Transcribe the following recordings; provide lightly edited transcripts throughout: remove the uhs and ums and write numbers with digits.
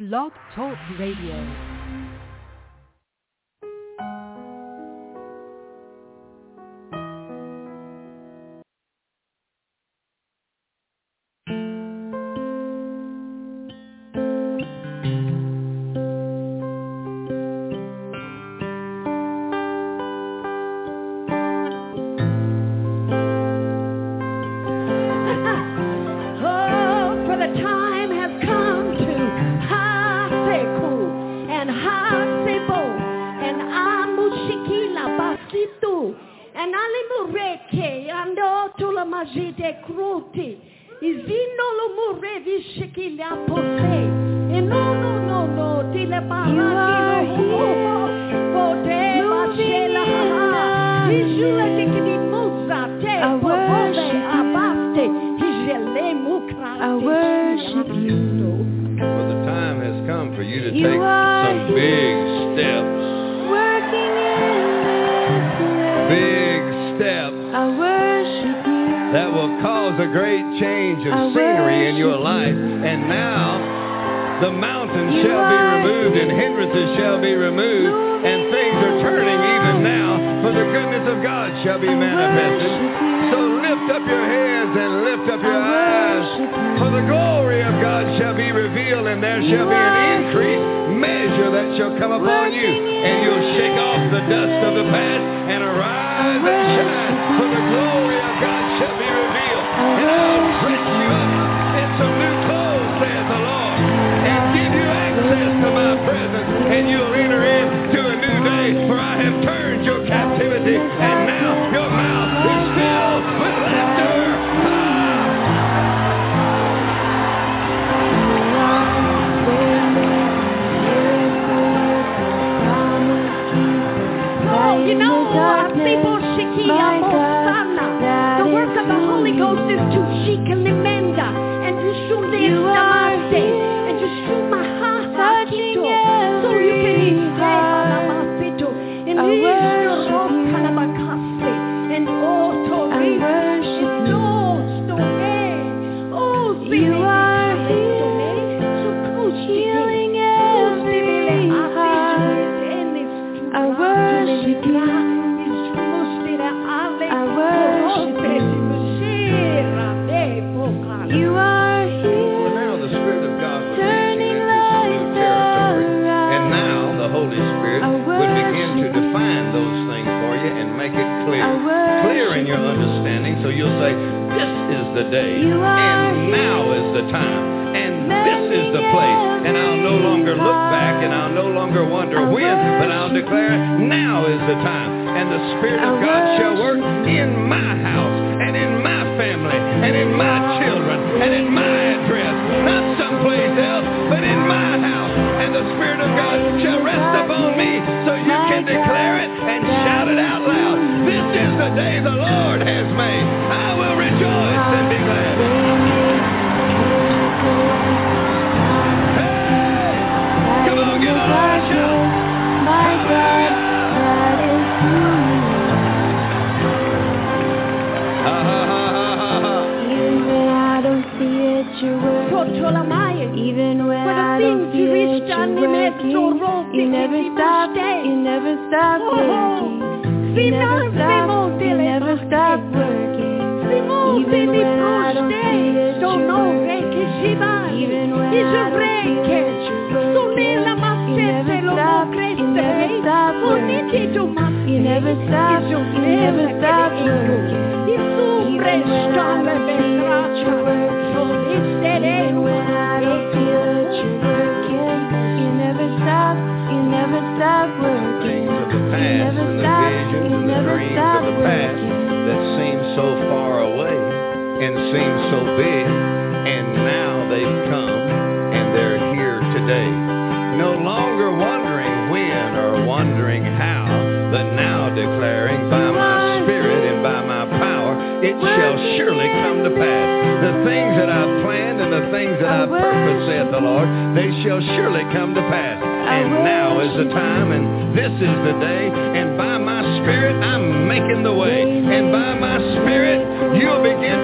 Blog Talk Radio.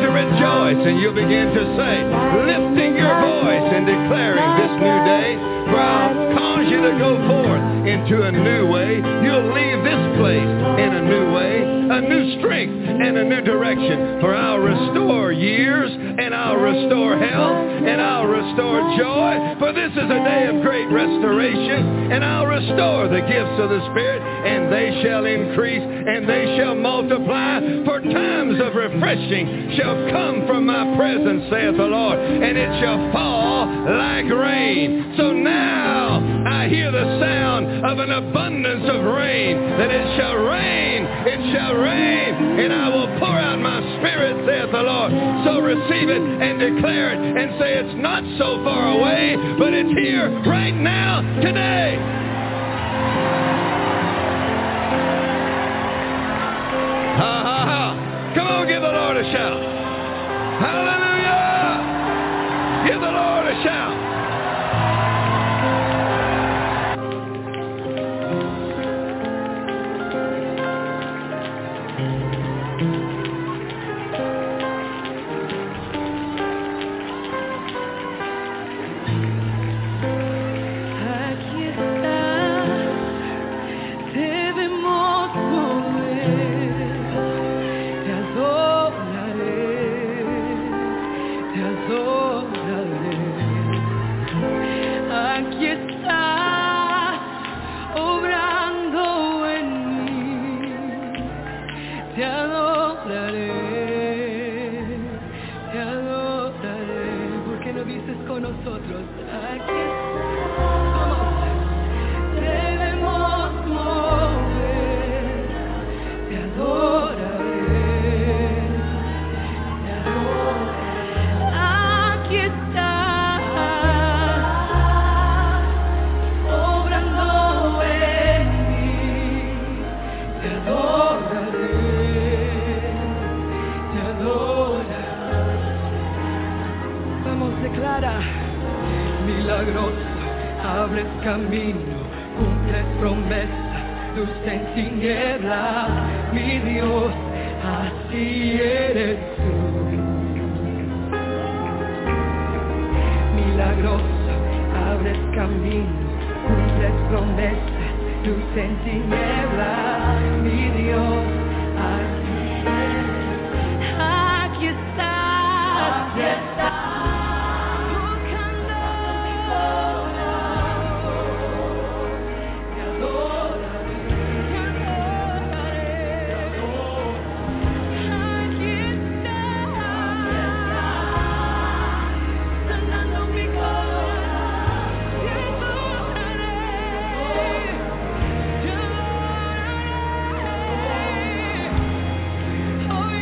And you'll begin to say, lifting your voice and declaring this new day, to a new way. You'll leave this place in a new way, a new strength and a new direction. For I'll restore years, and I'll restore health, and I'll restore joy. For this is a day of great restoration, and I'll restore the gifts of the Spirit, and they shall increase, and they shall multiply. For times of refreshing shall come from my presence, saith the Lord, and it shall fall like rain. So now I hear the sound of an abundance of rain, that it shall rain, and I will pour out my Spirit, saith the Lord. So receive it and declare it and say it's not so far away, but it's here right now, today. Ha ha ha. Come on, give the Lord a shout. Hallelujah. Give the Lord a shout. Oh,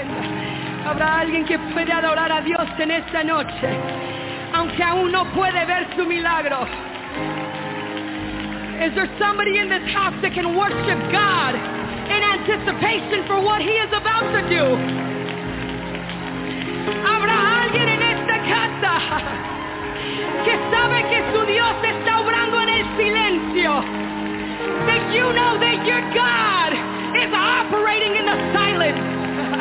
Habrá alguien que puede adorar a Dios en esta noche, aunque aún no puede ver su milagro. Is there somebody in this house that can worship God in anticipation for what He is about to do? Habrá alguien en esta casa que sabe que su Dios está obrando en el silencio. That you know that your God is operating in the silence.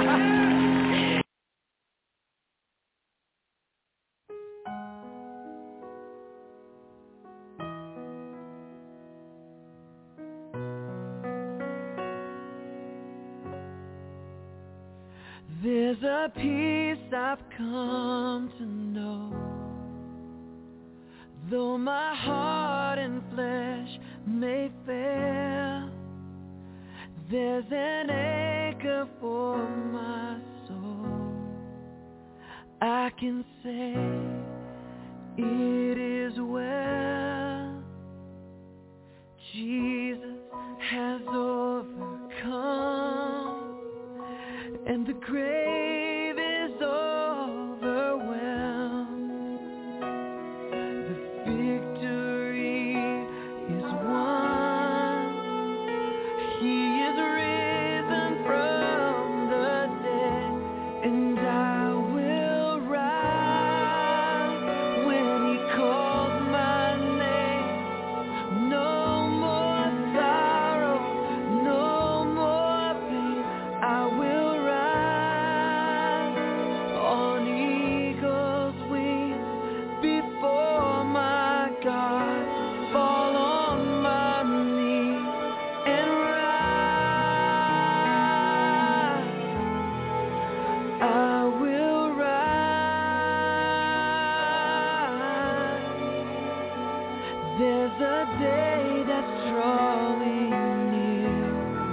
There's a peace I've come to know, though my heart and flesh may fail. There's an anchor for my soul. I can say it is well. Jesus has overcome, and the grave is overwhelmed. The victory is won. He is risen from the dead, and I will rise when He calls my name. No more sorrow, no more pain. I will on eagle's wings before my God, fall on my knees and rise. I will rise. There's a day that's drawing near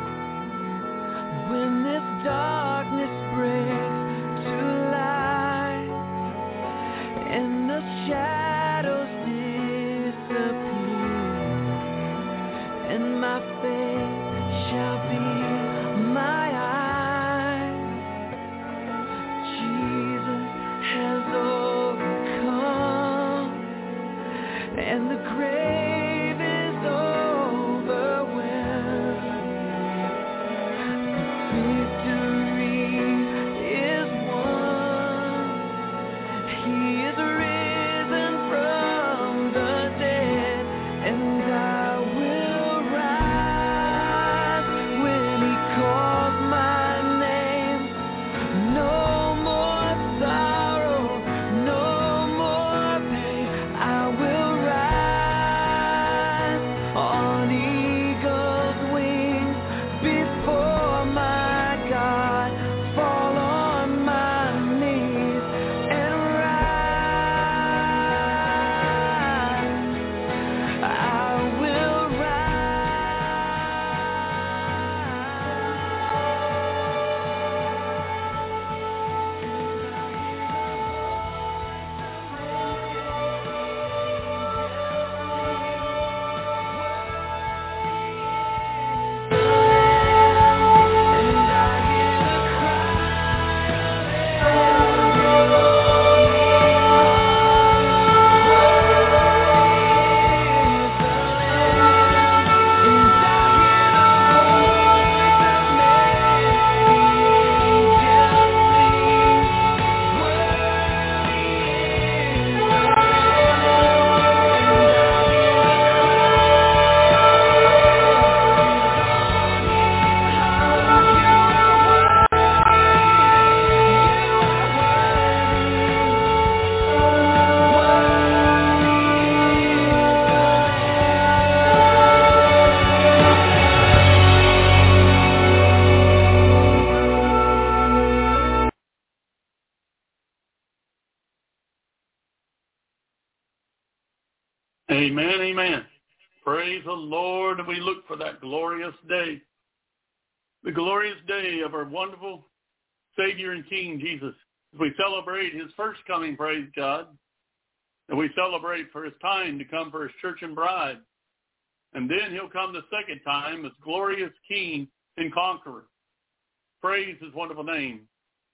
when this darkness breaks to light, and the shadows disappear, and my faith shall be my eyes. Jesus has overcome, and the grave is overwhelmed. The victory is won. He is risen from the dead, and I will rise when He calls my name. No more sorrow, no more pain. I will rise on eagle's wings before my God, fall on my knees and rise. I will Amen, amen. Praise the Lord. We look for that glorious day, the glorious day of our wonderful Savior and King, Jesus. We celebrate His first coming, praise God, and we celebrate for His time to come for His church and bride. And then He'll come the second time as glorious King and Conqueror. Praise His wonderful name.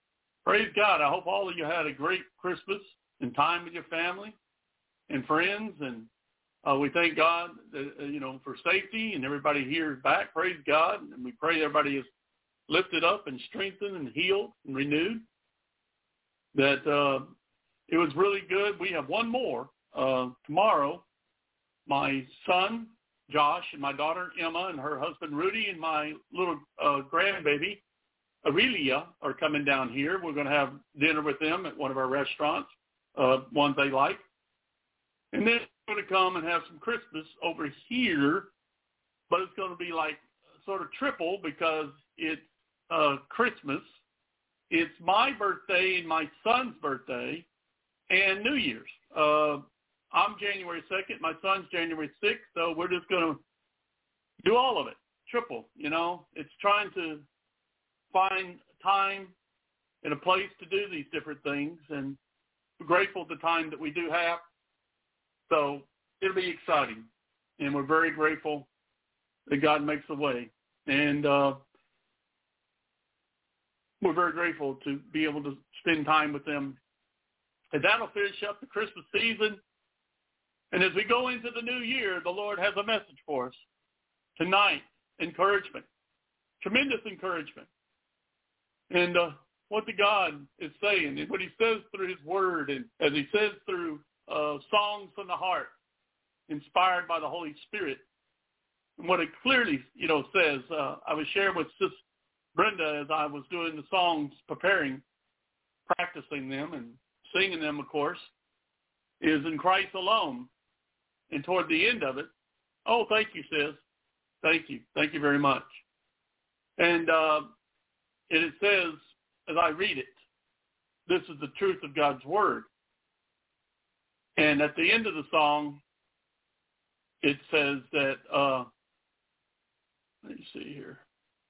Praise God. I hope all of you had a great Christmas and time with your family and friends. And we thank God, for safety and everybody here is back. Praise God. And we pray everybody is lifted up and strengthened and healed and renewed. That it was really good. We have one more tomorrow. My son, Josh, and my daughter, Emma, and her husband, Rudy, and my little grandbaby, Aurelia, are coming down here. We're going to have dinner with them at one of our restaurants, ones they like. And then we're going to come and have some Christmas over here, but it's going to be like sort of triple because it's Christmas. It's my birthday and my son's birthday and New Year's. I'm January 2nd. My son's January 6th. So we're just going to do all of it, triple, It's trying to find time and a place to do these different things. And we're grateful for the time that we do have. So it'll be exciting. And we're very grateful that God makes a way. And we're very grateful to be able to spend time with them. And that'll finish up the Christmas season. And as we go into the new year, the Lord has a message for us. Tonight, encouragement, tremendous encouragement. And what the God is saying, and what he says through his word, and as he says through songs from the heart, inspired by the Holy Spirit. And what it clearly, says, I was sharing with Sis Brenda as I was doing the songs, preparing, practicing them and singing them, of course, is in Christ alone. And toward the end of it, oh, thank you, sis. Thank you. Thank you very much. And it says, as I read it, this is the truth of God's word. And at the end of the song, it says that, let me see here,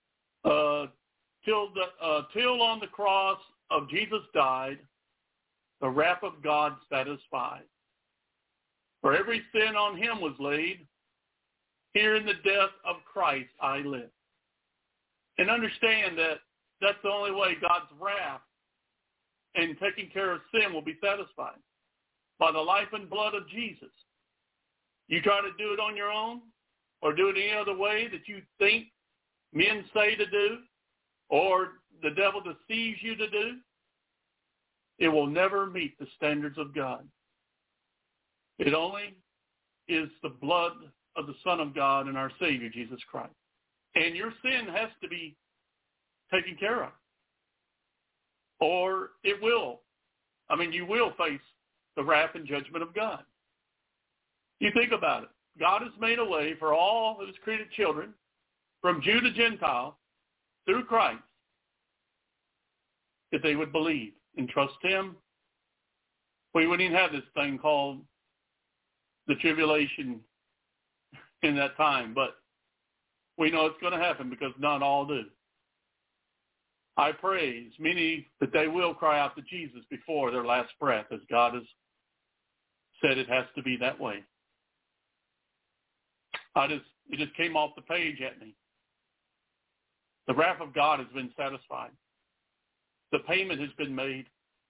till on the cross of Jesus died, the wrath of God satisfied. For every sin on him was laid, here in the death of Christ I live. And understand that that's the only way God's wrath and taking care of sin will be satisfied, by the life and blood of Jesus. You try to do it on your own or do it any other way that you think men say to do or the devil deceives you to do, it will never meet the standards of God. It only is the blood of the Son of God and our Savior, Jesus Christ. And your sin has to be taken care of. Or it will. You will face the wrath and judgment of God. You think about it. God has made a way for all of his created children, from Jew to Gentile, through Christ, if they would believe and trust him. We wouldn't even have this thing called the tribulation in that time, but we know it's going to happen because not all do. I pray, as many, that they will cry out to Jesus before their last breath, as God has said it has to be that way. It just came off the page at me. The wrath of God has been satisfied. The payment has been made.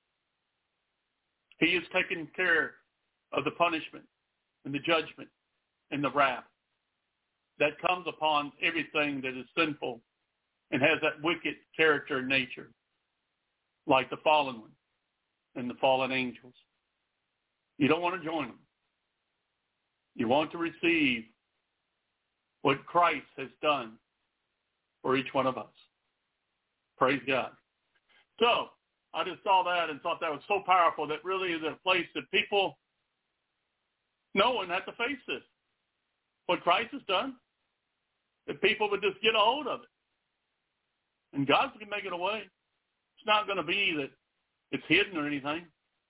He has taken care of the punishment and the judgment and the wrath that comes upon everything that is sinful and has that wicked character and nature, like the fallen one and the fallen angels. You don't want to join them. You want to receive what Christ has done for each one of us. Praise God. So I just saw that and thought that was so powerful that really is a place that people, no one had to face this. What Christ has done, if people would just get a hold of it. And God's going to make it a way. It's not going to be that it's hidden or anything.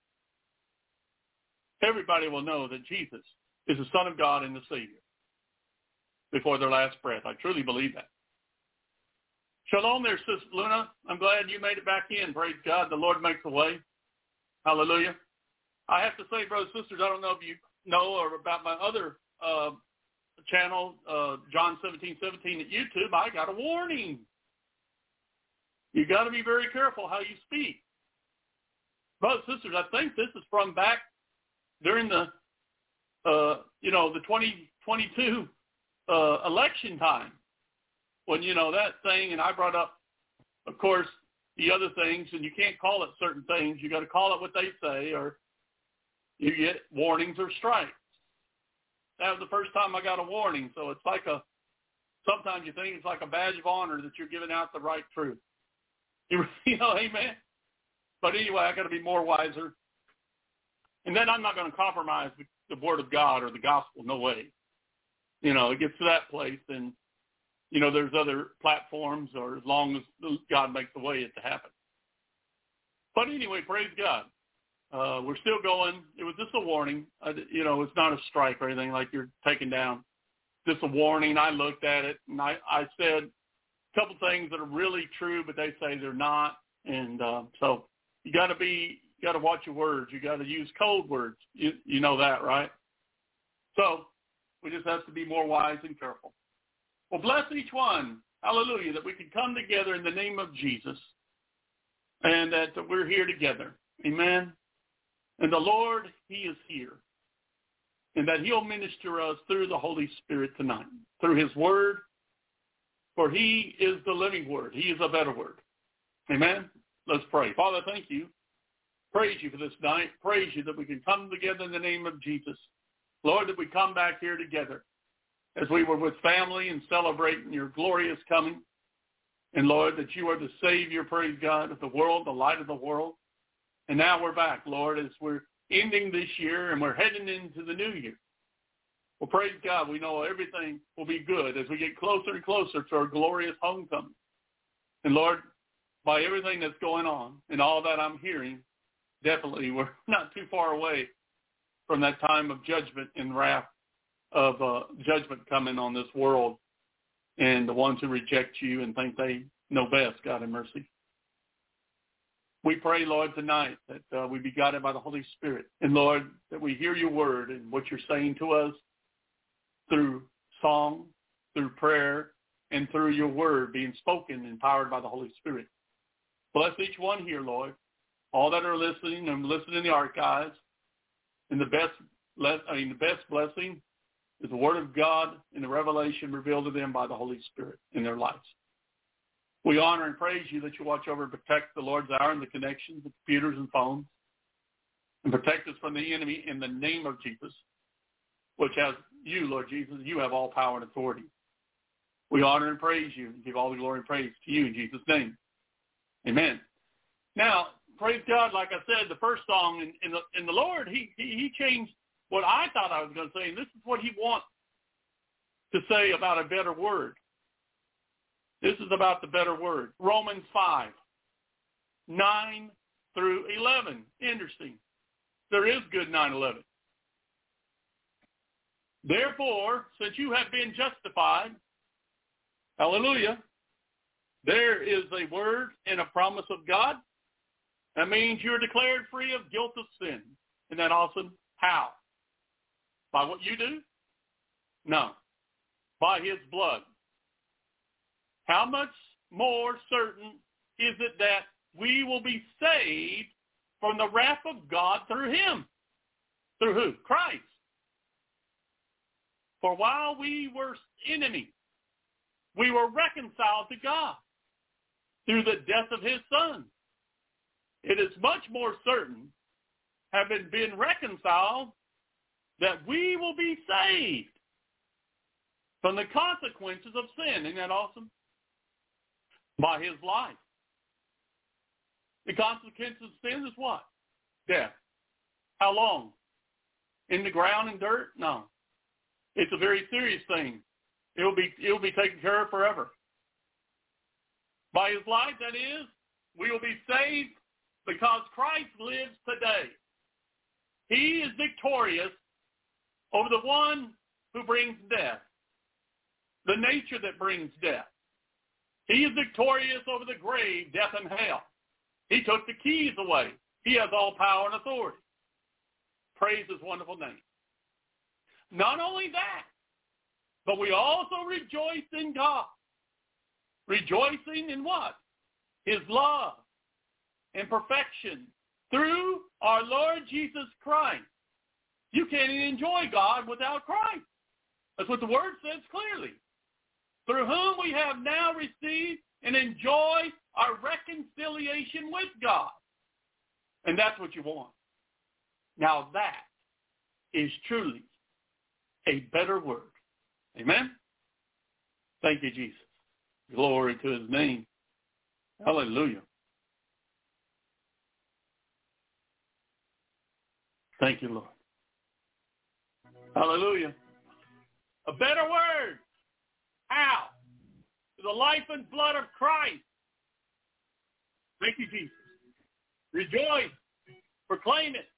Everybody will know that Jesus is the Son of God and the Savior before their last breath. I truly believe that. Shalom there, Sister Luna. I'm glad you made it back in. Praise God. The Lord makes a way. Hallelujah. I have to say, brothers and sisters, I don't know if you know or about my other channel, John 17:17 at YouTube. I got a warning. You got to be very careful how you speak. Brothers and sisters, I think this is from back during the, the 2022 election time when, that thing, and I brought up, of course, the other things, and you can't call it certain things. You got to call it what they say, or you get warnings or strikes. That was the first time I got a warning, so it's like sometimes you think it's like a badge of honor that you're giving out the right truth. Amen. But anyway, I got to be more wiser. And then I'm not going to compromise the Word of God or the gospel. No way. It gets to that place, and, there's other platforms, or as long as God makes the way it to happen. But anyway, praise God. We're still going. It was just a warning. It's not a strike or anything like you're taken down. Just a warning. I looked at it, and I said a couple things that are really true, but they say they're not. And so you got to watch your words. You got to use code words. You know that, right? So we just have to be more wise and careful. Well, bless each one. Hallelujah, that we can come together in the name of Jesus and that we're here together. Amen. And the Lord, he is here. And that he'll minister us through the Holy Spirit tonight, through his word, for he is the living word. He is a better word. Amen. Let's pray. Father, thank you. Praise you for this night. Praise you that we can come together in the name of Jesus. Lord, that we come back here together as we were with family and celebrating your glorious coming. And Lord, that you are the Savior, praise God, of the world, the light of the world. And now we're back, Lord, as we're ending this year and we're heading into the new year. Well, praise God, we know everything will be good as we get closer and closer to our glorious homecoming. And Lord, by everything that's going on and all that I'm hearing, definitely we're not too far away from that time of judgment and wrath of judgment coming on this world and the ones who reject you and think they know best, God have mercy. We pray, Lord, tonight that we be guided by the Holy Spirit. And, Lord, that we hear your word and what you're saying to us through song, through prayer, and through your word being spoken and empowered by the Holy Spirit. Bless each one here, Lord. All that are listening and listen in the archives. And the best blessing is the word of God and the revelation revealed to them by the Holy Spirit in their lives. We honor and praise you that you watch over and protect the Lord's hour and the connections, the computers and phones, and protect us from the enemy in the name of Jesus, which has you, Lord Jesus, you have all power and authority. We honor and praise you and give all the glory and praise to you in Jesus' name. Amen. Now, praise God, like I said, the first song in the Lord, he changed what I thought I was going to say, and this is what he wants to say about a better word. This is about the better word. Romans 5, 9 through 11. Interesting. There is good 9-11. Therefore, since you have been justified, hallelujah, there is a word and a promise of God. That means you're declared free of guilt of sin. Isn't that awesome? How? By what you do? No. By his blood. How much more certain is it that we will be saved from the wrath of God through him? Through who? Christ. For while we were enemies, we were reconciled to God through the death of his Son. It is much more certain, having been reconciled, that we will be saved from the consequences of sin. Isn't that awesome? By his life. The consequences of sin is what? Death. How long? In the ground and dirt? No. It's a very serious thing. It will be taken care of forever. By his life, that is, we will be saved because Christ lives today. He is victorious over the one who brings death, the nature that brings death. He is victorious over the grave, death, and hell. He took the keys away. He has all power and authority. Praise his wonderful name. Not only that, but we also rejoice in God. Rejoicing in what? His love and perfection through our Lord Jesus Christ. You can't even enjoy God without Christ. That's what the Word says clearly. Through whom we have now received and enjoy our reconciliation with God. And that's what you want. Now that is truly a better word. Amen? Thank you, Jesus. Glory to his name. Hallelujah. Thank you, Lord. Hallelujah. A better word. How? The life and blood of Christ. Thank you, Jesus. Rejoice. Proclaim it.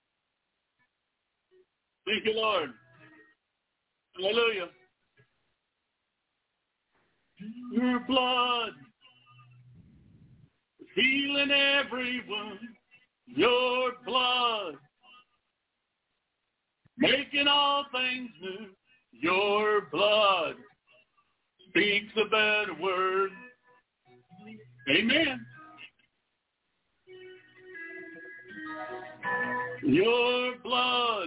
Thank you, Lord. Hallelujah. Your blood is healing every wound. Your blood making all things new. Your blood speaks a better word. Amen. Your blood,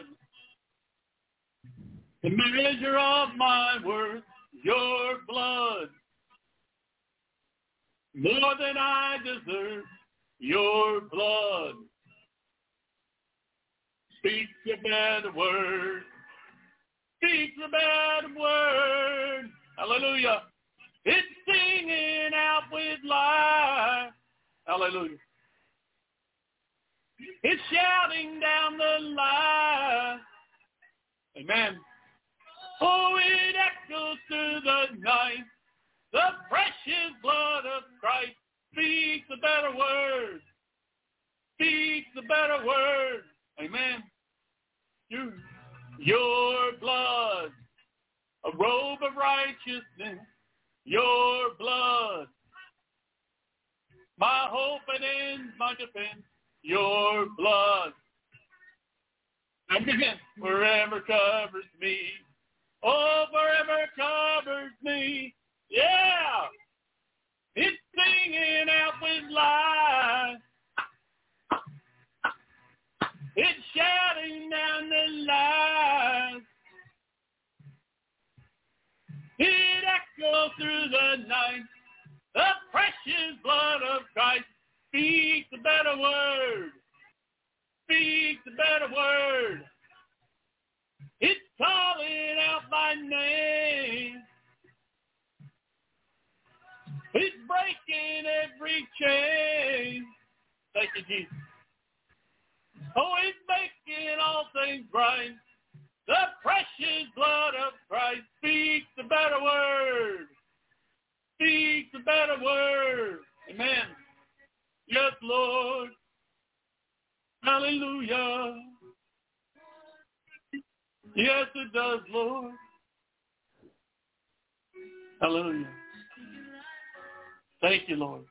the measure of my worth. Your blood, more than I deserve. Your blood speaks a better word. Speaks a better word. Hallelujah. It's singing out with life. Hallelujah. It's shouting down the line. Amen. Oh, it echoes through the night. The precious blood of Christ speaks a better word. Speaks a better word. Amen. Your blood, a robe of righteousness. Your blood, my hope and ends, my defense. Your blood, amen, forever covers me. Oh, forever covers me. Yeah, it's singing out with life. It's shouting down the line. It echoes through the night. The precious blood of Christ speaks a better word. Speaks a better word. It's calling out my name. It's breaking every chain. Thank you, Jesus. Oh, it's making all things right. The precious blood of Christ speaks a better word. Speaks a better word. Amen. Yes, Lord. Hallelujah. Yes, it does, Lord. Hallelujah. Thank you, Lord.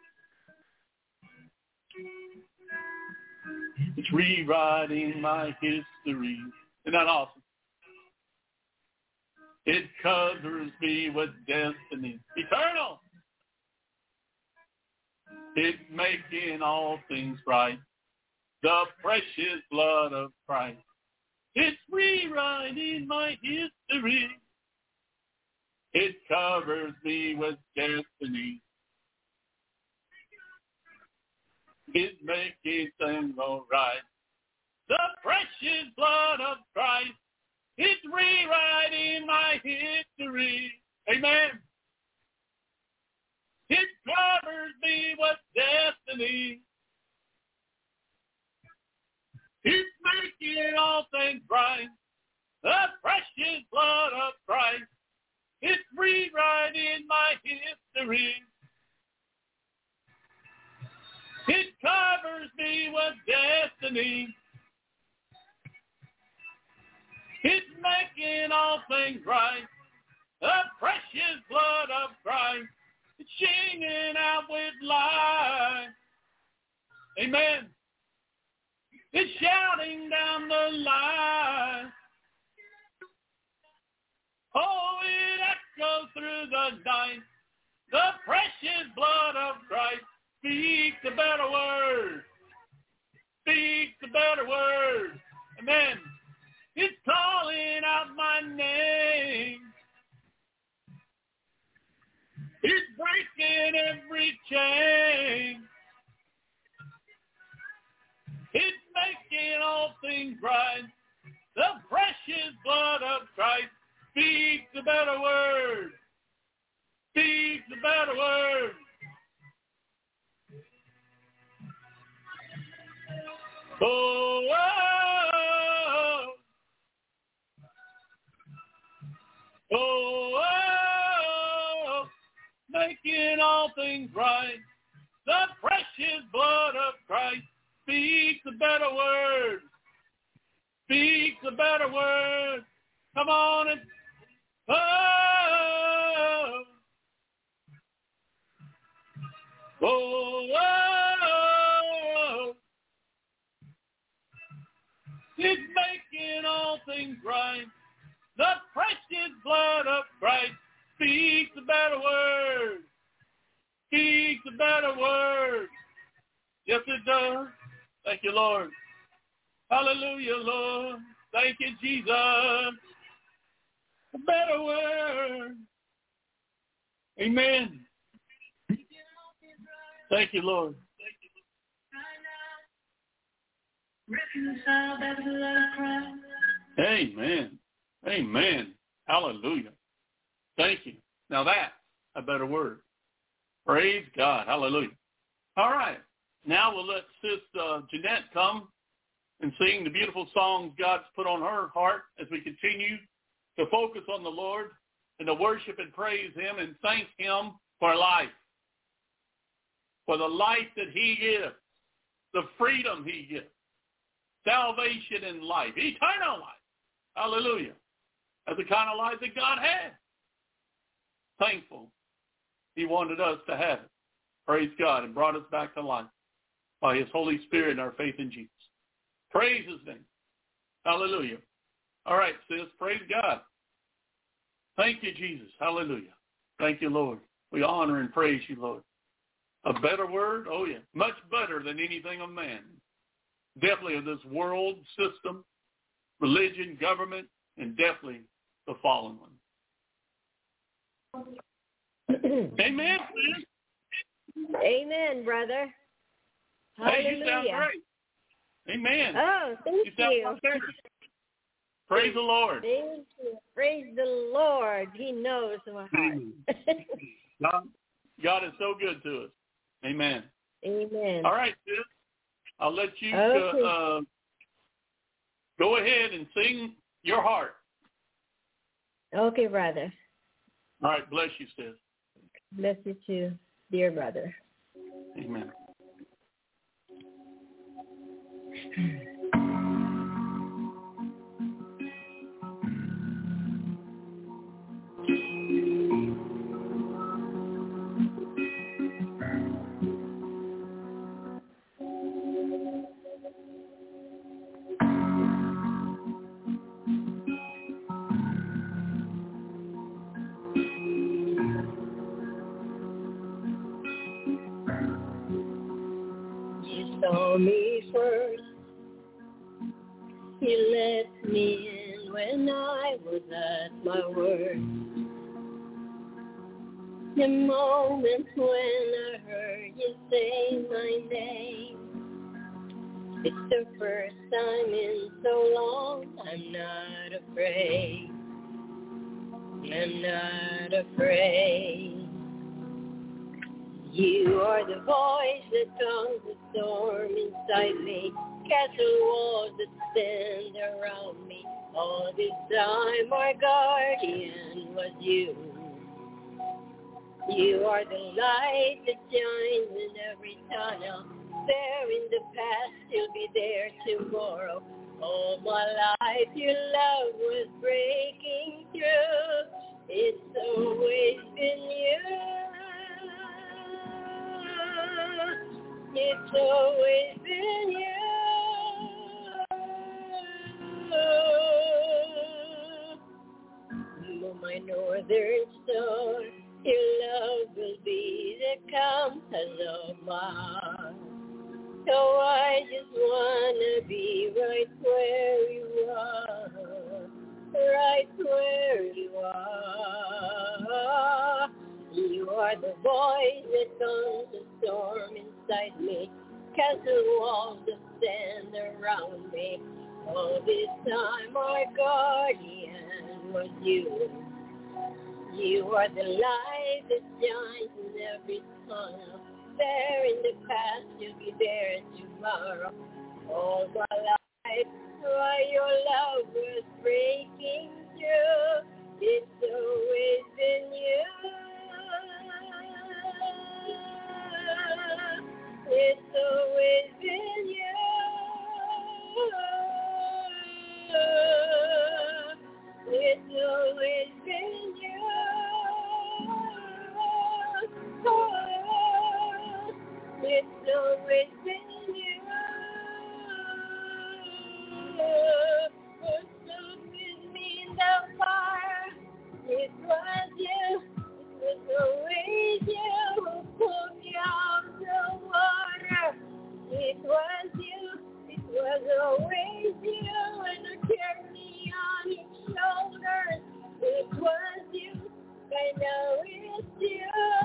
It's rewriting my history. Isn't that awesome? It covers me with destiny eternal. It's making all things right. The precious blood of Christ. It's rewriting my history. It covers me with destiny. It's making things all right. The precious blood of Christ. It's rewriting my history. Amen. It covers me with destiny. It's making all things right. The precious blood of Christ. It's rewriting my history. It covers me with destiny. It's making all things right. The precious blood of Christ. It's singing out with life. Amen. It's shouting down the line. Oh, it echoes through the night. The precious blood of Christ speaks a better word. speaks a better word. Amen. It's calling out my name. It's breaking every chain. It's making all things right. The precious blood of Christ speaks a better word. Speaks a better word. Oh, oh, oh, oh, oh, making all things right. The precious blood of Christ speaks a better word. Speaks a better word. Come on and oh, oh, oh. It's making all things right. The precious blood of Christ speaks a better word. Speaks a better word. Yes, it does. Thank you, Lord. Hallelujah, Lord. Thank you, Jesus. A better word. Amen. Thank you, Lord. Amen. Amen. Hallelujah. Thank you. Now that's a better word. Praise God. Hallelujah. All right. Now we'll let Sis Jeanette come and sing the beautiful songs God's put on her heart as we continue to focus on the Lord and to worship and praise Him and thank Him for life, for the life that He gives, the freedom He gives, salvation and life, eternal life. Hallelujah. That's the kind of life that God had. Thankful He wanted us to have it. Praise God, and brought us back to life by His Holy Spirit and our faith in Jesus. Praise His name. Hallelujah. All right, sis, praise God. Thank you, Jesus. Hallelujah. Thank you, Lord. We honor and praise you, Lord. A better word? Oh, yeah. Much better than anything of man. Definitely of this world system, religion, government, and definitely the fallen one. Amen. Amen, brother. Hallelujah. Hey, you sound great. Amen. Oh, thank you. Praise the Lord. Thank you. Praise the Lord. He knows my heart. God is so good to us. Amen. Amen. All right, sis. I'll let you go ahead and sing your heart. Okay, brother. All right. Bless you, sis. Bless you too, dear brother. Amen. Saw me first. You let me in when I was at my worst. The moment when I heard you say my name, it's the first time in so long. I'm not afraid. I'm not afraid. You are the voice that calms the storm inside me, castle walls that stand around me. All this time our guardian was you. You are the light that shines in every tunnel. There in the past, you'll be there tomorrow. All my life your love was breaking through. It's always been you. It's always been you. You're my northern star. Your love will be the compass of my heart. So I just wanna right where you are, right where you are. You are the voice that calms the storm inside me, castle walls of sand around me. All this time my guardian was you. You are the light that shines in every tunnel. There in the past, you'll be there tomorrow. All my life, why your love was breaking through. It's always been you. It's always been you. It's always been you. It's always been you. What's with me in the fire? It was you. It was always you who pulled me out of the water. It was you. It was always you and you carried me on your shoulders. It was you. I know it's you.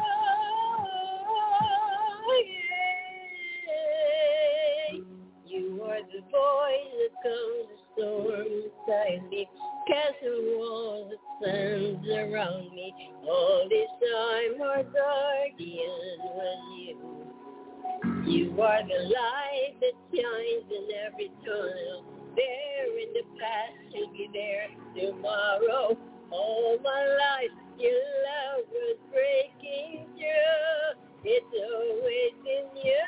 You are the voice that calms the storm inside me, castle walls that stands around me. All this time our guardian was you. You are the light that shines in every tunnel. There in the past, you'll be there tomorrow. All my life, your love was breaking through. It's always been you.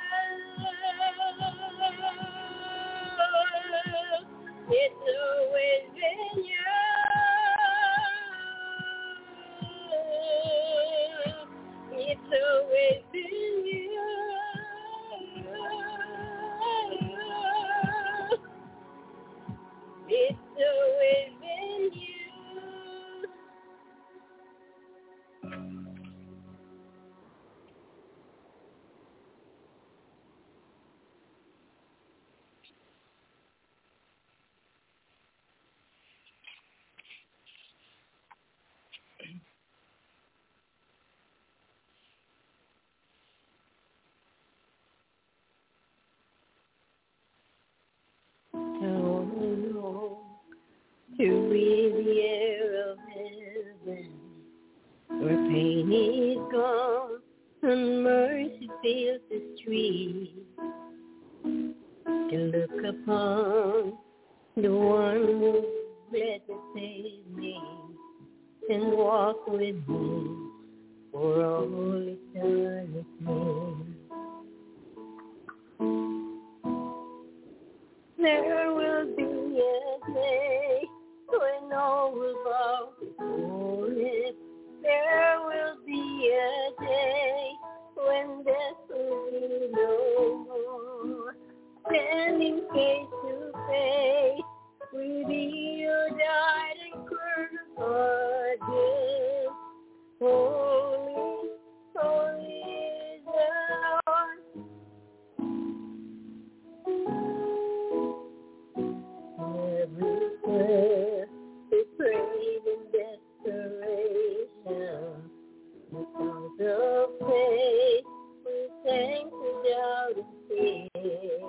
It's always been you. It's always been you. It's always been you. To breathe the air of heaven, where pain is gone and mercy fills the street. To look upon the one who bled to save me and walk with me for all eternity. There will be a day when all will bow before it. There will be a day when death will be no more. Standing face to face with you died and crucified. Holy, holy is the Lord. Everywhere we prayed in desperation, the songs of faith we sang without a fear.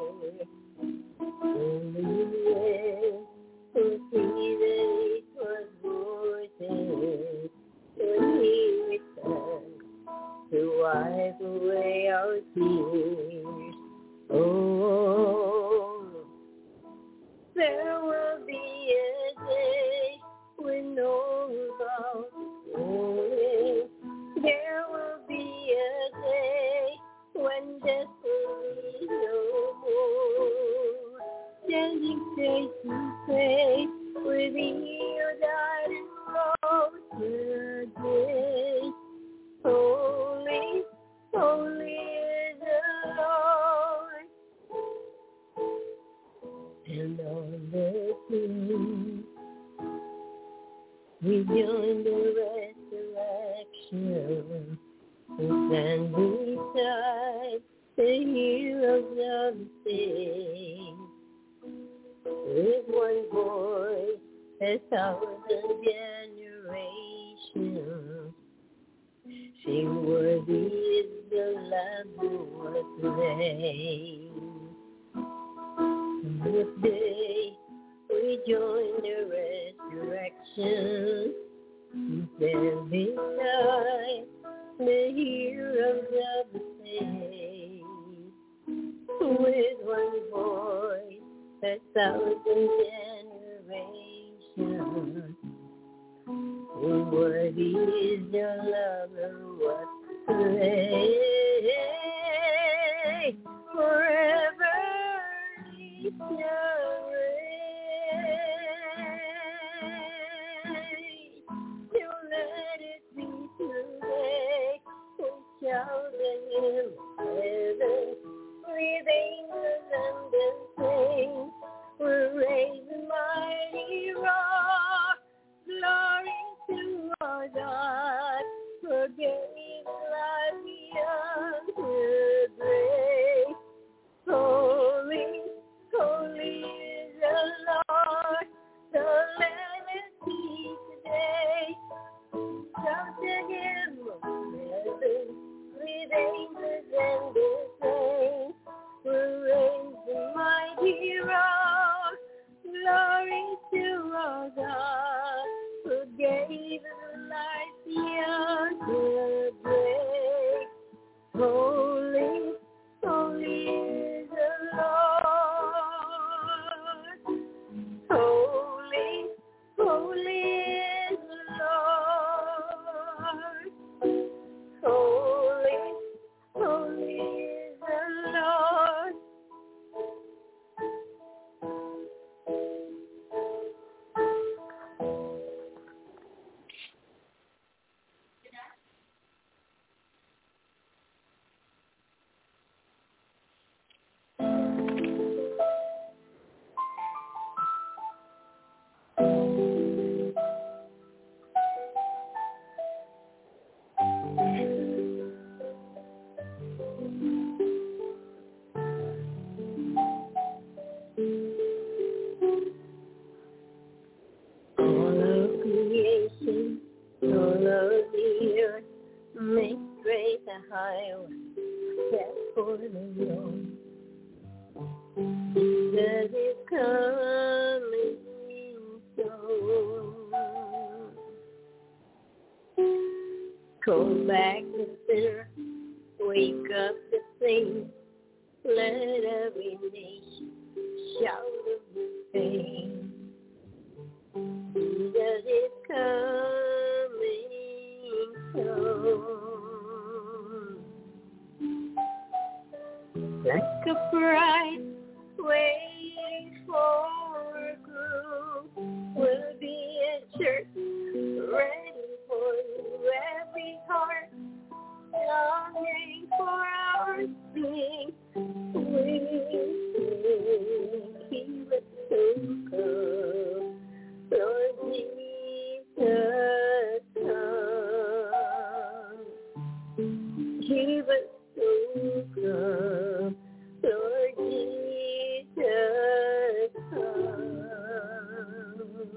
Only you could see that it was worth it when He returned to wipe away our tears. Oh, there will be a day when no about glory. There will be a day when death will be no more. Standing face to face with you died and rose again. Holy, holy is the Lord. And on the sea, we join the resurrection and stand beside the heroes of the sea. with one voice, 1,000 generations sing, worthy is the Lamb who was slain. This day we join the resurrection, stand beside the heroes of the faith. With one voice, 1,000 generations, worthy is the Lamb who was slain. Forever he shall reign. Till let it be today, we shout in heaven, with angels and the saints, we'll raise a mighty roar, glory to our God, forgave life beyond the grave. Holy, holy is the Lord, so let us be today. Shout to him from heaven, with angels and the saints, we'll raise the mighty roar, glory to our God, who gave life beyond the grave. Holy, holy is the Lord. Holy, holy is the Lord. Holy, holy is the Lord. All of creation, all of the earth, make straight the highway, set for the Lord. Jesus is coming soon. Call back the sinner, wake up the saints, let every nation shout of his fame. Jesus is coming soon. Like a bride waiting for a groom, will be a church ready for you. Every heart longing for our King. We sing, he will soon come. Lord Jesus, come. He will soon come. Lord Jesus, come.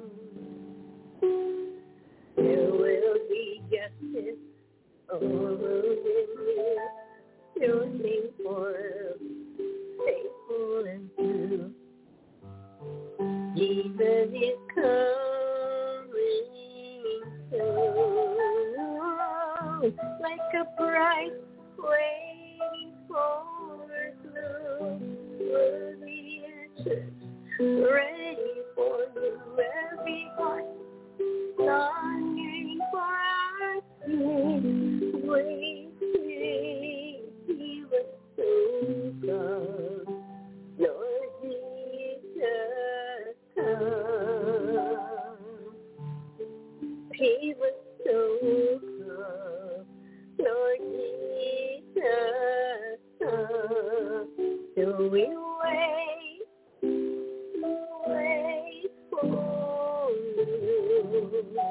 There will be justice all over you. Your name forever, faithful and true. Jesus is coming soon, like a bride waiting for a groom. Worthy a church ready for you. Every heart longing for our King. We sing, he will soon come. Lord Jesus, come. He will soon come. Lord Jesus, come. So we wait for you.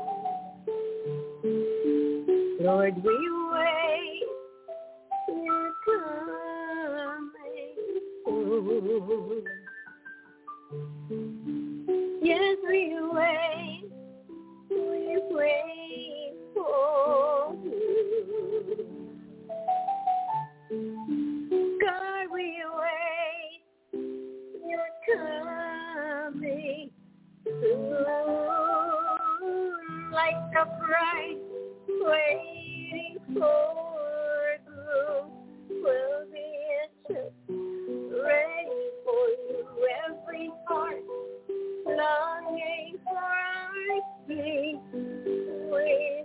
Lord, we wait, you're coming soon. for good will be answered, ready for you. Every heart longing for our King will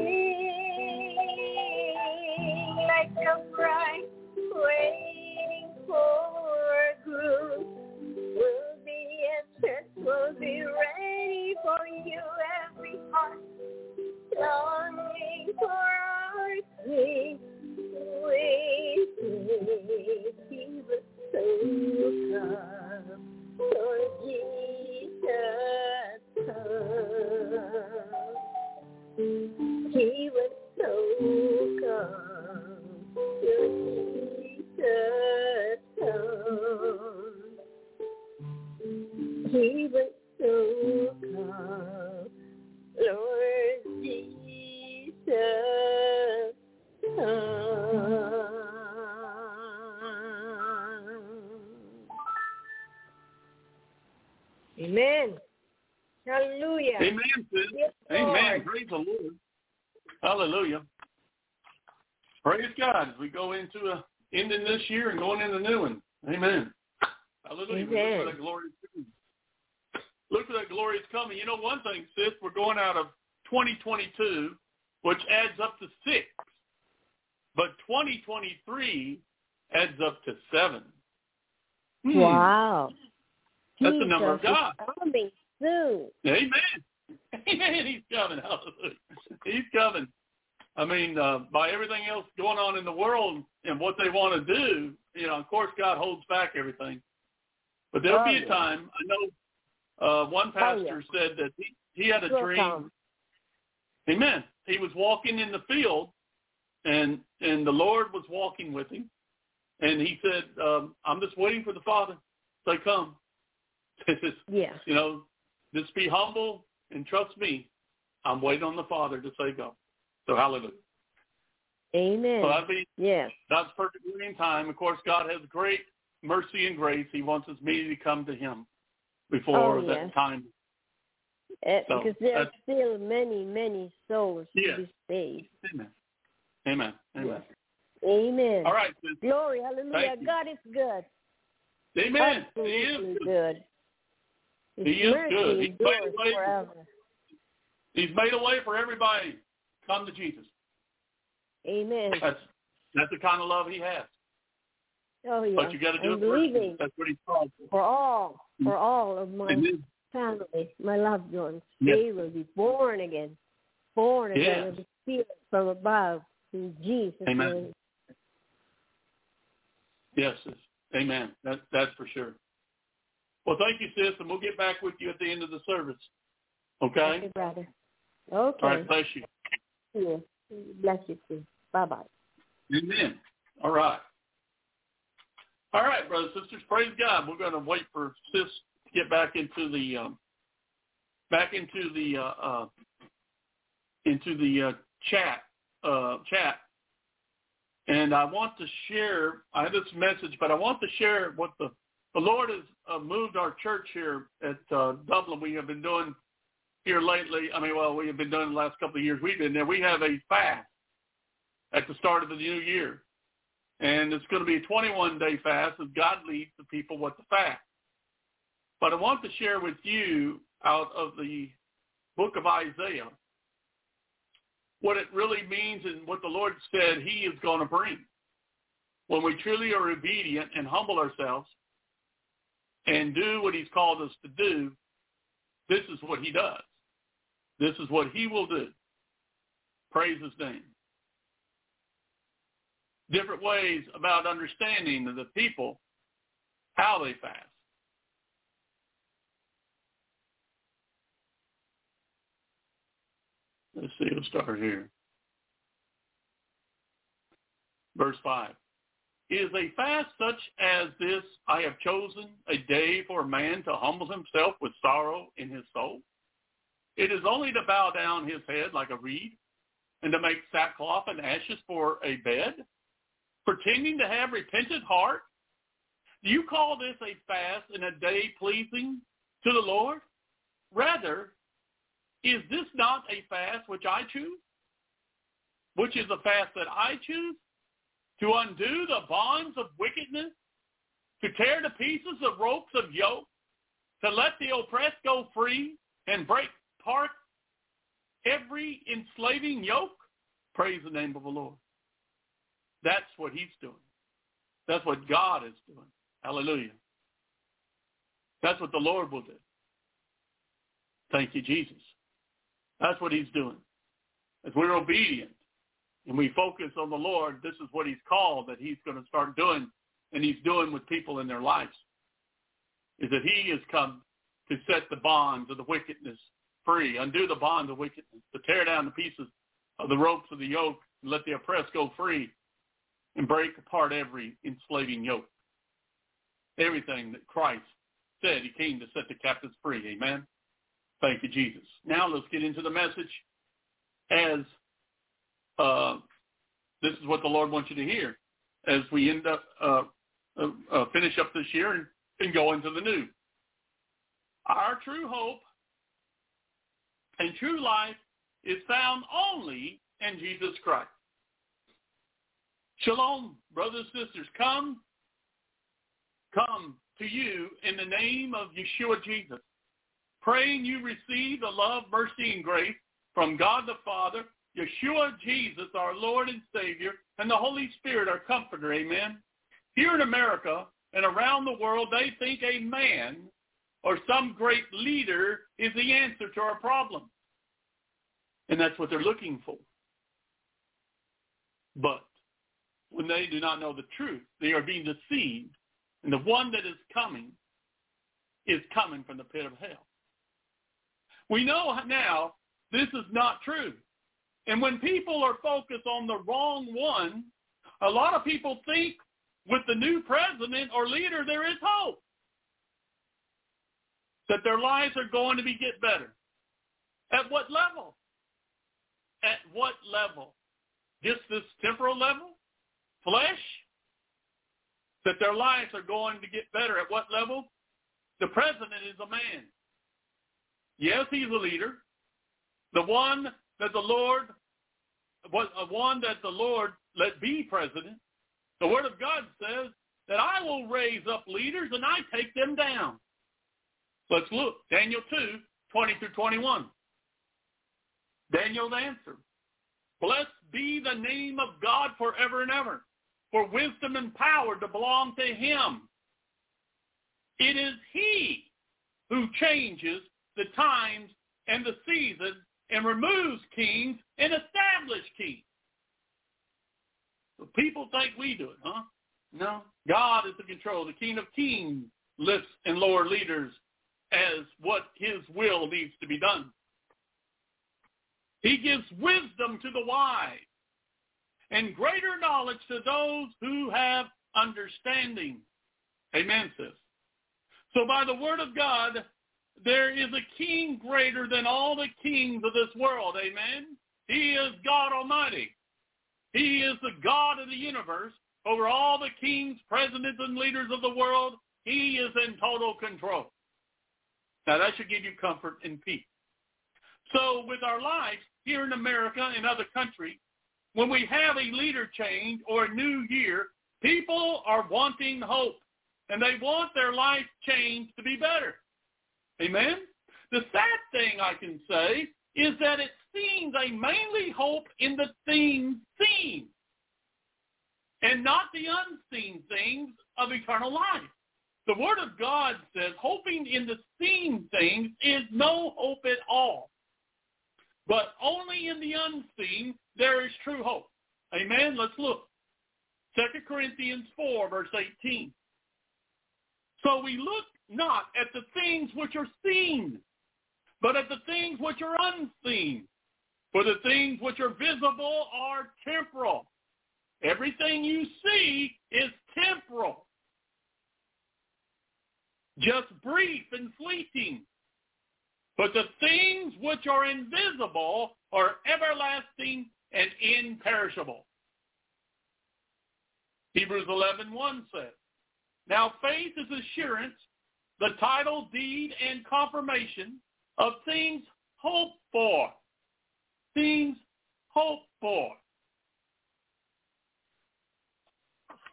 sing like a bride waiting for good will be answered, will be ready for you. Every heart longing for our King we sing. He will soon come, Lord Jesus come. He will soon come, Lord Jesus come. He will soon come, Lord Jesus come. Amen. Hallelujah. Amen, sis. Yes, Amen. Praise the Lord. Hallelujah. Praise God as we go into ending this year and going into the new one. Amen. Hallelujah. We look for that glory. Look for that glory is coming. You know one thing, sis, we're going out of 2022, which adds up to 6. But 2023 adds up to 7. Wow. That's the number of God. Coming soon. Amen. Amen. He's coming. Hallelujah. He's coming. I mean, by everything else going on in the world and what they want to do, you know, of course, God holds back everything. But there'll be a time. I know one pastor said that he had a dream. Amen. He was walking in the field, and the Lord was walking with him. And he said, I'm just waiting for the Father to say, come. You know, just be humble and trust me. I'm waiting on the Father to say go. So hallelujah. Amen. So that'd be God's perfect will in time. Of course, God has great mercy and grace. He wants us immediately to come to him before that time. Because there are still many, many souls to be saved. Amen. Amen. Amen. Yes. Amen. All right. Sis. Glory, hallelujah. God is good. Amen. Absolutely He is good. He is good. He's made a way. Forever. He's made a way for everybody to come to Jesus. Amen. That's the kind of love he has. Oh, yeah. But you got to do it believing That's what he's called for all of my family, my loved ones. They will be born again. Born again of the Spirit from above in Jesus' name. Yes, sis. Amen. That's for sure. Well, thank you, sis, and we'll get back with you at the end of the service. Okay? Thank you, brother. Okay. All right, bless you. Yeah. Bless you, too. Bye-bye. Amen. All right. All right, brothers and sisters, praise God. We're going to wait for sis to get back into the chat. And I want to share. I have this message, but I want to share what the Lord has moved our church here at Dublin. We have been doing here lately. We have been doing the last couple of years. We've been there. We have a fast at the start of the new year. And it's going to be a 21-day fast as God leads the people what to fast. But I want to share with you out of the book of Isaiah what it really means and what the Lord said he is going to bring. When we truly are obedient and humble ourselves and do what he's called us to do, this is what he does. This is what he will do. Praise his name. Different ways about understanding the people, how they fast. Let's see, we'll start here. Verse 5. Is a fast such as this I have chosen, a day for a man to humble himself with sorrow in his soul? It is only to bow down his head like a reed, and to make sackcloth and ashes for a bed, pretending to have repentant heart? Do you call this a fast and a day pleasing to the Lord? Rather, is this not a fast which I choose? which is the fast that I choose, to undo the bonds of wickedness, to tear to pieces the ropes of yoke, to let the oppressed go free and break apart every enslaving yoke. Praise the name of the Lord. That's what he's doing. That's what God is doing. Hallelujah. That's what the Lord will do. Thank you, Jesus. That's what he's doing. As we're obedient and we focus on the Lord, this is what he's called that he's going to start doing, and he's doing with people in their lives, is that he has come to set the bonds of the wickedness free, undo the bonds of wickedness, to tear down the pieces of the ropes of the yoke, and let the oppressed go free, and break apart every enslaving yoke. Everything that Christ said he came to set the captives free. Amen. Thank you, Jesus. Now let's get into the message as this is what the Lord wants you to hear as we end up finish up this year and go into the new. Our true hope and true life is found only in Jesus Christ. Shalom, brothers and sisters. Come to you in the name of Yeshua Jesus, praying you receive the love, mercy, and grace from God the Father, Yeshua Jesus, our Lord and Savior, and the Holy Spirit, our Comforter. Amen. Here in America and around the world, they think a man or some great leader is the answer to our problem. And that's what they're looking for. But when they do not know the truth, they are being deceived. And the one that is coming from the pit of hell. We know now this is not true. And when people are focused on the wrong one, a lot of people think with the new president or leader there is hope, that their lives are going to get better. At what level? At what level? Just this temporal level? Flesh? That their lives are going to get better. At what level? The president is a man. Yes, he's a leader. The one that the Lord let be president. The Word of God says that I will raise up leaders and I take them down. Let's look. Daniel 2, 20 through 21. Daniel answered, blessed be the name of God forever and ever, for wisdom and power to belong to him. It is he who changes the times and the seasons and removes kings and establishes kings. So people think we do it, huh? No. God is in control. The King of Kings lifts and lower leaders as what his will needs to be done. He gives wisdom to the wise and greater knowledge to those who have understanding. Amen, sis. So by the word of God, there is a king greater than all the kings of this world. Amen. He is God Almighty. He is the God of the universe. Over all the kings, presidents, and leaders of the world, he is in total control. Now that should give you comfort and peace. So with our lives here in America and other countries, when we have a leader change or a new year, people are wanting hope. And they want their life change to be better. Amen? The sad thing I can say is that it seems they mainly hope in the things seen and not the unseen things of eternal life. The Word of God says hoping in the seen things is no hope at all. But only in the unseen there is true hope. Amen? Let's look. 2 Corinthians 4, verse 18. So we look not at the things which are seen, but at the things which are unseen. For the things which are visible are temporal. Everything you see is temporal. Just brief and fleeting. But the things which are invisible are everlasting and imperishable. Hebrews 11:1 says, now faith is assurance, the title, deed, and confirmation of things hoped for. Things hoped for.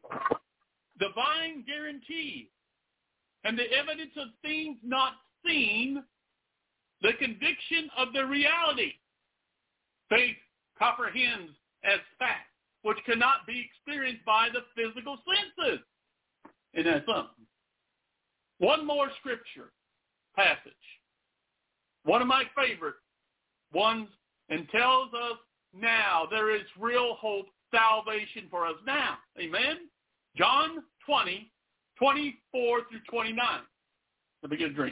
divine guarantee, and the evidence of things not seen, the conviction of the reality. Faith comprehends as fact, which cannot be experienced by the physical senses. And that's something. One more scripture passage. One of my favorite ones, and tells us now there is real hope, salvation for us now. Amen? John 20, 24 through 29. Let me get a drink.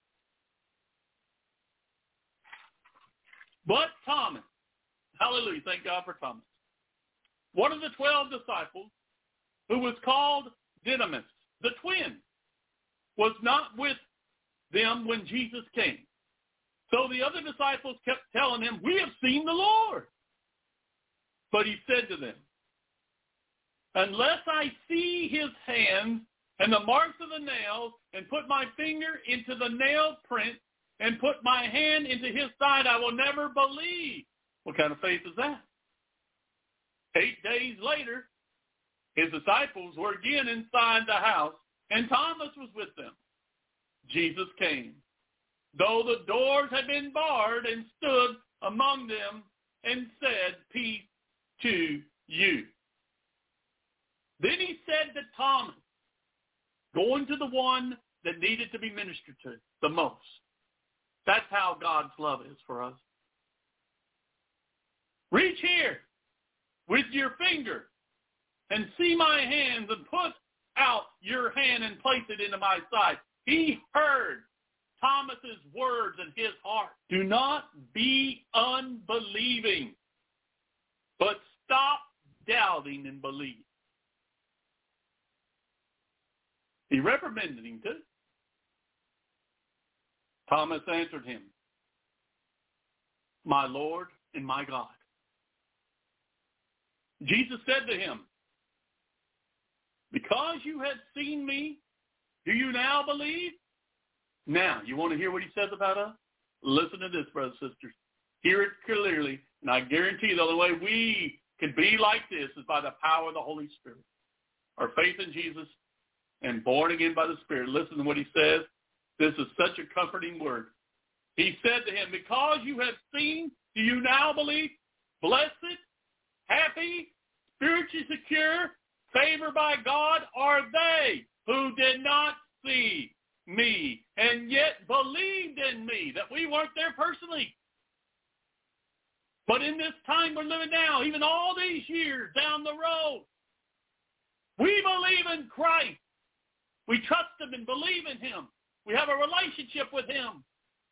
But Thomas, hallelujah, thank God for Thomas, one of the 12 disciples, who was called Didymus, the twin, was not with them when Jesus came. So the other disciples kept telling him, "We have seen the Lord." But he said to them, "Unless I see his hands and the marks of the nails, and put my finger into the nail print, and put my hand into his side, I will never believe." What kind of faith is that? 8 days later, his disciples were again inside the house, and Thomas was with them. Jesus came, though the doors had been barred, and stood among them and said, "Peace to you." Then he said to Thomas, going to the one that needed to be ministered to the most. That's how God's love is for us. "Reach here with your finger and see my hands, and put out your hand and place it into my side." He heard Thomas's words in his heart. Do not be unbelieving, but stop doubting and believe. He reprimanded him too. Thomas answered him, "My Lord and my God." Jesus said to him, "Because you have seen me, do you now believe?" Now, you want to hear what he says about us? Listen to this, brothers and sisters. Hear it clearly, and I guarantee the only way we can be like this is by the power of the Holy Spirit. Our faith in Jesus and born again by the Spirit. Listen to what he says. This is such a comforting word. He said to him, "Because you have seen, do you now believe? Blessed, happy, spiritually secure, favored by God are they who did not see me and yet believed in me." That we weren't there personally. But in this time we're living now, even all these years down the road, we believe in Christ. We trust him and believe in him. We have a relationship with him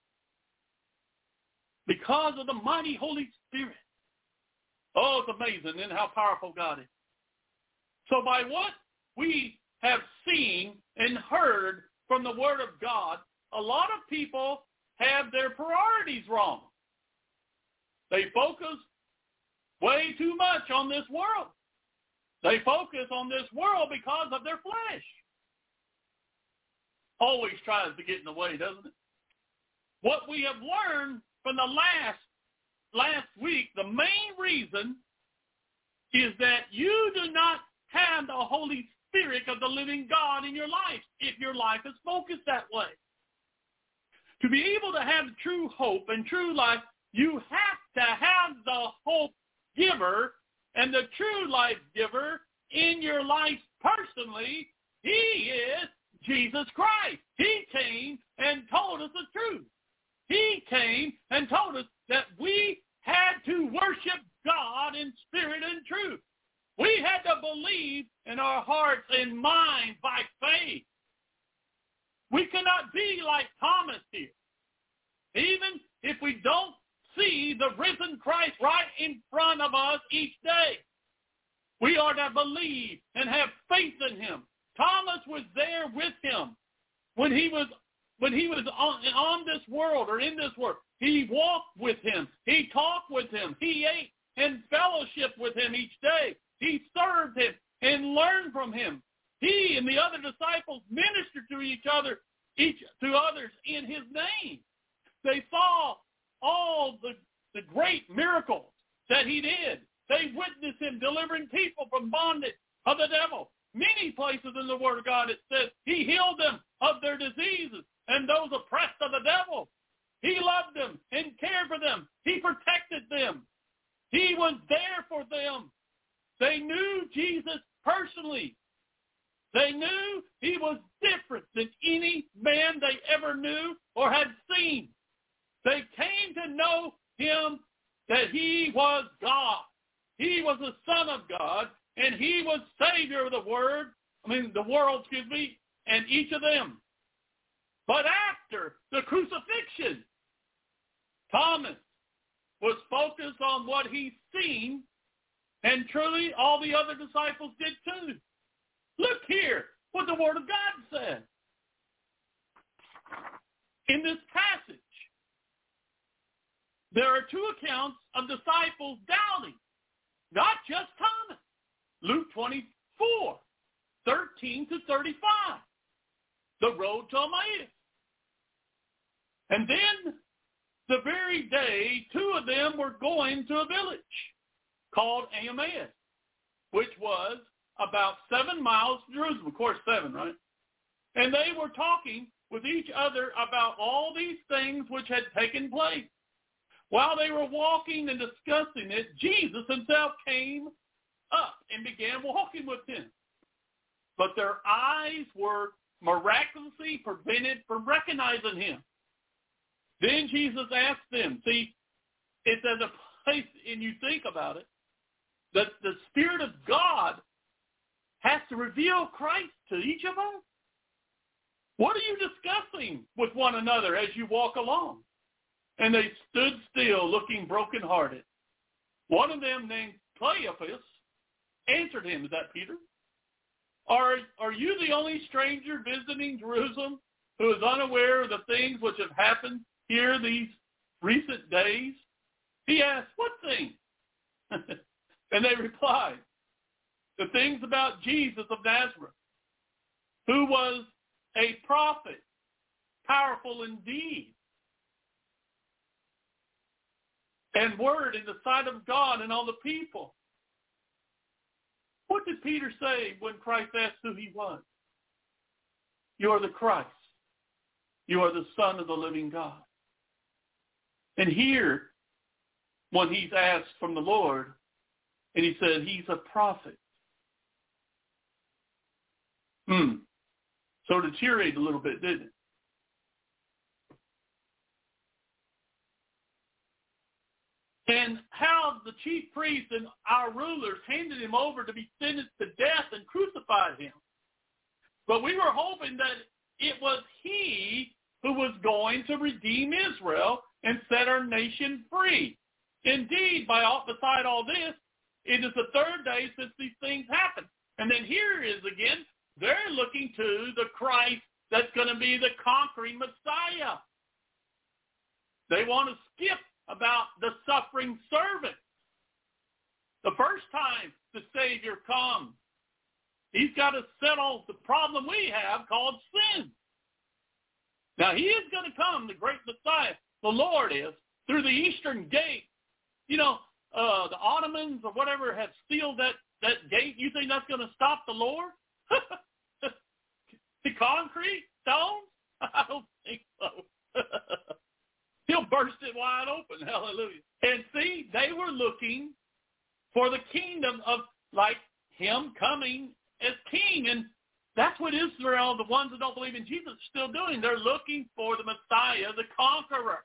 because of the mighty Holy Spirit. Oh, it's amazing and how powerful God is. So by what we have seen and heard from the Word of God, a lot of people have their priorities wrong. They focus way too much on this world. They focus on this world because of their flesh. Always tries to get in the way, doesn't it? What we have learned from the last week, the main reason is that you do not have the Holy Spirit of the living God in your life if your life is focused that way. To be able to have true hope and true life, you have to have the hope giver and the true life giver in your life personally. He is Jesus Christ. He came and told us the truth. He came and told us that we had to worship God in spirit and truth. We had to believe in our hearts and minds by faith. We cannot be like Thomas here. Even if we don't see the risen Christ right in front of us each day, we are to believe and have faith in him. Thomas was there with him when he was on this world or in this world. He walked with him. He talked with him. He ate and fellowship with him each day. He served him and learned from him. He and the other disciples ministered to each other, to others in his name. They saw all the great miracles that he did. They witnessed him delivering people from bondage of the devil, many places in the Word of God it says he healed them of their diseases and those oppressed of the devil. He loved them and cared for them. He protected them. He was there for them. They knew Jesus personally. They knew he was different than any man they ever knew or had seen. They came to know him that he was God. He was the Son of God, and he was Savior of the world, and each of them. But after the crucifixion, Thomas was focused on what he's seen, and truly all the other disciples did too. Look here what the Word of God said. In this passage, there are two accounts of disciples doubting, not just Thomas. Luke 24, 13 to 35, the road to Emmaus. And then the very day, two of them were going to a village called Emmaus, which was about 7 miles from Jerusalem. Of course, 7, right? And they were talking with each other about all these things which had taken place. While they were walking and discussing it, Jesus himself came up and began walking with them. But their eyes were miraculously prevented from recognizing him. Then Jesus asked them, see, it's as a place, and you think about it, that the Spirit of God has to reveal Christ to each of us. What are you discussing with one another as you walk along? And they stood still, looking brokenhearted. One of them, named Cleophas, answered him, is that Peter? Are you the only stranger visiting Jerusalem who is unaware of the things which have happened here these recent days? He asked, what thing? And they replied, the things about Jesus of Nazareth, who was a prophet, powerful in deed and word in the sight of God and all the people. What did Peter say when Christ asked who he was? You are the Christ. You are the Son of the living God. And here, when he's asked from the Lord, and he said he's a prophet. So it deteriorated a little bit, didn't it? And how the chief priests and our rulers handed him over to be sentenced to death and crucified him. But we were hoping that it was he who was going to redeem Israel and set our nation free. Indeed, beside all this, it is the third day since these things happened. And then here it is again. They're looking to the Christ that's going to be the conquering Messiah. They want to skip about the suffering servant. The first time the Savior comes, he's got to settle the problem we have called sin. Now, he is going to come, the great Messiah, the Lord is, through the eastern gate. You know, the Ottomans or whatever have sealed that gate. You think that's going to stop the Lord? The concrete, stones? I don't think so. He'll burst it wide open. Hallelujah. And see, they were looking for the kingdom of, like, him coming as king. And that's what Israel, the ones that don't believe in Jesus, are still doing. They're looking for the Messiah, the conqueror.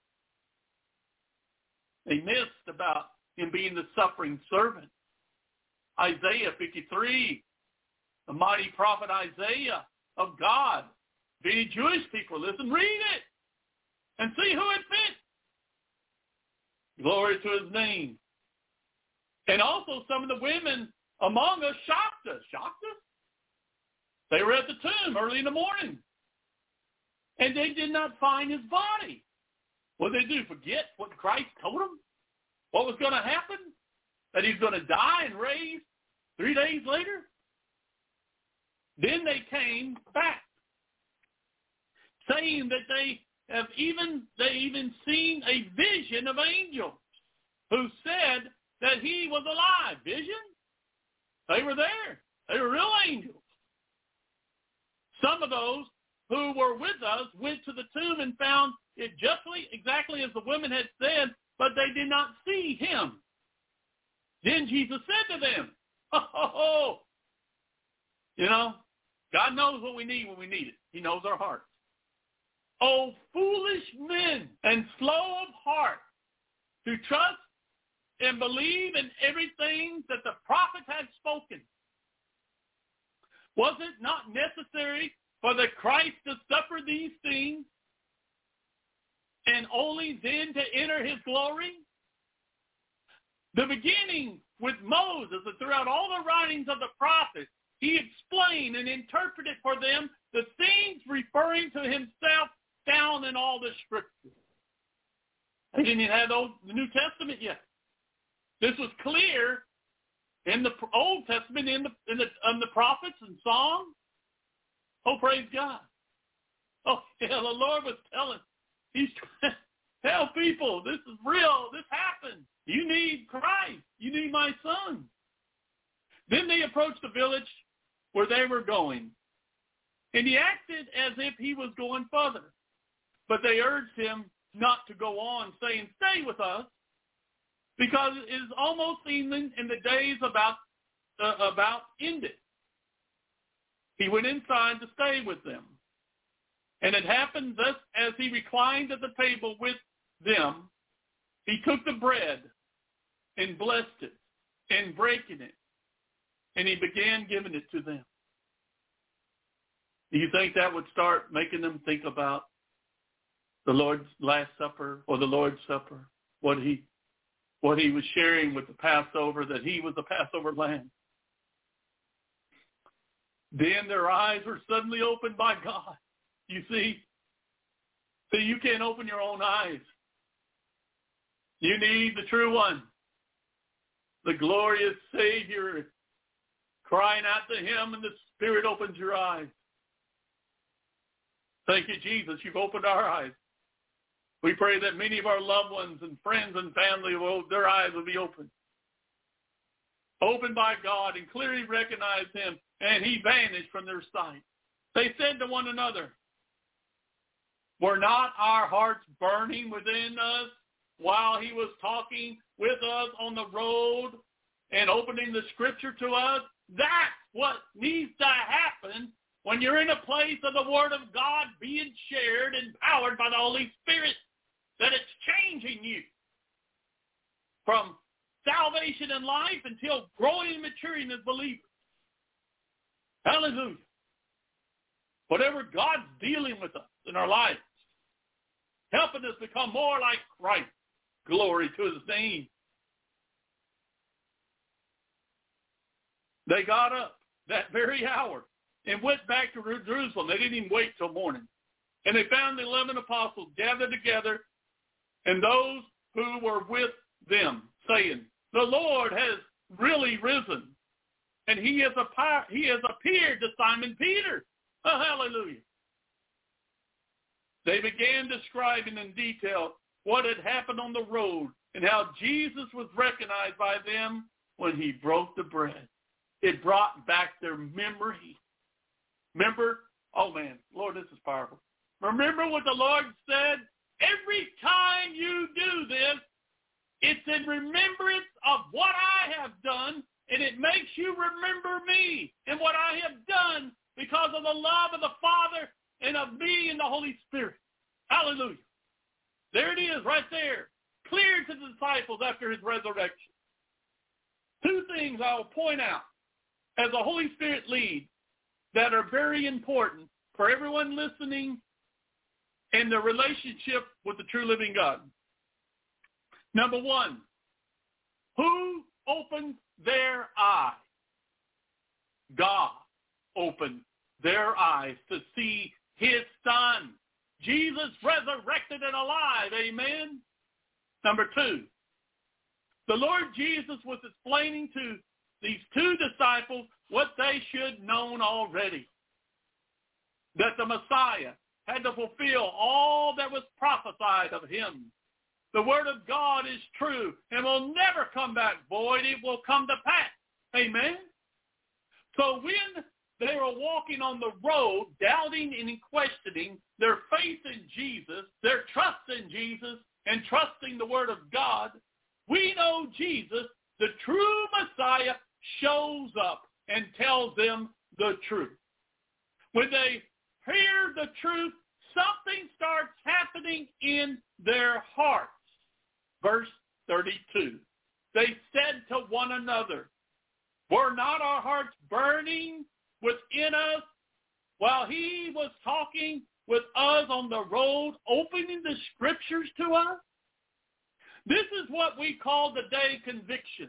They missed about him being the suffering servant. Isaiah 53, the mighty prophet Isaiah of God. Any Jewish people, listen, read it and see who it fits. Glory to his name. And also some of the women among us shocked us. Shocked us? They were at the tomb early in the morning. And they did not find his body. What did they do? Forget what Christ told them? What was going to happen? That he's going to die and raise 3 days later? Then they came back, saying that they even seen a vision of angels who said that he was alive. Vision? They were there. They were real angels. Some of those who were with us went to the tomb and found it exactly as the women had said, but they did not see him. Then Jesus said to them, God knows what we need when we need it. He knows our hearts. Oh, foolish men and slow of heart to trust and believe in everything that the prophets had spoken. Was it not necessary for the Christ to suffer these things and only then to enter his glory? The beginning with Moses and throughout all the writings of the prophets, he explained and interpreted for them the things referring to himself down in all the scriptures. They didn't even have the New Testament yet. This was clear in the Old Testament, in the prophets and songs. Oh, praise God. Oh, yeah, the Lord was he's trying to tell people, this is real, this happened. You need Christ. You need my son. Then they approached the village where they were going, and he acted as if he was going further. But they urged him not to go on, saying, stay with us, because it is almost evening and the days about ended. He went inside to stay with them. And it happened thus, as he reclined at the table with them, he took the bread and blessed it and breaking it, and he began giving it to them. Do you think that would start making them think about the Lord's Last Supper or the Lord's Supper, what he was sharing with the Passover, that he was the Passover lamb? Then their eyes were suddenly opened by God. You see? So you can't open your own eyes. You need the true one, the glorious Savior, crying out to him, and the Spirit opens your eyes. Thank you, Jesus. You've opened our eyes. We pray that many of our loved ones and friends and family, their eyes will be opened. Opened by God, and clearly recognize him, and he vanished from their sight. They said to one another, were not our hearts burning within us while he was talking with us on the road and opening the scripture to us? That's what needs to happen when you're in a place of the Word of God being shared and powered by the Holy Spirit, that it's changing you from salvation and life until growing and maturing as believers. Hallelujah. Whatever God's dealing with us in our lives, helping us become more like Christ. Glory to his name. They got up that very hour and went back to Jerusalem. They didn't even wait till morning. And they found the 11 apostles gathered together, and those who were with them, saying, the Lord has really risen, and he has appeared to Simon Peter. Oh, hallelujah. They began describing in detail what had happened on the road and how Jesus was recognized by them when he broke the bread. It brought back their memory. Remember? Oh, man. Lord, this is powerful. Remember what the Lord said? Every time you do this, it's in remembrance of what I have done, and it makes you remember me and what I have done because of the love of the Father and of me and the Holy Spirit. Hallelujah. There it is right there, clear to the disciples after his resurrection. Two things I will point out as the Holy Spirit leads that are very important for everyone listening in their relationship with the true living God. Number one, who opened their eyes? God opened their eyes to see his Son, Jesus resurrected and alive. Amen. Number two, the Lord Jesus was explaining to these two disciples what they should known already, that the Messiah had to fulfill all that was prophesied of him. The word of God is true and will never come back void. It will come to pass. Amen. So when they were walking on the road, doubting and questioning their faith in Jesus, their trust in Jesus, and trusting the Word of God, we know Jesus, the true Messiah, shows up and tells them the truth. When they hear the truth, something starts happening in their hearts. Verse 32, they said to one another, were not our hearts burning within us while he was talking with us on the road, opening the scriptures to us? This is what we call today conviction.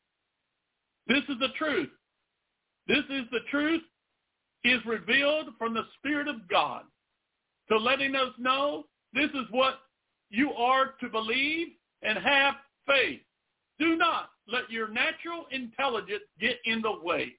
This is the truth. This is the truth is revealed from the Spirit of God to letting us know this is what you are to believe and have faith. Do not let your natural intelligence get in the way.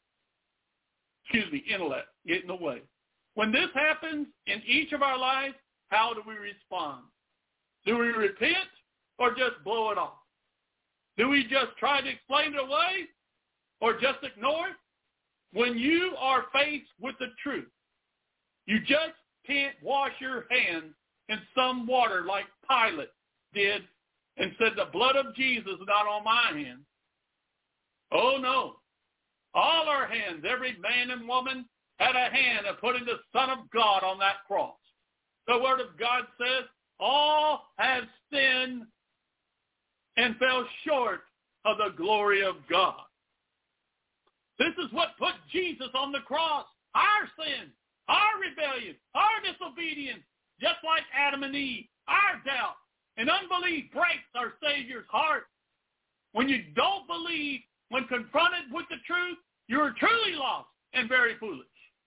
Intellect get in the way. When this happens in each of our lives, how do we respond? Do we repent or just blow it off? Do we just try to explain it away or just ignore it? When you are faced with the truth, you just can't wash your hands in some water like Pilate did and said, the blood of Jesus is not on my hands. Oh, no. All our hands, every man and woman had a hand of putting the Son of God on that cross. The Word of God says, all have sinned and fell short of the glory of God. This is what put Jesus on the cross. Our sin, our rebellion, our disobedience, just like Adam and Eve, our doubt and unbelief breaks our Savior's heart. When you don't believe, when confronted with the truth, you're truly lost and very foolish.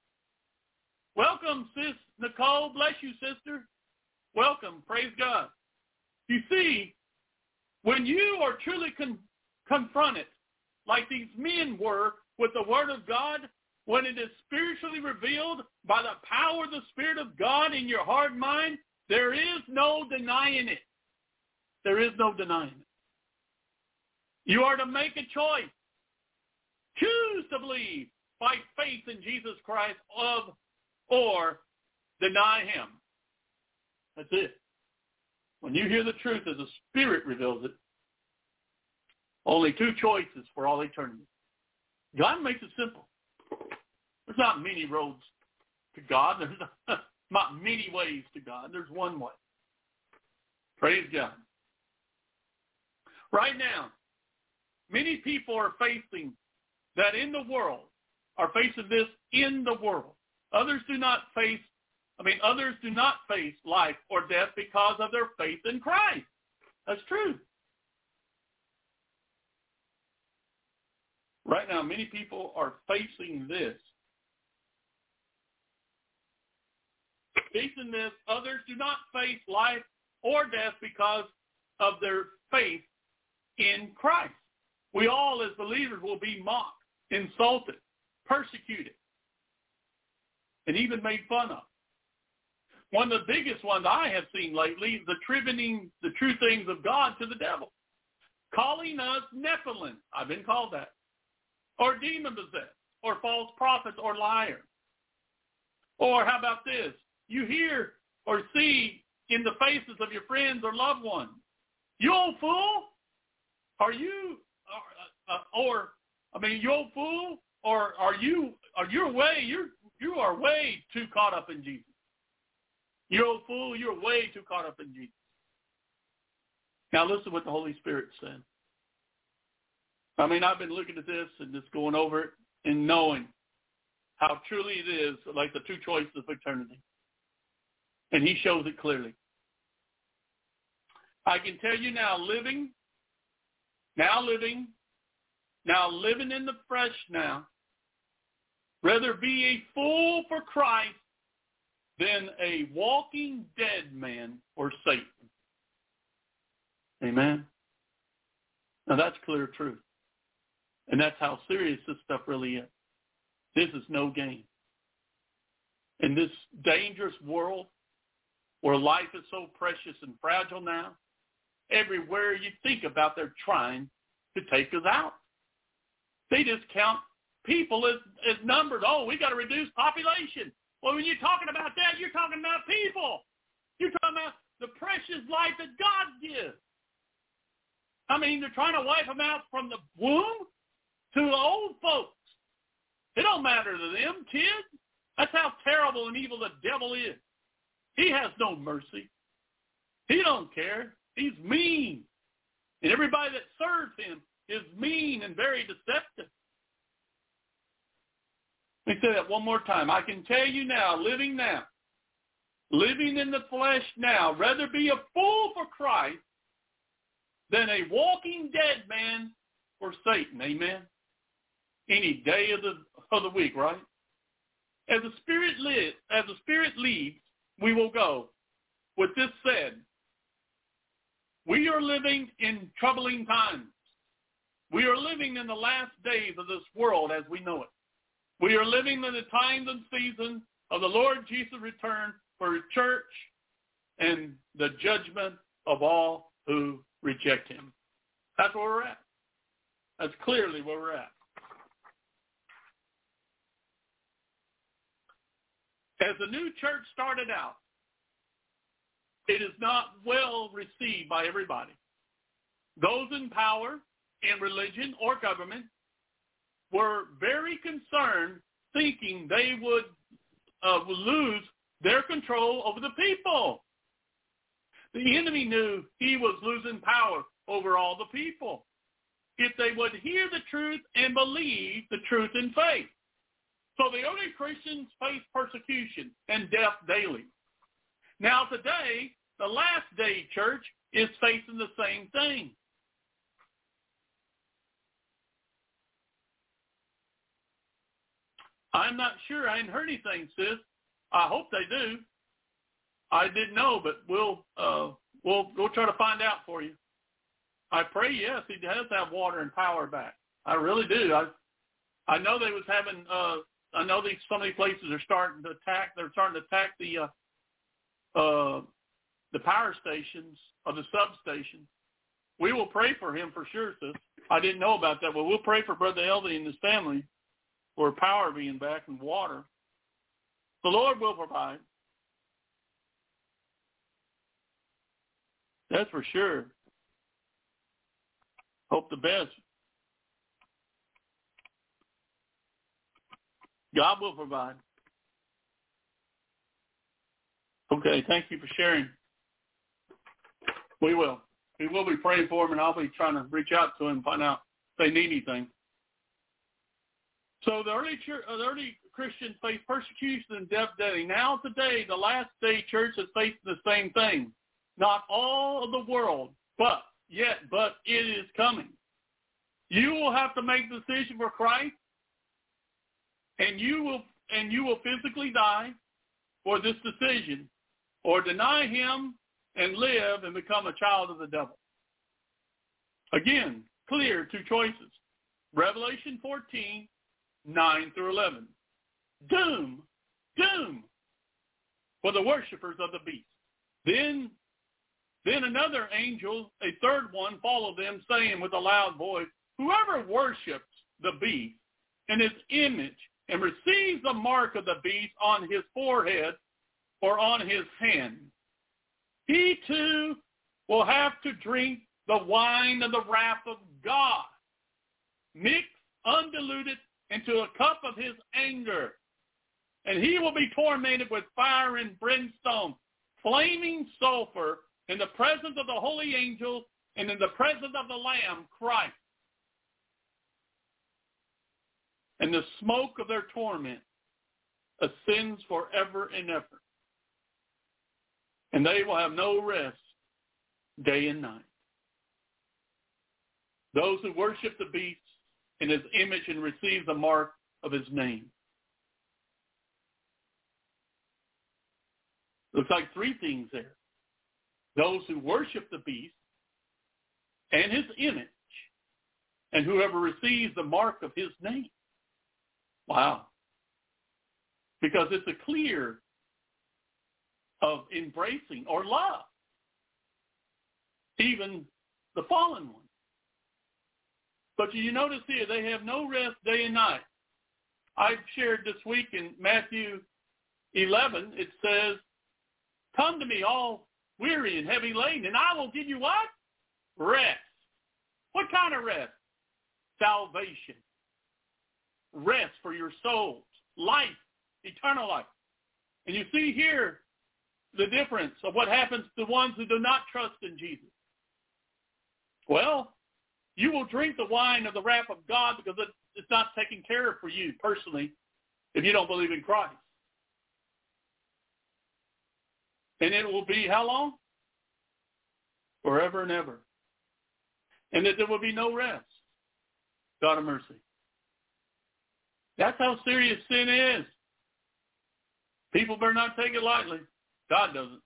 Welcome, Sis Nicole. Bless you, sister. Welcome. Praise God. You see, when you are truly confronted, like these men were, with the Word of God, when it is spiritually revealed by the power of the Spirit of God in your heart and mind, there is no denying it. There is no denying it. You are to make a choice. Choose to believe by faith in Jesus Christ or deny him. That's it. When you hear the truth as the Spirit reveals it, only two choices for all eternity. God makes it simple. There's not many roads to God. There's not many ways to God. There's one way. Praise God. Right now, many people are facing that in the world, are facing this in the world. Others do not face life or death because of their faith in Christ. That's true. Right now, many people are facing this. Facing this, others do not face life or death because of their faith in Christ. We all, as believers, will be mocked, insulted, persecuted, and even made fun of. One of the biggest ones I have seen lately is attributing the true things of God to the devil, calling us Nephilim. I've been called that. Or demon-possessed, or false prophets, or liars. Or how about this? You hear or see in the faces of your friends or loved ones, you old fool? You old fool? Or you are way too caught up in Jesus. You old fool, you're way too caught up in Jesus. Now listen what the Holy Spirit said. I've been looking at this and just going over it and knowing how truly it is like the two choices of eternity. And he shows it clearly. I can tell you now, living in the flesh now, rather be a fool for Christ than a walking dead man or Satan. Amen? Now that's clear truth. And that's how serious this stuff really is. This is no game. In this dangerous world where life is so precious and fragile now, everywhere you think about, they're trying to take us out. They just count people is numbered. Oh, we got to reduce population. Well, when you're talking about that, you're talking about people. You're talking about the precious life that God gives. I mean, they're trying to wipe them out from the womb to the old folks. It don't matter to them, kids. That's how terrible and evil the devil is. He has no mercy. He don't care. He's mean. And everybody that serves him is mean and very deceptive. Let me say that one more time. I can tell you now, living in the flesh now, rather be a fool for Christ than a walking dead man for Satan. Amen. Any day of the week, right? As the Spirit leads, we will go. With this said, we are living in troubling times. We are living in the last days of this world as we know it. We are living in the times and season of the Lord Jesus' return for his church and the judgment of all who reject him. That's where we're at. That's clearly where we're at. As the new church started out, it is not well received by everybody. Those in power, in religion or government, were very concerned, thinking they would lose their control over the people. The enemy knew he was losing power over all the people if they would hear the truth and believe the truth in faith. So the early Christians faced persecution and death daily. Now today, the last day church is facing the same thing. I'm not sure. I ain't heard anything, sis. I hope they do. I didn't know, but we'll try to find out for you. I pray, yes, he does have water and power back. I really do. I know they was having. I know some of these places are starting to attack. They're starting to attack the power stations or the substations. We will pray for him for sure, sis. I didn't know about that, but we'll pray for Brother Elvie and his family for power being back and water. The Lord will provide. That's for sure. Hope the best. God will provide. Okay, thank you for sharing. We will. We will be praying for them, and I'll be trying to reach out to them and find out if they need anything. So the early Christians faced persecution and death daily. Now today, the last day church is facing the same thing. Not all of the world, but it is coming. You will have to make the decision for Christ, and you will physically die for this decision, or deny him and live and become a child of the devil. Again, clear two choices. Revelation 14, 9 through 11. Doom for the worshipers of the beast. Then another angel, a third one, followed them, saying with a loud voice, whoever worships the beast and his image and receives the mark of the beast on his forehead or on his hand, he too will have to drink the wine of the wrath of God, mixed, undiluted, into a cup of his anger. And he will be tormented with fire and brimstone, flaming sulfur, in the presence of the holy angels and in the presence of the Lamb, Christ. And the smoke of their torment ascends forever and ever. And they will have no rest day and night. Those who worship the beast in his image and receive the mark of his name. Looks like three things there. Those who worship the beast and his image, and whoever receives the mark of his name. Wow. Because it's a clear of embracing or love even the fallen one. But you notice here, they have no rest day and night. I shared this week in Matthew 11, it says, come to me all weary and heavy laden, and I will give you what? Rest. What kind of rest? Salvation. Rest for your souls. Life. Eternal life. And you see here the difference of what happens to the ones who do not trust in Jesus. Well, you will drink the wine of the wrath of God because it's not taking care of for you personally if you don't believe in Christ. And it will be how long? Forever and ever. And that there will be no rest. God of mercy. That's how serious sin is. People better not take it lightly. God doesn't.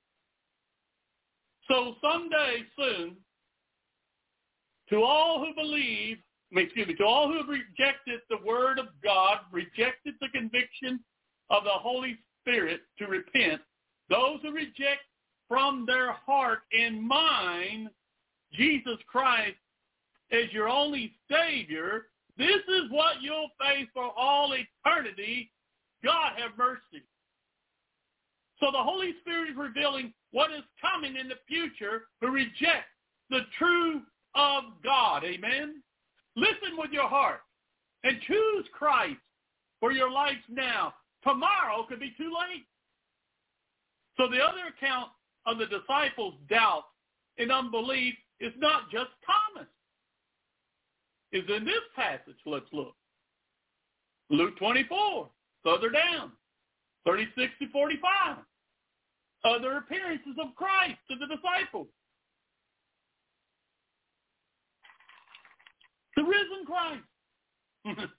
So someday soon, to all who to all who have rejected the word of God, rejected the conviction of the Holy Spirit to repent, those who reject from their heart and mind Jesus Christ as your only Savior, this is what you'll face for all eternity. God have mercy. So the Holy Spirit is revealing what is coming in the future who reject the truth of God. Amen? Listen with your heart and choose Christ for your life now. Tomorrow could be too late. So the other account of the disciples' doubt and unbelief is not just Thomas. It's in this passage. Let's look. Luke 24, further down, 36 to 45. Other appearances of Christ to the disciples. The risen Christ.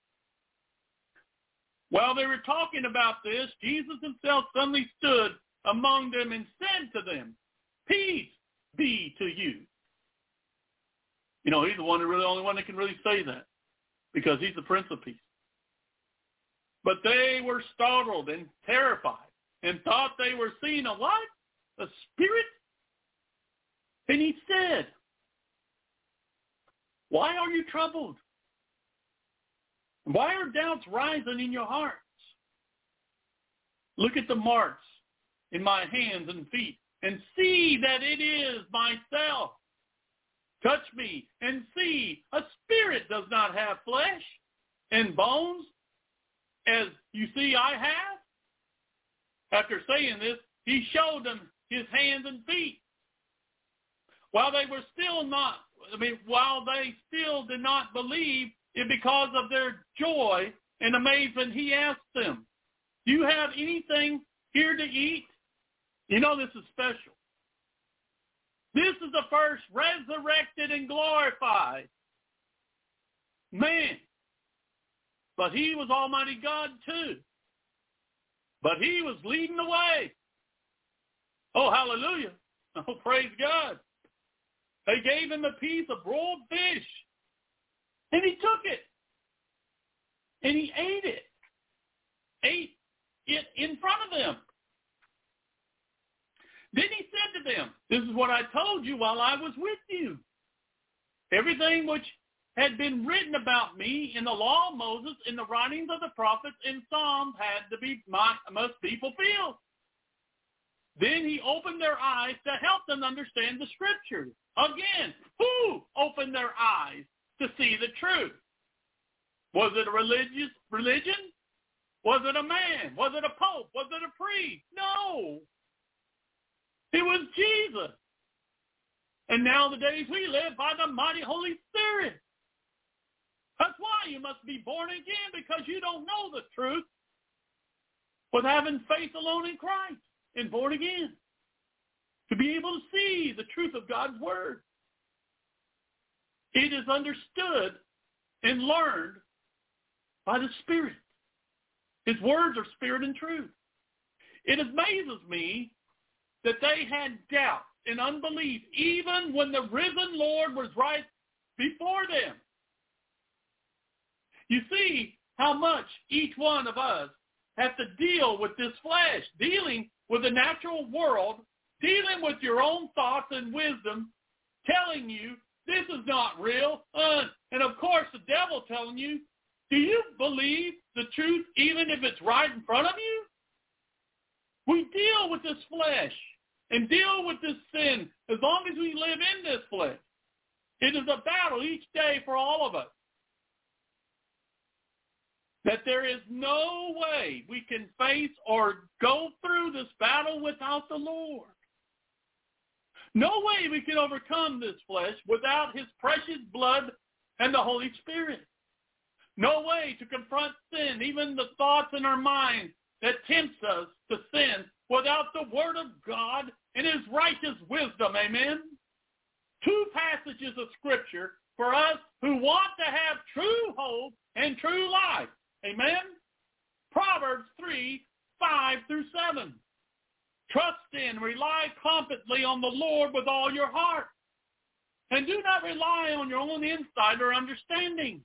While they were talking about this, Jesus himself suddenly stood among them and said to them, peace be to you. You know, he's the only one that can really say that because he's the Prince of Peace. But they were startled and terrified and thought they were seeing a what? A spirit? And he said, why are you troubled? Why are doubts rising in your hearts? Look at the marks in my hands and feet and see that it is myself. Touch me and see. A spirit does not have flesh and bones as you see I have. After saying this, he showed them his hands and feet. While they still did not believe it because of their joy and amazement, he asked them, do you have anything here to eat? You know this is special. This is the first resurrected and glorified man. But he was Almighty God too. But he was leading the way. Oh, hallelujah. Oh, praise God. They gave him a piece of broiled fish. And he took it. And he ate it. Ate it in front of them. Then he said to them, this is what I told you while I was with you. Everything which had been written about me in the law of Moses, in the writings of the prophets, and Psalms must be fulfilled. Then he opened their eyes to help them understand the scriptures. Again, who opened their eyes to see the truth? Was it a religion? Was it a man? Was it a pope? Was it a priest? No. It was Jesus. And now the days we live by the mighty Holy Spirit. That's why you must be born again, because you don't know the truth with having faith alone in Christ and born again. To be able to see the truth of God's word. It is understood and learned by the Spirit. His words are spirit and truth. It amazes me that they had doubt and unbelief even when the risen Lord was right before them. You see how much each one of us have to deal with this flesh, dealing with the natural world, dealing with your own thoughts and wisdom, telling you this is not real. And of course the devil telling you Do you believe the truth even if it's right in front of you? We deal with this flesh and deal with this sin as long as we live in this flesh. It is a battle each day for all of us. That there is no way we can face or go through this battle without the Lord. No way we can overcome this flesh without his precious blood and the Holy Spirit. No way to confront sin, even the thoughts in our mind that tempts us to sin, without the Word of God and his righteous wisdom. Amen? Two passages of Scripture for us who want to have true hope and true life. Amen? Proverbs 3, 5 through 7. Trust in, rely confidently on the Lord with all your heart. And do not rely on your own insight or understanding.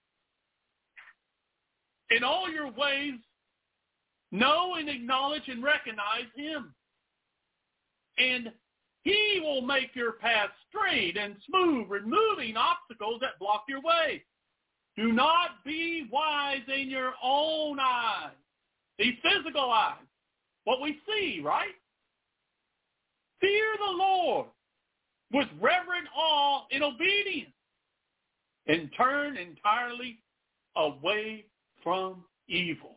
In all your ways, know and acknowledge and recognize him. And he will make your path straight and smooth, removing obstacles that block your way. Do not be wise in your own eyes. These physical eyes. What we see, right? Fear the Lord with reverent awe and obedience. And turn entirely away from evil.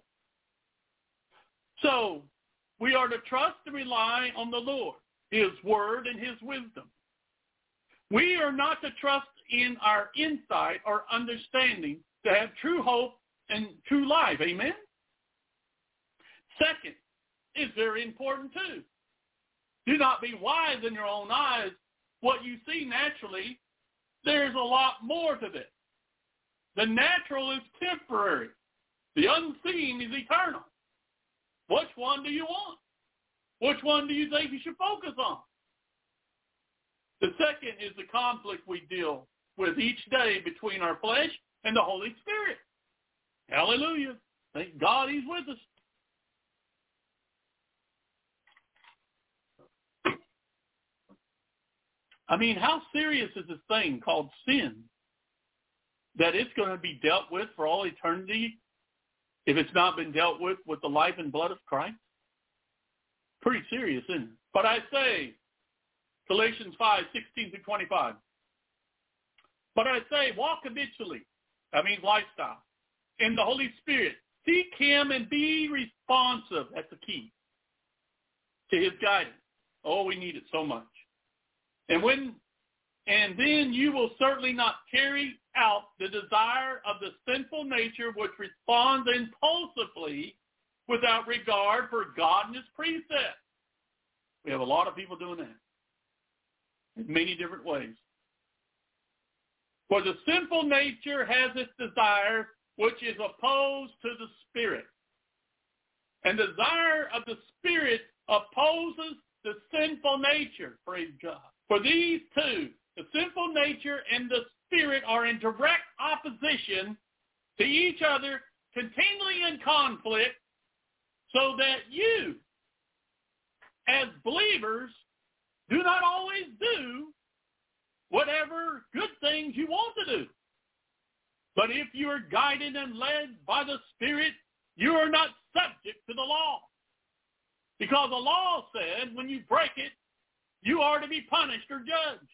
So, we are to trust and rely on the Lord, his word and his wisdom. We are not to trust in our insight or understanding to have true hope and true life. Amen? Second, is very important too. Do not be wise in your own eyes. What you see naturally, there's a lot more to this. The natural is temporary. The unseen is eternal. Which one do you want? Which one do you think you should focus on? The second is the conflict we deal with each day between our flesh and the Holy Spirit. Hallelujah. Thank God he's with us. I mean, how serious is this thing called sin that it's going to be dealt with for all eternity if it's not been dealt with the life and blood of Christ? Pretty serious, isn't it? But I say, Galatians 5, 16 through 25. But I say, walk habitually, that means lifestyle, in the Holy Spirit. Seek him and be responsive. That's the key to his guidance. Oh, we need it so much. And then you will certainly not carry out the desire of the sinful nature which responds impulsively without regard for God and his precepts. We have a lot of people doing that in many different ways. For the sinful nature has its desire which is opposed to the Spirit. And the desire of the Spirit opposes the sinful nature, praise God. For these two, the sinful nature and the Spirit, are in direct opposition to each other, continually in conflict, so that you, as believers, do not always do whatever good things you want to do. But if you are guided and led by the Spirit, you are not subject to the law. Because the law said when you break it, you are to be punished or judged.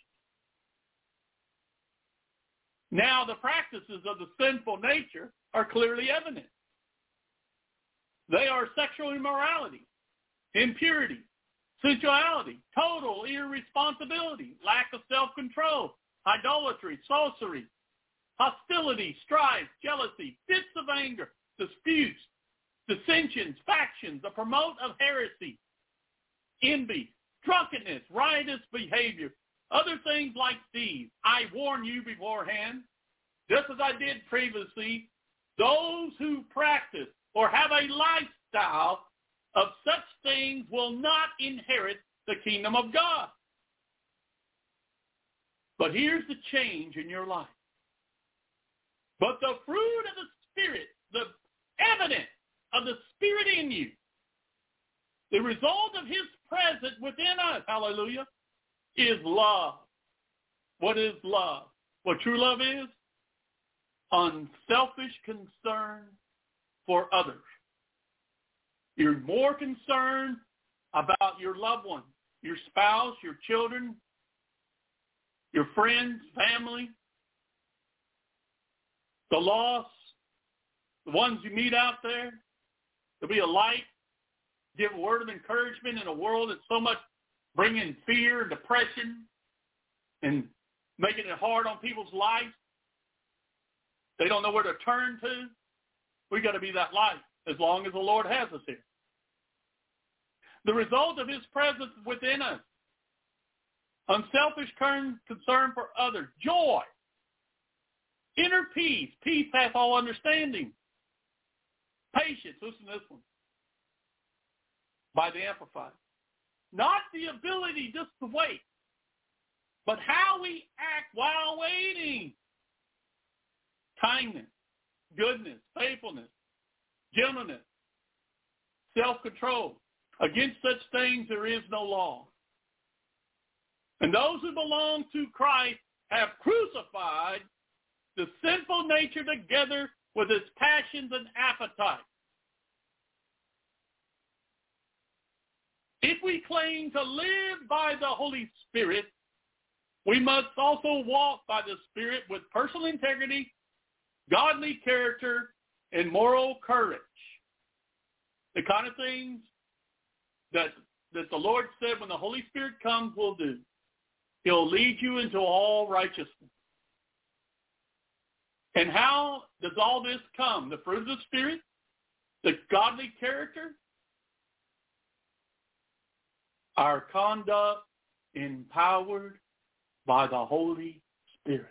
Now the practices of the sinful nature are clearly evident. They are sexual immorality, impurity, sensuality, total irresponsibility, lack of self-control, idolatry, sorcery, hostility, strife, jealousy, fits of anger, disputes, dissensions, factions, the promote of heresy, envy, drunkenness, riotous behavior, other things like these. I warn you beforehand, just as I did previously, those who practice or have a lifestyle of such things will not inherit the kingdom of God. But here's the change in your life. But the fruit of the Spirit, the evidence of the Spirit in you, the result of his presence within us, hallelujah, is love. What is love? What true love is? unselfish concern for others. You're more concerned about your loved one, your spouse, your children, your friends, family, the lost, the ones you meet out there, to be a light, give a word of encouragement in a world that's so much bringing fear and depression and making it hard on people's lives. They don't know where to turn to. We got to be that light as long as the Lord has us here. The result of his presence within us, unselfish concern for others, joy, inner peace, peace hath all understanding, patience, listen to this one, by the Amplified. Not the ability just to wait, but how we act while waiting. Kindness, goodness, faithfulness, gentleness, self-control. Against such things there is no law. And those who belong to Christ have crucified the sinful nature together with its passions and appetites. If we claim to live by the Holy Spirit, we must also walk by the Spirit with personal integrity, godly character, and moral courage. The kind of things that the Lord said when the Holy Spirit comes will do. He'll lead you into all righteousness. And how does all this come? The fruit of the Spirit, the godly character, our conduct empowered by the Holy Spirit.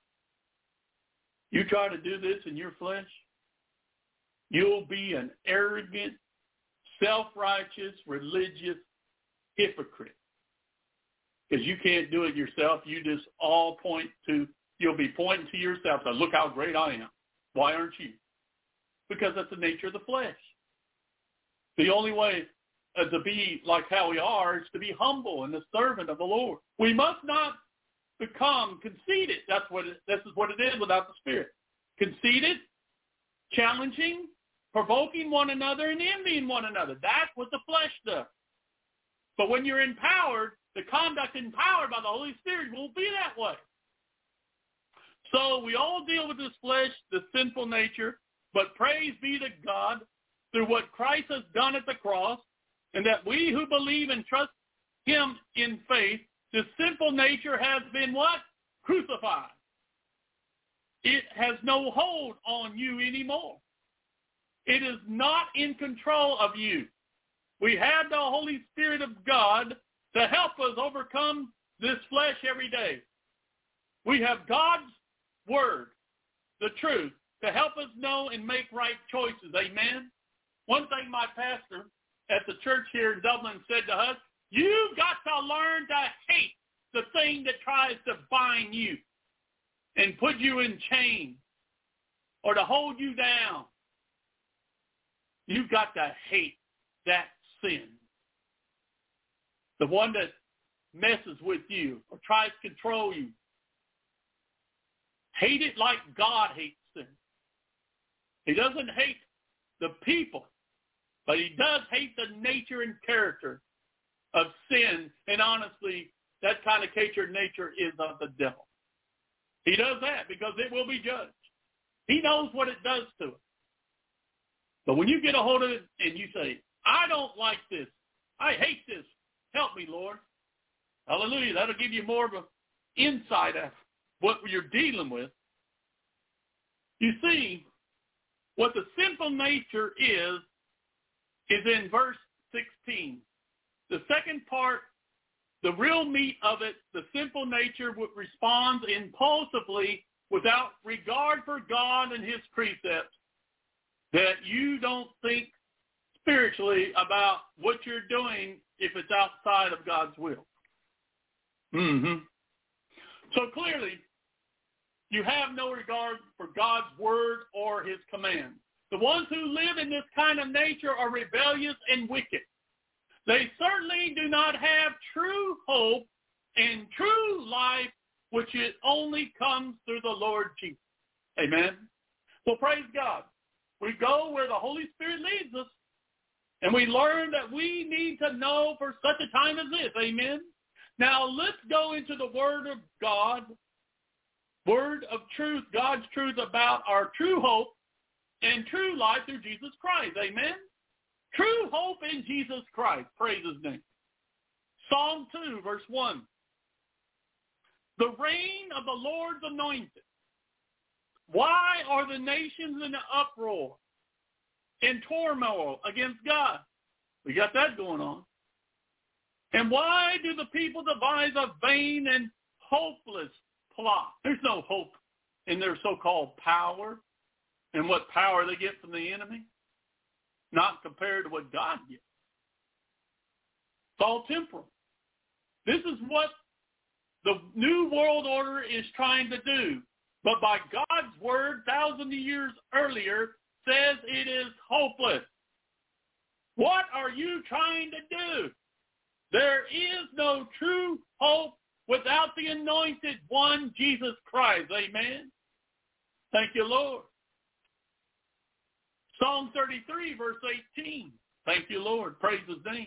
You try to do this in your flesh, you'll be an arrogant, self-righteous, religious hypocrite. Because you can't do it yourself. You just all you'll be pointing to yourself. So, look how great I am. Why aren't you? Because that's the nature of the flesh. The only way to be like how we are is to be humble and the servant of the Lord. We must not become conceited. This is what it is without the Spirit. Conceited, challenging, provoking one another, and envying one another. That's what the flesh does. But when you're empowered, the conduct empowered by the Holy Spirit will be that way. So we all deal with this flesh, the sinful nature, but praise be to God through what Christ has done at the cross, and that we who believe and trust him in faith, the sinful nature has been what? Crucified. It has no hold on you anymore. It is not in control of you. We have the Holy Spirit of God to help us overcome this flesh every day. We have God's word, the truth, to help us know and make right choices. Amen? One thing my pastor at the church here in Dublin said to us, you've got to learn to hate the thing that tries to bind you and put you in chains or to hold you down. You've got to hate that sin. The one that messes with you or tries to control you. Hate it like God hates sin. He doesn't hate the people, but he does hate the nature and character of sin. And honestly, that kind of nature is of the devil. He does that because it will be judged. He knows what it does to us. But when you get a hold of it and you say, I don't like this. I hate this. Help me, Lord. Hallelujah. That'll give you more of an insight of what you're dealing with. You see, what the sinful nature is in verse 16. The second part, the real meat of it, the sinful nature responds impulsively without regard for God and his precepts, that you don't think spiritually about what you're doing if it's outside of God's will. So clearly, you have no regard for God's word or his command. The ones who live in this kind of nature are rebellious and wicked. They certainly do not have true hope and true life, which it only comes through the Lord Jesus. Amen. So praise God. We go where the Holy Spirit leads us, and we learn that we need to know for such a time as this. Amen. Now let's go into the Word of God, Word of truth, God's truth about our true hope and true life through Jesus Christ. Amen. True hope in Jesus Christ. Praise his name. Psalm 2, verse 1. The reign of the Lord's anointed. Why are the nations in uproar, in turmoil against God? We got that going on. And why do the people devise a vain and hopeless plot? There's no hope in their so-called power and what power they get from the enemy. Not compared to what God gives. It's all temporal. This is what the New World Order is trying to do. But by God's word, thousands of years earlier, says it is hopeless. What are you trying to do? There is no true hope without the anointed one, Jesus Christ. Amen. Thank you, Lord. Psalm 33, verse 18. Thank you, Lord. Praise his name.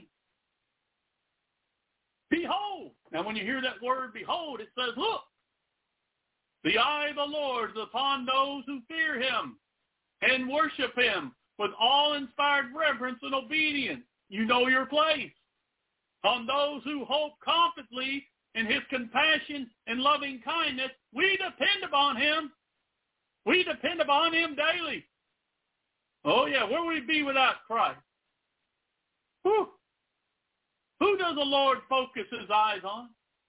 Behold. Now, when you hear that word, behold, it says, look. The eye of the Lord is upon those who fear him and worship him with all-inspired reverence and obedience. You know your place. On those who hope confidently in his compassion and loving kindness, we depend upon him. We depend upon him daily. Oh, yeah, where would we be without Christ? Whew. Who does the Lord focus his eyes on?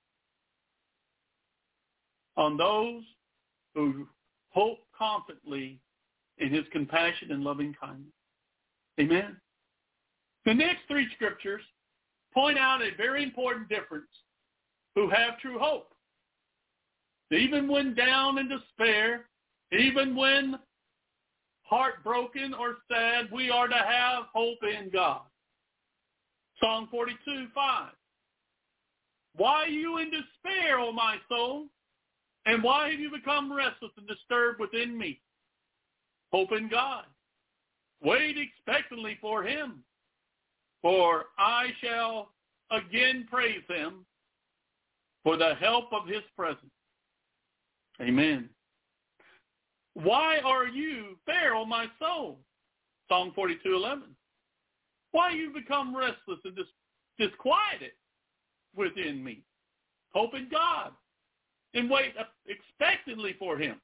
On those who hope confidently in his compassion and loving kindness. Amen. The next three scriptures point out a very important difference. Who have true hope. Even when down in despair, even when heartbroken or sad, we are to have hope in God. Psalm 42, 5. Why are you in despair, O my soul? And why have you become restless and disturbed within me? Hope in God. Wait expectantly for him, for I shall again praise him for the help of his presence. Amen. Why are you there, O my soul? Psalm 42:11. Why you become restless and disquieted within me? Hope in God and wait expectantly for him.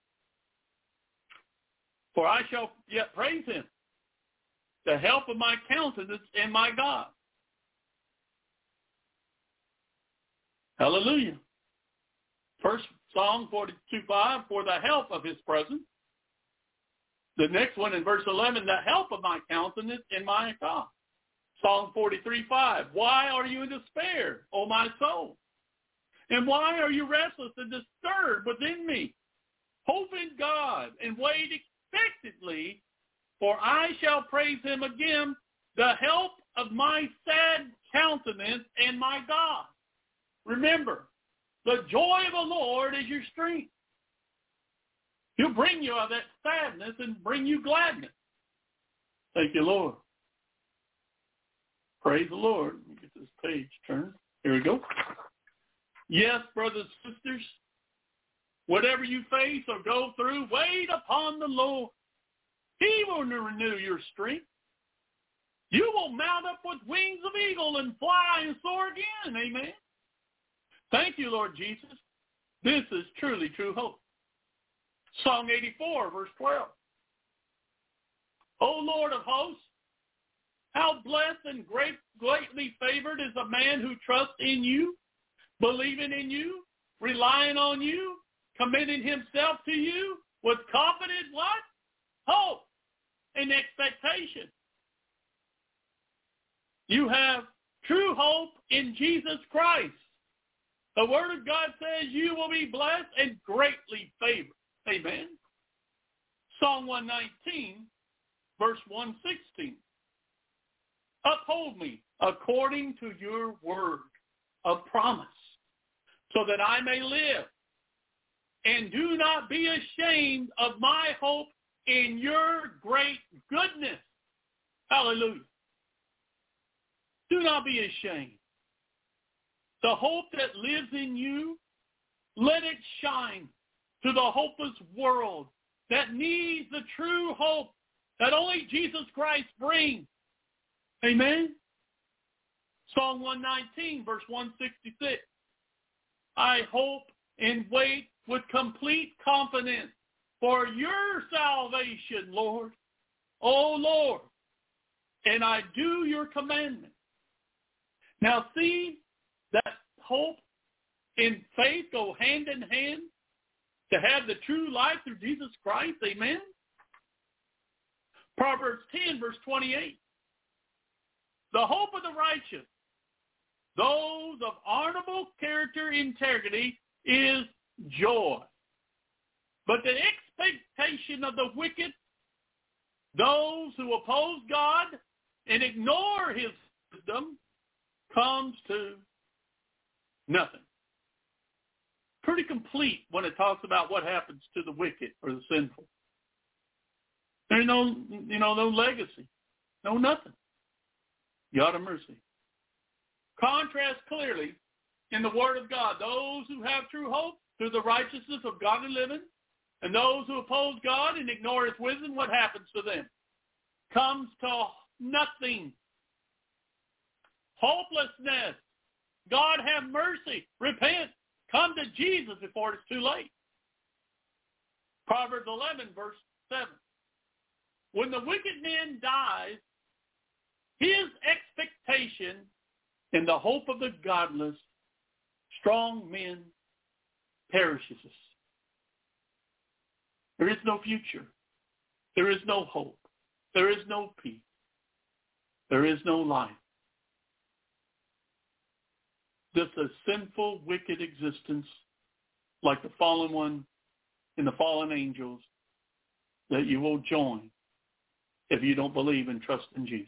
For I shall yet praise him, the help of my countenance and my God. Hallelujah. First Psalm 42:5, for the help of his presence. The next one in verse 11, the help of my countenance and my God. Psalm 43:5, why are you in despair, O my soul? And why are you restless and disturbed within me? Hope in God and wait expectantly, for I shall praise him again, the help of my sad countenance and my God. Remember, the joy of the Lord is your strength. He'll bring you out of that sadness and bring you gladness. Thank you, Lord. Praise the Lord. Let me get this page turned. Here we go. Yes, brothers and sisters, whatever you face or go through, wait upon the Lord. He will renew your strength. You will mount up with wings of eagle and fly and soar again. Amen. Thank you, Lord Jesus. This is truly true hope. Psalm 84, verse 12. O Lord of hosts, how blessed and greatly favored is the man who trusts in you, believing in you, relying on you, committing himself to you with confident what? Hope and expectation. You have true hope in Jesus Christ. The Word of God says you will be blessed and greatly favored. Amen. Psalm 119, verse 116. Uphold me according to your word of promise, so that I may live. and do not be ashamed of my hope in your great goodness. Hallelujah. Do not be ashamed. The hope that lives in you, let it shine to the hopeless world that needs the true hope that only Jesus Christ brings. Amen? Psalm 119, verse 166. I hope and wait with complete confidence for your salvation, Lord. O Lord, and I do your commandments. Now see that hope and faith go hand in hand to have the true life through Jesus Christ. Amen? Proverbs 10, verse 28. The hope of the righteous, those of honorable character integrity, is joy. But the expectation of the wicked, those who oppose God and ignore his wisdom, comes to nothing. Pretty complete when it talks about what happens to the wicked or the sinful. There's no legacy, no nothing. God of mercy. Contrast clearly in the Word of God those who have true hope through the righteousness of godly living, and those who oppose God and ignore his wisdom. What happens to them? Comes to nothing. Hopelessness. God have mercy. Repent. Come to Jesus before it's too late. Proverbs 11, verse 7. When the wicked man dies, his expectation and the hope of the godless, strong men perishes. There is no future. There is no hope. There is no peace. There is no life. Just a sinful, wicked existence like the fallen one and the fallen angels that you will join if you don't believe and trust in Jesus.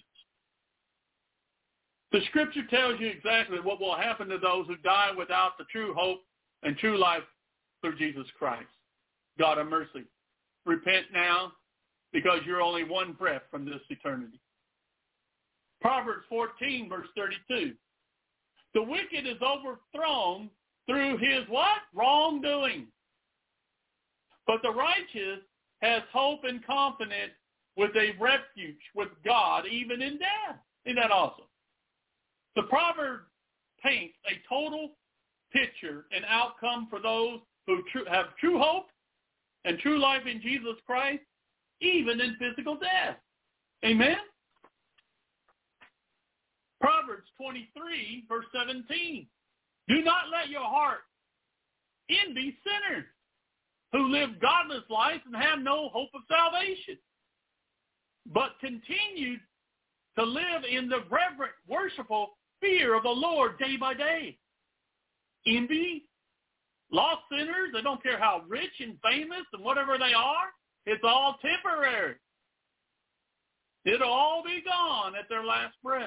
The scripture tells you exactly what will happen to those who die without the true hope and true life through Jesus Christ. God of mercy. Repent now because you're only one breath from this eternity. Proverbs 14, verse 32. The wicked is overthrown through his what? Wrongdoing. But the righteous has hope and confidence with a refuge with God even in death. Isn't that awesome? The proverb paints a total picture and outcome for those who have true hope and true life in Jesus Christ, even in physical death. Amen? Proverbs 23, verse 17. Do not let your heart envy sinners who live godless lives and have no hope of salvation, but continue to live in the reverent, worshipful fear of the Lord day by day. Envy, lost sinners, they don't care how rich and famous and whatever they are, it's all temporary. It'll all be gone at their last breath.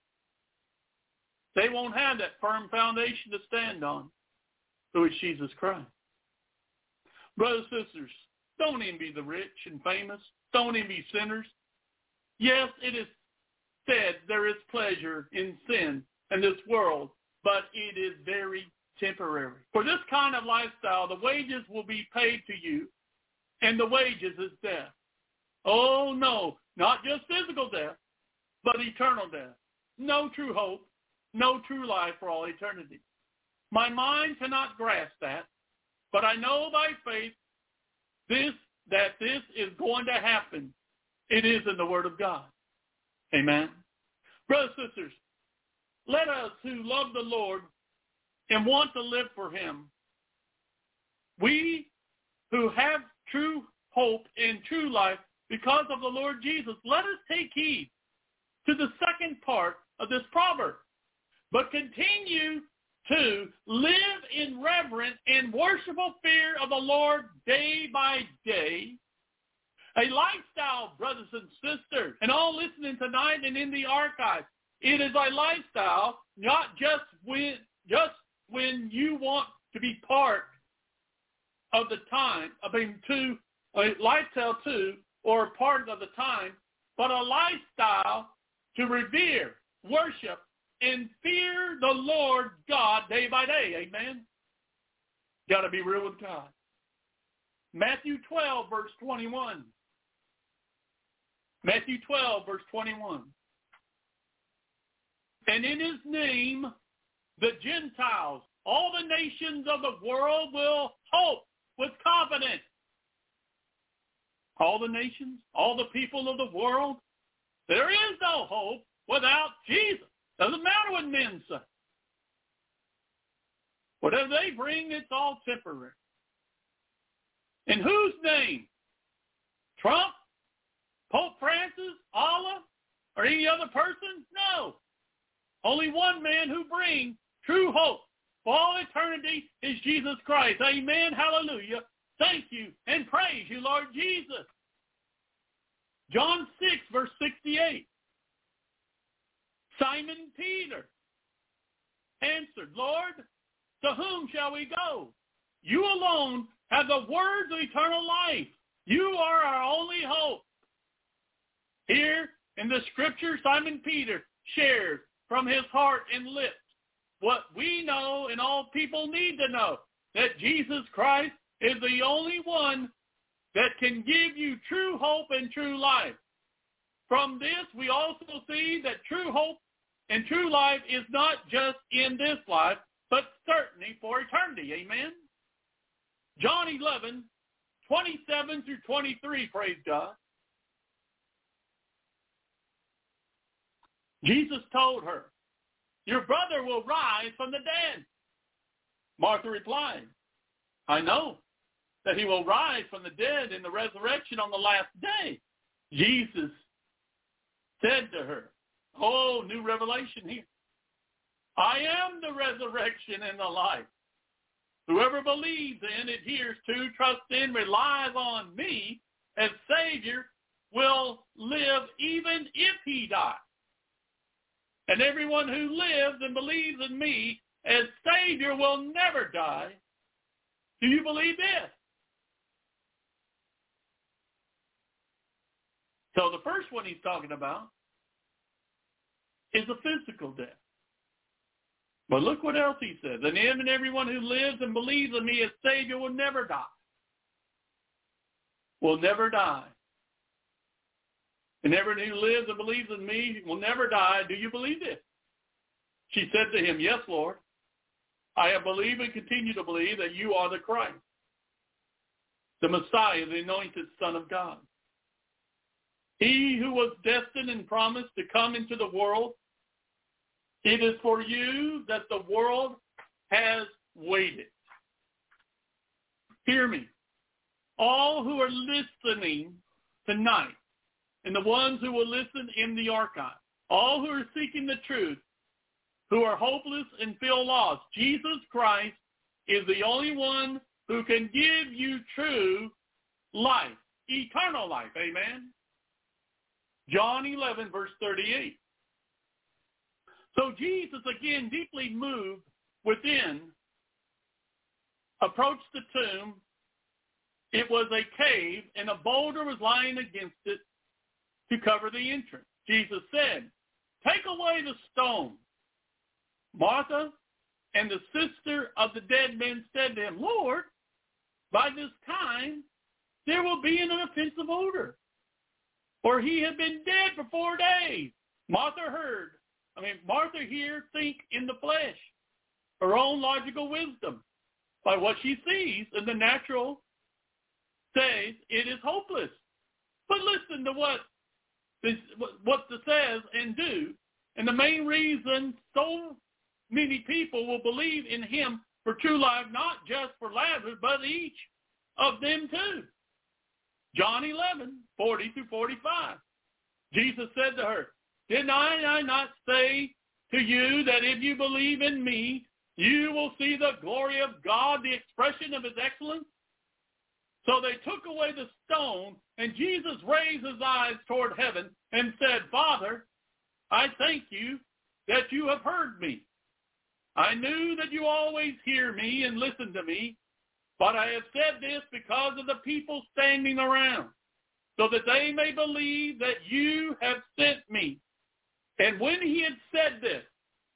They won't have that firm foundation to stand on, who is Jesus Christ. Brothers and sisters, don't envy the rich and famous. Don't envy sinners. Yes, it is said there is pleasure in sin in this world, but it is very temporary. For this kind of lifestyle, the wages will be paid to you, and the wages is death. Oh, no, not just physical death, but eternal death. No true hope, no true life for all eternity. My mind cannot grasp that, but I know by faith that this is going to happen. It is in the Word of God. Amen. Brothers and sisters, let us who love the Lord and want to live for him, we who have true hope and true life because of the Lord Jesus, let us take heed to the second part of this proverb. But continue to live in reverent and worshipful fear of the Lord day by day. A lifestyle, brothers and sisters, and all listening tonight and in the archives. It is a lifestyle, not just when you want to be part of the time, a lifestyle too, or part of the time, but a lifestyle to revere, worship, and fear the Lord God day by day. Amen? Got to be real with God. Matthew 12, verse 21. Matthew 12, verse 21. And in his name, the Gentiles, all the nations of the world will hope with confidence. All the nations, all the people of the world, there is no hope without Jesus. Doesn't matter what men say. Whatever they bring, it's all temporary. In whose name? Trump? Pope Francis? Allah? Or any other person? No. Only one man who brings true hope for all eternity is Jesus Christ. Amen. Hallelujah. Thank you and praise you, Lord Jesus. John 6, verse 68. Simon Peter answered, Lord, to whom shall we go? You alone have the words of eternal life. You are our only hope. Here in the scripture, Simon Peter shares from his heart and lips what we know and all people need to know, that Jesus Christ is the only one that can give you true hope and true life. From this, we also see that true hope and true life is not just in this life, but certainly for eternity. Amen? John 11, 27 through 23, praise God. Jesus told her, your brother will rise from the dead. Martha replied, I know that he will rise from the dead in the resurrection on the last day. Jesus said to her, oh, new revelation here. I am the resurrection and the life. Whoever believes in, adheres to, trusts in, relies on me as Savior will live even if he dies. And everyone who lives and believes in me as Savior will never die. Do you believe this? So the first one he's talking about is a physical death. But look what else he says. And him and everyone who lives and believes in me as Savior will never die. Will never die. And everyone who lives and believes in me will never die. Do you believe this? She said to him, yes, Lord. I have believed and continue to believe that you are the Christ, the Messiah, the anointed Son of God. He who was destined and promised to come into the world. It is for you that the world has waited. Hear me. All who are listening tonight, and the ones who will listen in the archive, all who are seeking the truth, who are hopeless and feel lost, Jesus Christ is the only one who can give you true life, eternal life. Amen? John 11, verse 38. So Jesus, again, deeply moved within, approached the tomb. It was a cave, and a boulder was lying against it to cover the entrance. Jesus said, take away the stone. Martha and the sister of the dead man said to him, Lord, by this time there will be an offensive odor, for he had been dead for 4 days. Martha here think in the flesh, her own logical wisdom, by what she sees in the natural says it is hopeless. But listen to what this says and do, and the main reason so many people will believe in him for true life, not just for Lazarus, but each of them too. John 11, 40 through 45. Jesus said to her, did I not say to you that if you believe in me, you will see the glory of God, the expression of his excellence? So they took away the stone, and Jesus raised his eyes toward heaven and said, Father, I thank you that you have heard me. I knew that you always hear me and listen to me, But I have said this because of the people standing around, so that they may believe that you have sent me. And when he had said this,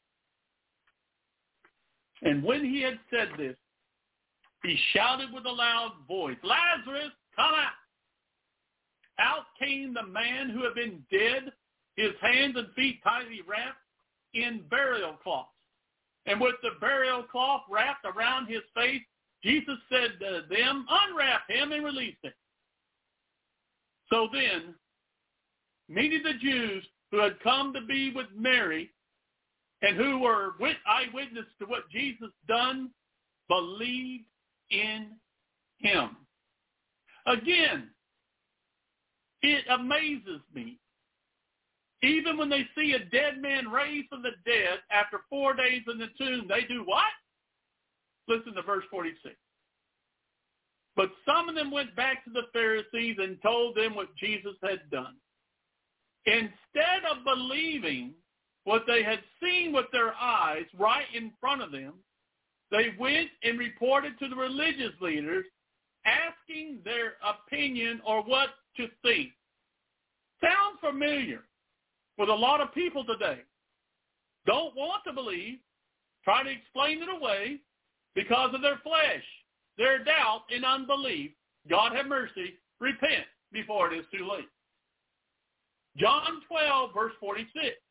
he shouted with a loud voice, Lazarus, come out. Out came the man who had been dead, his hands and feet tightly wrapped in burial cloths. And with the burial cloth wrapped around his face, Jesus said to them, unwrap him and release him. So then, many of the Jews who had come to be with Mary and who were eyewitness to what Jesus done believed in him. Again, it amazes me. Even when they see a dead man raised from the dead after 4 days in the tomb, they do what? Listen to verse 46. But some of them went back to the Pharisees and told them what Jesus had done. Instead of believing what they had seen with their eyes right in front of them, they went and reported to the religious leaders, asking their opinion or what to think. Sounds familiar with a lot of people today. Don't want to believe, try to explain it away because of their flesh, their doubt and unbelief. God have mercy, repent before it is too late. John 12, verse 46.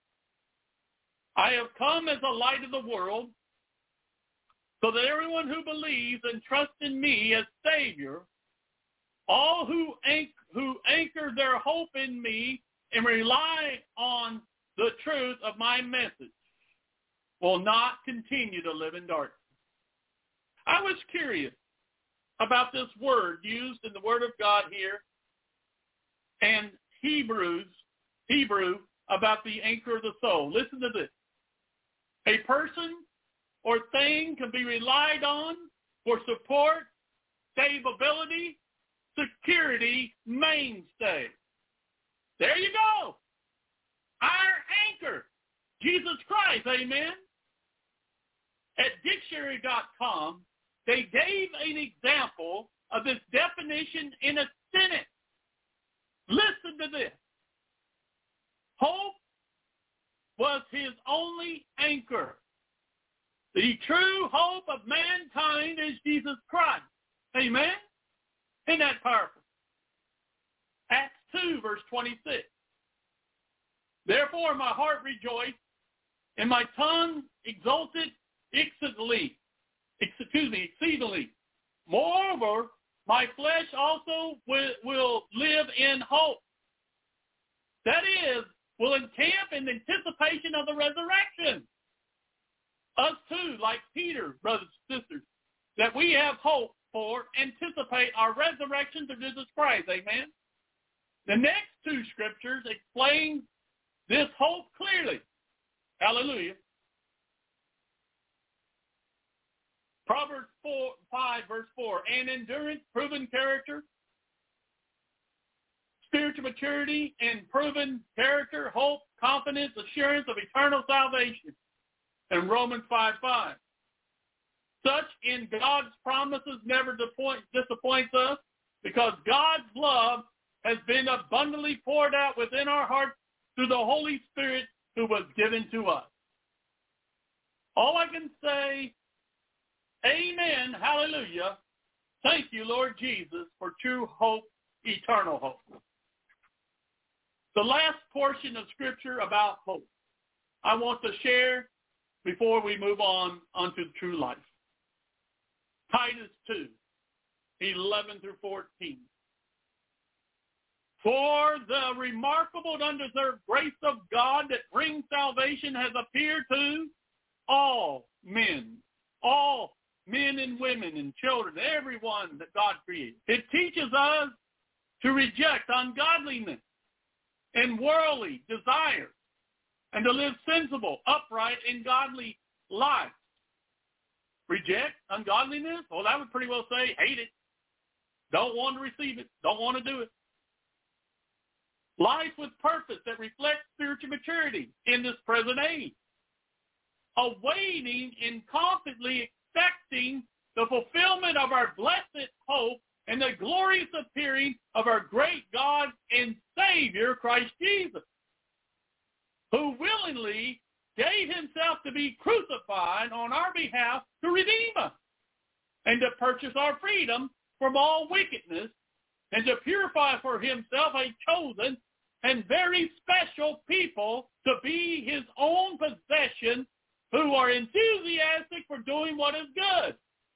I have come as a light of the world, so that everyone who believes and trusts in me as Savior, all who anchor their hope in me and rely on the truth of my message, will not continue to live in darkness. I was curious about this word used in the Word of God here and Hebrew about the anchor of the soul. Listen to this. A person or thing can be relied on for support, stability, security, mainstay. There you go. Our anchor, Jesus Christ, amen. At dictionary.com, they gave an example of this definition in a sentence. Listen to this. Hope was his only anchor. The true hope of mankind is Jesus Christ. Amen? Isn't that powerful? Acts 2, verse 26. Therefore my heart rejoiced, and my tongue exulted exceedingly. Moreover, my flesh also will live in hope. That is, will encamp in anticipation of the resurrection. Us too, like Peter, brothers and sisters, that we have hope for, anticipate our resurrection through Jesus Christ. Amen? The next two scriptures explain this hope clearly. Hallelujah. Proverbs 5, verse 4, and endurance, proven character, spiritual maturity and proven character, hope, confidence, assurance of eternal salvation. And Romans 5:5. Such in God's promises never disappoints us, because God's love has been abundantly poured out within our hearts through the Holy Spirit who was given to us. All I can say, amen, hallelujah. Thank you, Lord Jesus, for true hope, eternal hope. The last portion of Scripture about hope I want to share before we move on onto the true life. Titus 2, 11 through 14. For the remarkable and undeserved grace of God that brings salvation has appeared to all men and women and children, everyone that God created. It teaches us to reject ungodliness and worldly desires, and to live sensible, upright, and godly lives. Reject ungodliness? Well, that would pretty well say hate it. Don't want to receive it. Don't want to do it. Life with purpose that reflects spiritual maturity in this present age. Awaiting and confidently expecting the fulfillment of our blessed hope and the glorious appearing of our great God and Savior, Christ Jesus, who willingly gave himself to be crucified on our behalf to redeem us and to purchase our freedom from all wickedness and to purify for himself a chosen and very special people to be his own possession, who are enthusiastic for doing what is good.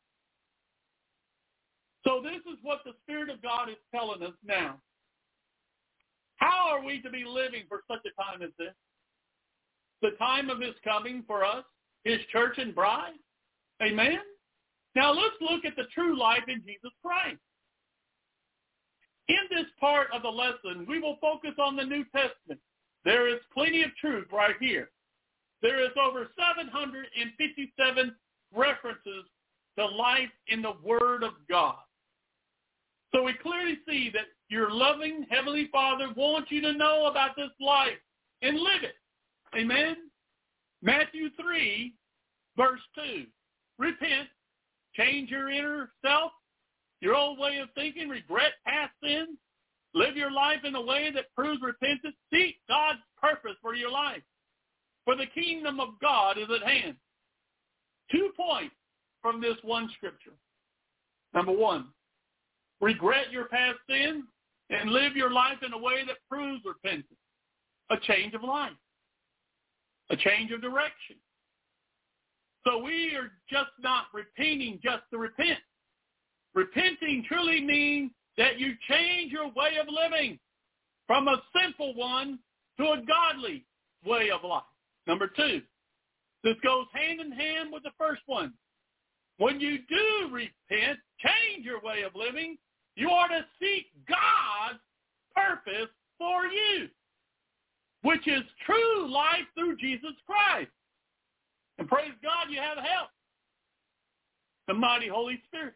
So this is what the Spirit of God is telling us now. How are we to be living for such a time as this? The time of his coming for us, his church and bride. Amen? Now let's look at the true life in Jesus Christ. In this part of the lesson, we will focus on the New Testament. There is plenty of truth right here. There is over 757 references to life in the Word of God. So we clearly see that your loving Heavenly Father wants you to know about this life and live it. Amen? Matthew 3, verse 2. Repent, change your inner self, your old way of thinking, regret past sins, live your life in a way that proves repentance, seek God's purpose for your life. For the kingdom of God is at hand. 2 points from this one scripture. Number 1, regret your past sins and live your life in a way that proves repentance. A change of life. A change of direction. So we are just not repenting just to repent. Repenting truly means that you change your way of living from a sinful one to a godly way of life. Number 2, this goes hand in hand with the first one. When you do repent, change your way of living, you are to seek God's purpose for you, which is true life through Jesus Christ. And praise God, you have help. The mighty Holy Spirit.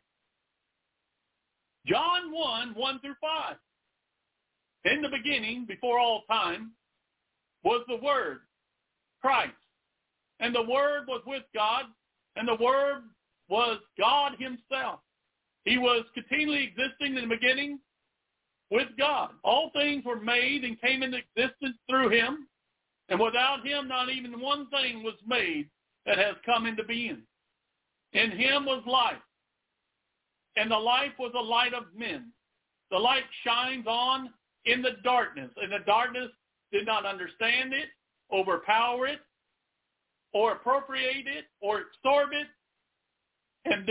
John 1, 1 through 5. In the beginning, before all time, was the Word, Christ. And the Word was with God, and the Word was God himself. He was continually existing in the beginning with God. All things were made and came into existence through him, and without him not even one thing was made that has come into being. In him was life, and the life was the light of men. The light shines on in the darkness, and the darkness did not understand it, overpower it, or appropriate it, or absorb it, and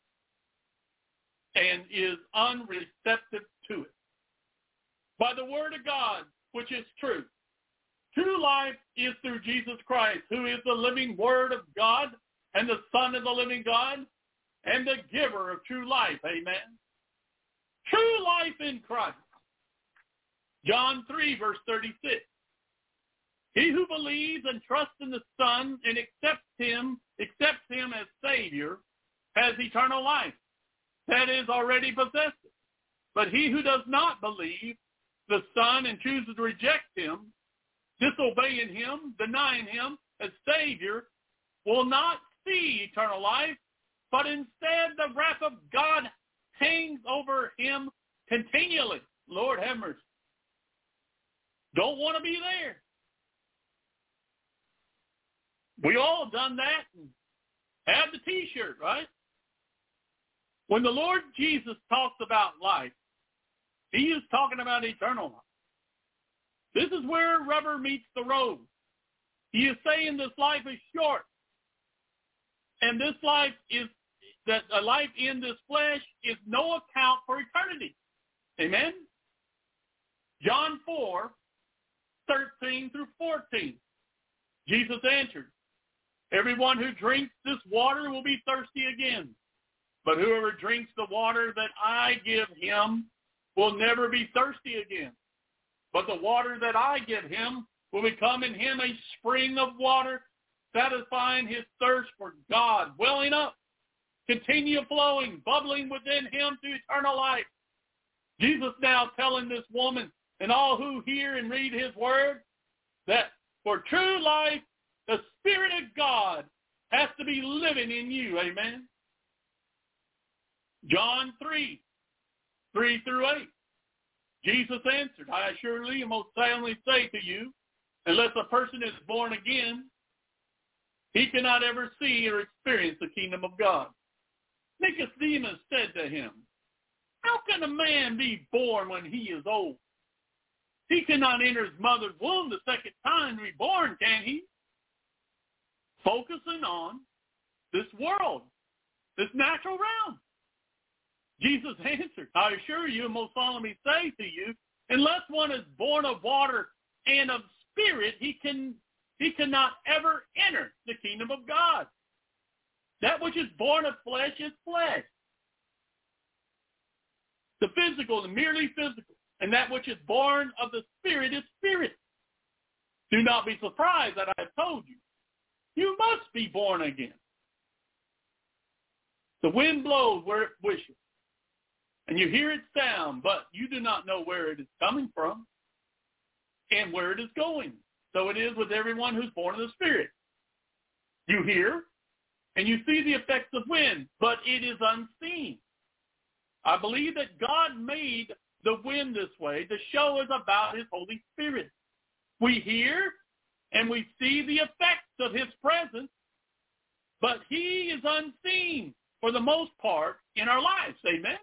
is unreceptive to it. By the word of God, which is truth. True life is through Jesus Christ, who is the living word of God and the Son of the living God and the giver of true life. Amen. True life in Christ. John 3, verse 36. He who believes and trusts in the Son and accepts him as Savior has eternal life. That is, already possessed it. But he who does not believe the Son and chooses to reject him, disobeying him, denying him as Savior, will not see eternal life, but instead the wrath of God hangs over him continually. Lord have mercy. Don't want to be there. We all done that and have the T-shirt, right? When the Lord Jesus talks about life, he is talking about eternal life. This is where rubber meets the road. He is saying this life is short. And this life is, that a life in this flesh is no account for eternity. Amen? John 4, 13 through 14. Jesus answered, everyone who drinks this water will be thirsty again. But whoever drinks the water that I give him will never be thirsty again. But the water that I give him will become in him a spring of water, satisfying his thirst for God, welling up, continue flowing, bubbling within him to eternal life. Jesus now telling this woman and all who hear and read his word that for true life, the Spirit of God has to be living in you. Amen. John 3 through 8. Jesus answered, I assuredly and most solemnly say to you, unless a person is born again, he cannot ever see or experience the kingdom of God. Nicodemus said to him, how can a man be born when he is old? He cannot enter his mother's womb the second time to be born, can he? Focusing on this world, this natural realm. Jesus answered, I assure you and most solemnly say to you, unless one is born of water and of spirit, he cannot ever enter the kingdom of God. That which is born of flesh is flesh. The physical, the merely physical. And that which is born of the Spirit is spirit. Do not be surprised that I have told you. You must be born again. The wind blows where it wishes, and you hear its sound, but you do not know where it is coming from and where it is going. So it is with everyone who's born of the Spirit. You hear, and you see the effects of wind, but it is unseen. I believe that God made the wind this way to show us about his Holy Spirit. We hear and we see the effects of his presence, but he is unseen for the most part in our lives. Amen?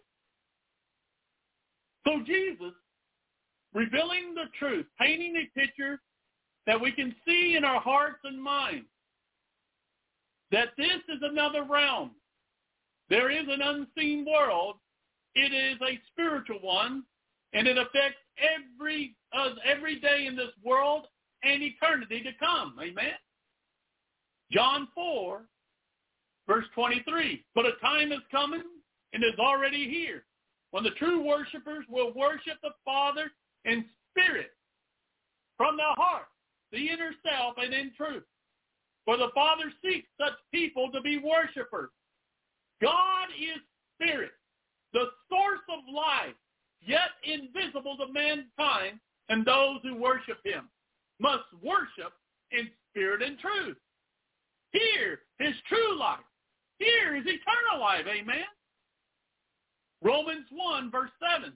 So Jesus, revealing the truth, painting a picture that we can see in our hearts and minds, that this is another realm. There is an unseen world. It is a spiritual one, and it affects every day in this world and eternity to come. Amen? John 4, verse 23. But a time is coming and is already here when the true worshipers will worship the Father in spirit, from the heart, the inner self, and in truth. For the Father seeks such people to be worshipers. God is spirit, the source of life, yet invisible to mankind, and those who worship him must worship in spirit and truth. Here is true life. Here is eternal life. Amen? Romans 1, verse 7.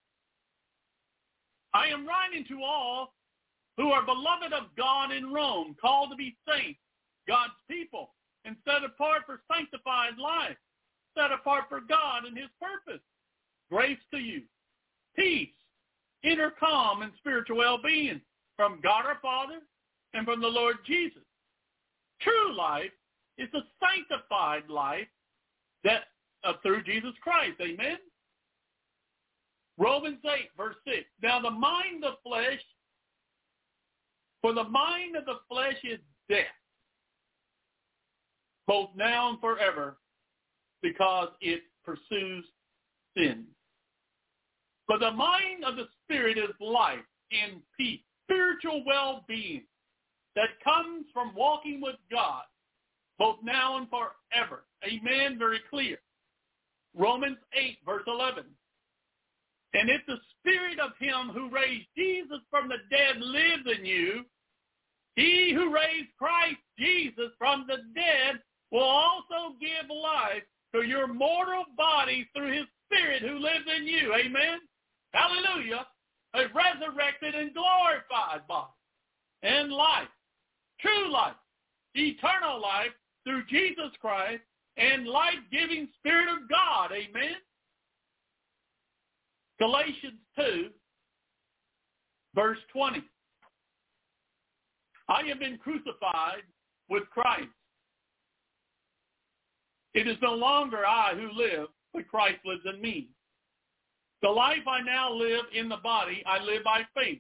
I am writing to all who are beloved of God in Rome, called to be saints, God's people, and set apart for sanctified life, set apart for God and his purpose. Grace to you, peace, inner calm, and spiritual well-being from God our Father and from the Lord Jesus. True life is a sanctified life that through Jesus Christ. Amen? Romans 8, verse 6. Now the mind of flesh, for the mind of the flesh is death, both now and forever, because it pursues sin. But the mind of the Spirit is life and peace, spiritual well-being that comes from walking with God, both now and forever. Amen, very clear. Romans 8, verse 11. And if the Spirit of him who raised Jesus from the dead lives in you, he who raised Christ Jesus from the dead will also give life to your mortal body through his Spirit who lives in you. Amen? Hallelujah. A resurrected and glorified body and life, true life, eternal life through Jesus Christ and life-giving Spirit of God. Amen? Galatians 2, verse 20. I have been crucified with Christ. It is no longer I who live, but Christ lives in me. The life I now live in the body, I live by faith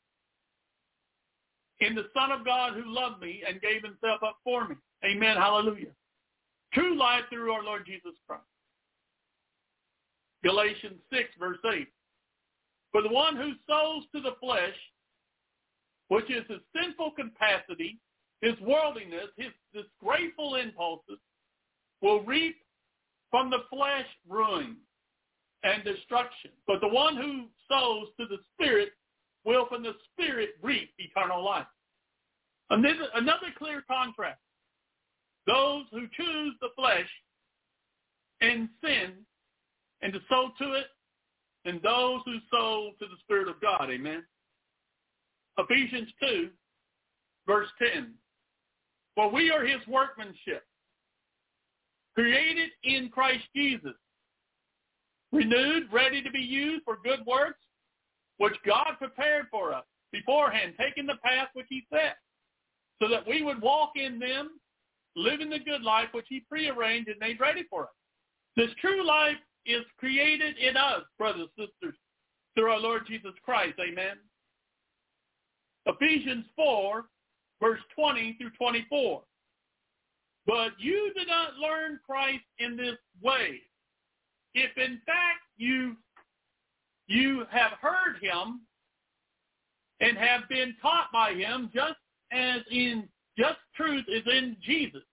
in the Son of God who loved me and gave himself up for me. Amen. Hallelujah. True life through our Lord Jesus Christ. Galatians 6, verse 8. For the one who sows to the flesh, which is his sinful capacity, his worldliness, his disgraceful impulses, will reap from the flesh ruin and destruction. But the one who sows to the Spirit will from the Spirit reap eternal life. Another clear contrast. Those who choose the flesh and sin and to sow to it, and those who sow to the Spirit of God. Amen. Ephesians 2, verse 10. For we are his workmanship, created in Christ Jesus, renewed, ready to be used for good works, which God prepared for us beforehand, taking the path which he set, so that we would walk in them, living the good life which he prearranged and made ready for us. This true life is created in us, brothers and sisters, through our Lord Jesus Christ. Amen. Ephesians 4, verse 20 through 24. But you did not learn Christ in this way. If in fact you have heard him and have been taught by him, just truth is in Jesus,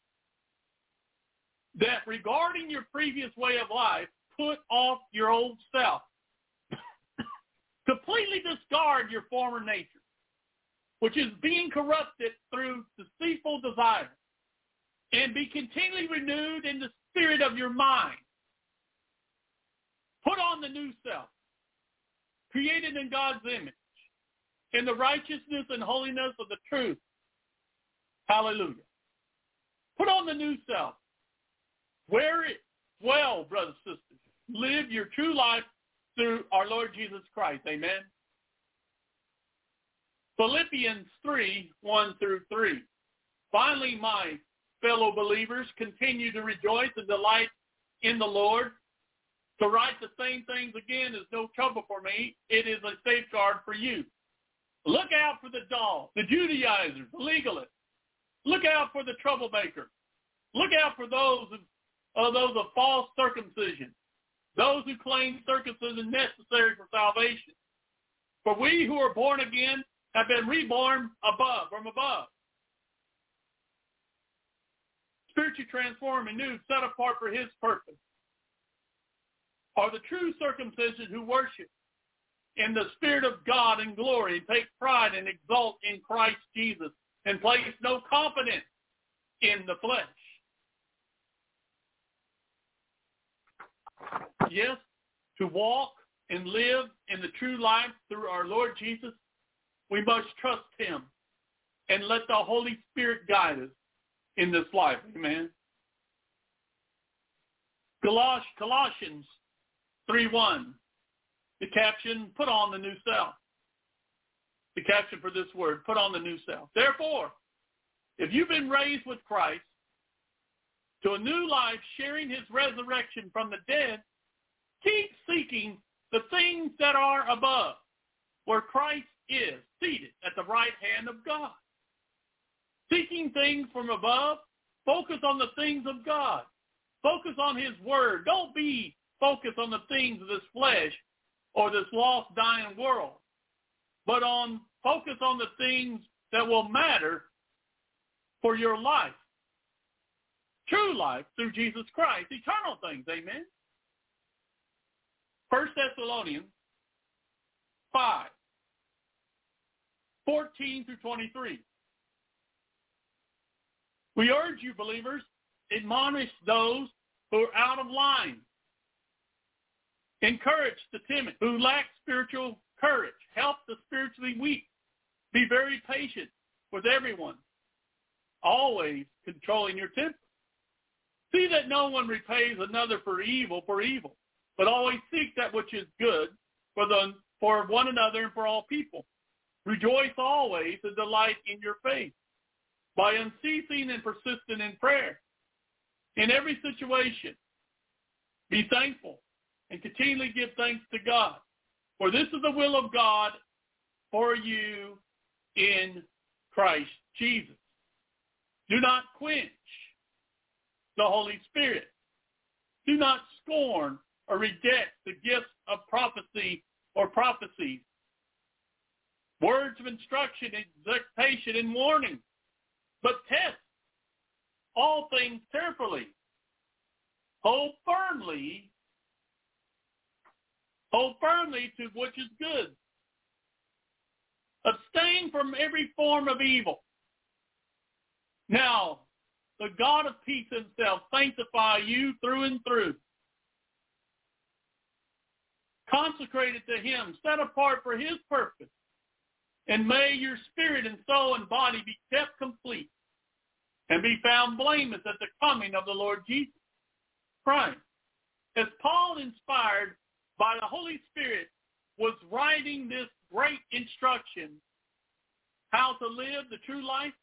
that regarding your previous way of life, put off your old self. Completely discard your former nature, which is being corrupted through deceitful desires, and be continually renewed in the spirit of your mind. Put on the new self, created in God's image, in the righteousness and holiness of the truth. Hallelujah. Put on the new self. Wear it well, brothers and sisters. Live your true life through our Lord Jesus Christ. Amen. Philippians 3, 1 through 3. Finally, my fellow believers, continue to rejoice and delight in the Lord. To write the same things again is no trouble for me. It is a safeguard for you. Look out for the dogs, the Judaizers, the legalists. Look out for the troublemakers. Look out for those of false circumcision, those who claim circumcision necessary for salvation. For we who are born again have been reborn from above. Spiritually transformed, renewed, set apart for his purpose, are the true circumcision who worship in the Spirit of God in glory, and take pride and exult in Christ Jesus, and place no confidence in the flesh. Yes, to walk and live in the true life through our Lord Jesus, we must trust him and let the Holy Spirit guide us in this life. Amen. Colossians 3:1. The caption, put on the new self. The caption for this word, put on the new self. Therefore, if you've been raised with Christ to a new life, sharing his resurrection from the dead, keep seeking the things that are above, where Christ is seated at the right hand of God. Seeking things from above, focus on the things of God. Focus on his word. Don't be focused on the things of this flesh or this lost, dying world, but focus on the things that will matter for your life. True life through Jesus Christ. Eternal things. Amen. 1 Thessalonians 5, 14 through 23. We urge you, believers, admonish those who are out of line. Encourage the timid who lack spiritual courage. Help the spiritually weak. Be very patient with everyone, always controlling your temper. See that no one repays another for evil, but always seek that which is good for one another and for all people. Rejoice always and delight in your faith, by unceasing and persistent in prayer. In every situation, be thankful and continually give thanks to God, for this is the will of God for you in Christ Jesus. Do not quench the Holy Spirit. Do not scorn or reject the gifts of prophecy or prophecies, words of instruction, exhortation, and warning, but test all things carefully. Hold firmly to which is good. Abstain from every form of evil. Now, the God of peace himself sanctify you through and through. consecrated to him, set apart for his purpose. And may your spirit and soul and body be kept complete and be found blameless at the coming of the Lord Jesus Christ. As Paul, inspired by the Holy Spirit, was writing this great instruction, how to live the true life,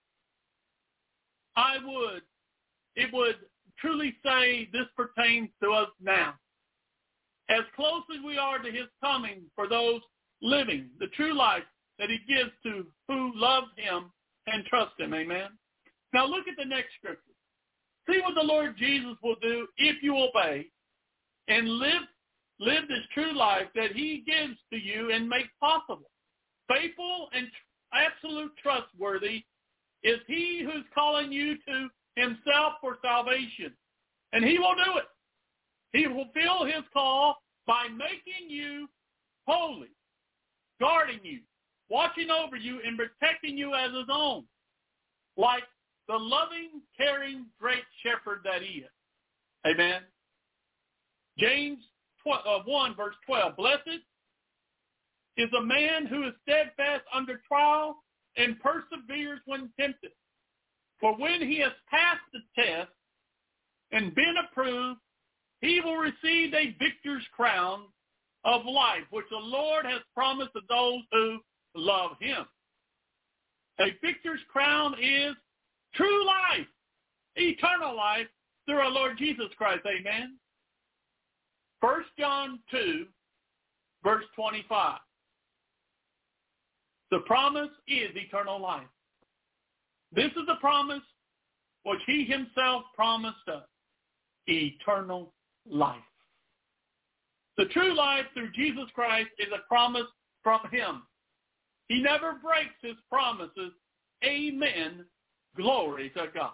it would truly say this pertains to us now. As close as we are to his coming for those living the true life that he gives to who love him and trust him. Amen. Now look at the next scripture. See what the Lord Jesus will do if you obey and live this true life that he gives to you and make possible. Faithful and absolute trustworthy is he who's calling you to himself for salvation. And he will do it. He will fulfill his call by making you holy, guarding you, watching over you, and protecting you as his own, like the loving, caring, great shepherd that he is. Amen. James 1, verse 12, blessed is a man who is steadfast under trial and perseveres when tempted. For when he has passed the test and been approved, he will receive a victor's crown of life, which the Lord has promised to those who love him. A victor's crown is true life, eternal life through our Lord Jesus Christ. Amen. 1 John 2, verse 25. The promise is eternal life. This is the promise which he himself promised us, eternal life. The true life through Jesus Christ is a promise from him. He never breaks his promises. Amen. Glory to God.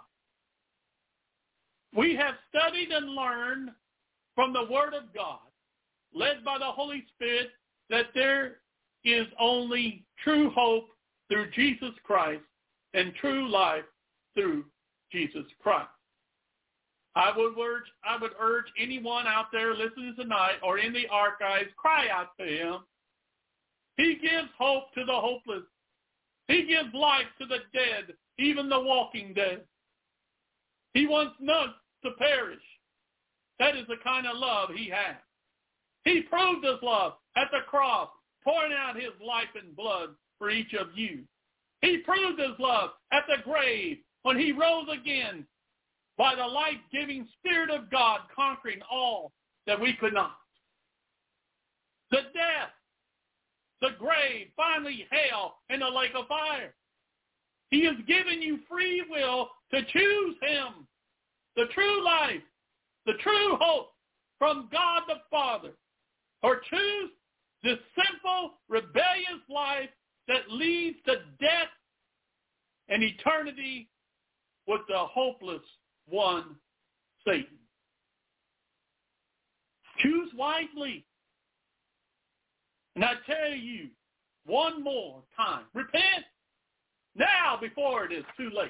We have studied and learned from the Word of God, led by the Holy Spirit, that there is only true hope through Jesus Christ and true life through Jesus Christ. I would urge anyone out there listening tonight or in the archives, cry out to him. He gives hope to the hopeless. He gives life to the dead, even the walking dead. He wants none to perish. That is the kind of love he has. He proved his love at the cross, pouring out his life and blood for each of you. He proved his love at the grave when he rose again by the life-giving Spirit of God, conquering all that we could not. The death, the grave, finally hell, and the lake of fire. He has given you free will to choose him, the true life, the true hope from God the Father, or choose this simple, rebellious life that leads to death and eternity with the hopeless one, Satan. Choose wisely. And I tell you one more time, repent now before it is too late.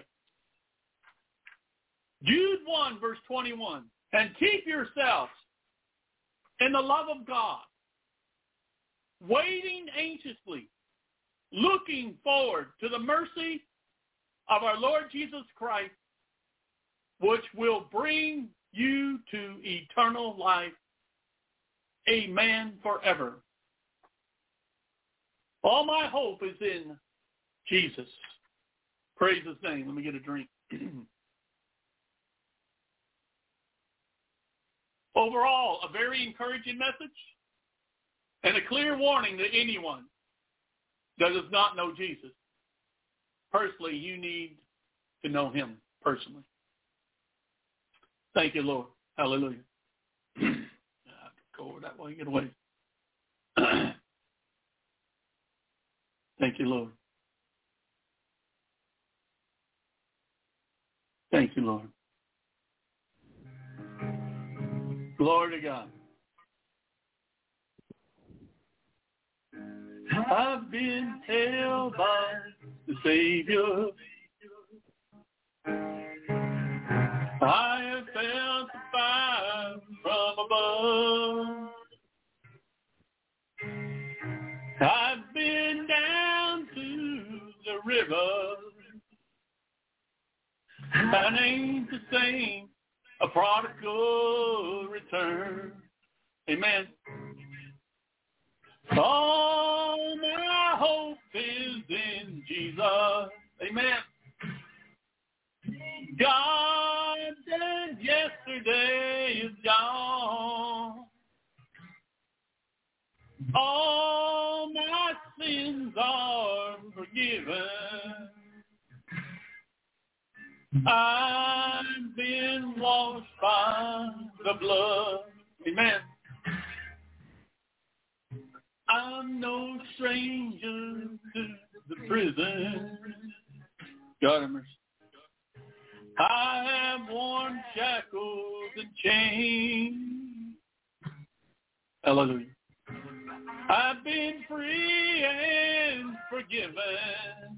Jude 1, verse 21, and keep yourselves in the love of God, waiting anxiously, looking forward to the mercy of our Lord Jesus Christ, which will bring you to eternal life. Amen forever. All my hope is in Jesus. Praise his name. Let me get a drink. Overall, a very encouraging message and a clear warning to anyone that does not know Jesus. Personally, you need to know him personally. Thank you, Lord. Hallelujah. I have to go over that way and get away. Thank you, Lord. Thank you, Lord. Glory to God. I've been held by the Savior. I have felt the fire from above. I've been down to the river. That ain't the same, a prodigal return. Amen. All my hope is in Jesus. Amen. God said yesterday is gone. All my sins are forgiven. I've been washed by the blood. Amen. I'm no stranger to the prison. God have mercy. I have worn shackles and chains. Hallelujah. I've been free and forgiven.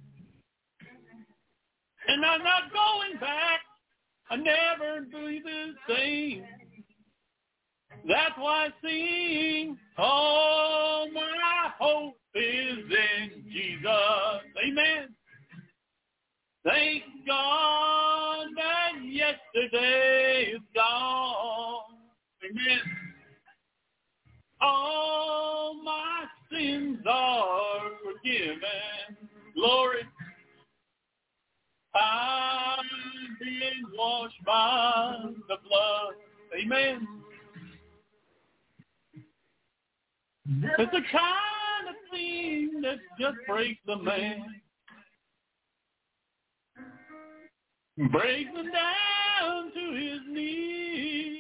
And I'm not going back. I never be the same. That's why I sing, all my hope is in Jesus. Amen. Thank God that yesterday is gone. Amen. All my sins are forgiven. Glory. I've been washed by the blood. Amen. It's the kind of thing that just breaks a man. Breaks him down to his knees.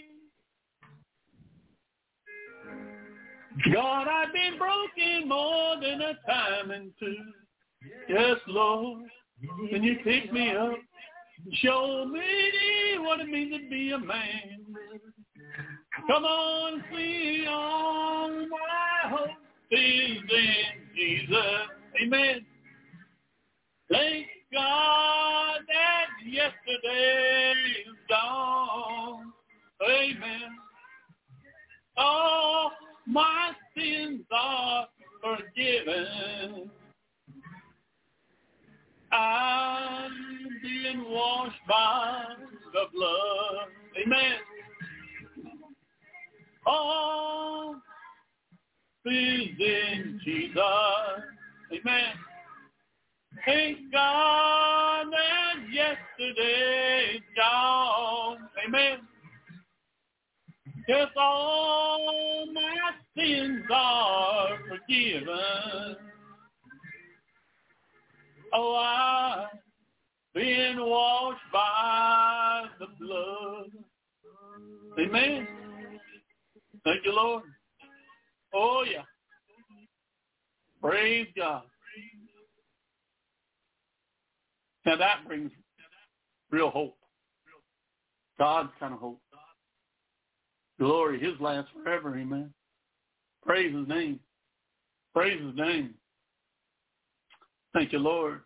God, I've been broken more than a time and two. Yes, Lord. Can you pick me up? Show me what it means to be a man. Come on, see all my hope is in Jesus. Amen. Thank God that yesterday is gone. Amen. All my sins are forgiven. I've been washed by the blood. Amen. All is in Jesus. Amen. Thank God that yesterday is gone. Amen. Yes, all my sins are forgiven. Oh, I've been washed by the blood. Amen. Thank you, Lord. Oh, yeah. Praise God. Now that brings real hope. God's kind of hope. Glory, his lasts forever, amen. Praise his name. Praise his name. Thank you, Lord.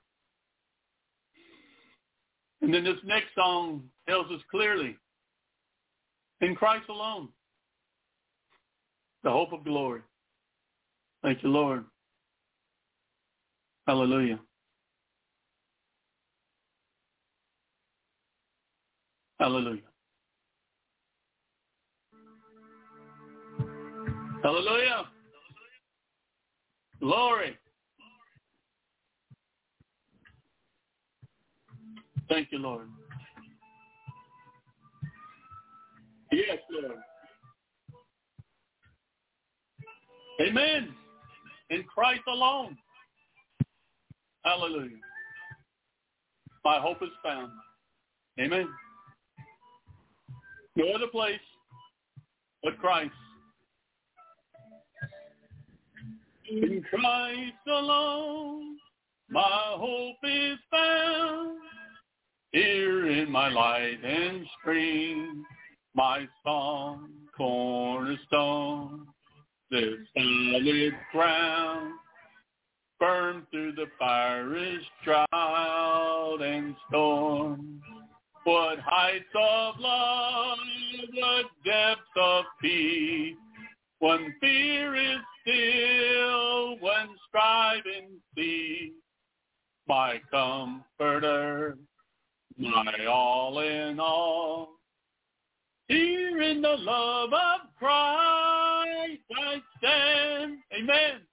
And then this next song tells us clearly, in Christ alone, the hope of glory. Thank you, Lord. Hallelujah. Hallelujah. Hallelujah. Glory. Thank you, Lord. Yes, Lord. Amen. In Christ alone. Hallelujah. My hope is found. Amen. No other place but Christ. In Christ alone, my hope is found. Here in my light and stream, my song, cornerstone, this solid ground, firm through the fiery drought and storm. What heights of love, what depths of peace, when fear is still, when strive and see, my comforter, my all in all. Here in the love of Christ I stand. Amen.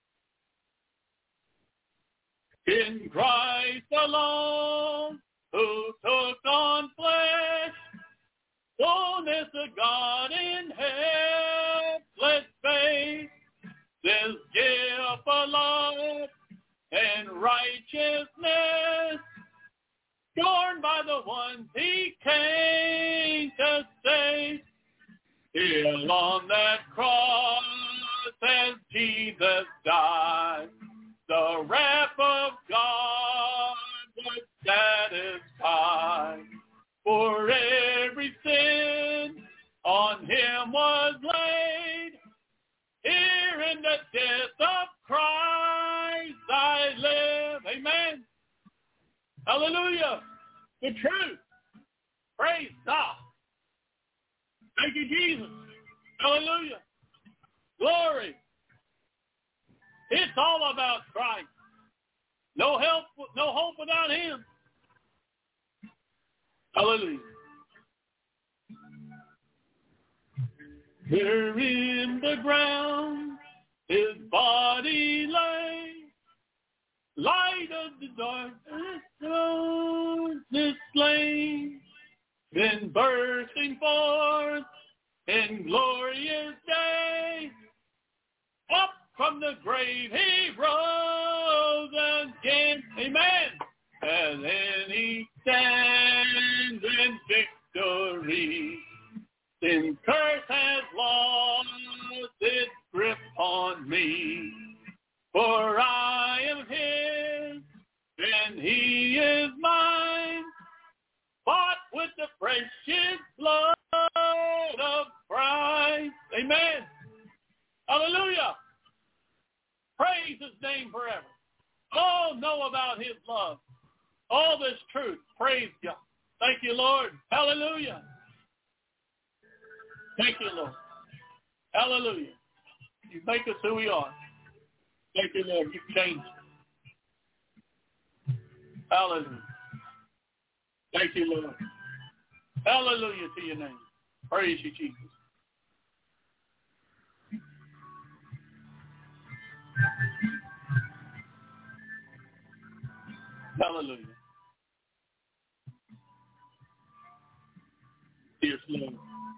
In Christ alone, who took on flesh, fullness of God in helpless faith, this gift of love and righteousness, scorned by the ones he came to save. Here on that cross as Jesus died, the wrath of God was satisfied. For every sin on him was laid. Here in the death of Christ I live. Amen. Hallelujah. The truth. Praise God. Thank you, Jesus. Hallelujah. Glory. It's all about Christ. No hope without him. Hallelujah. There in the ground his body lay, light of the darkness slain, then bursting forth in glorious day, up from the grave he rose again. Amen. And then he stands in victory. Sin curse has lost its grip on me. For I am his, and he is mine, bought with the precious blood of Christ. Amen. Hallelujah. Praise his name forever. Oh, know about his love. All this truth. Praise God. Thank you, Lord. Hallelujah. Thank you, Lord. Hallelujah. You make us who we are. Thank you, Lord. You've changed us. Hallelujah. Thank you, Lord. Hallelujah to your name. Praise you, Jesus. Hallelujah. Yes, Lord.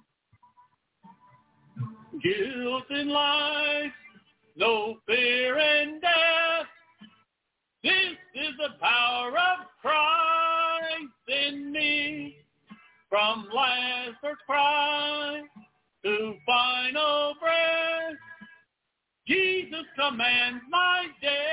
Guilt in life, no fear in death. This is the power of Christ in me. From last first cry to final breath, Jesus commands my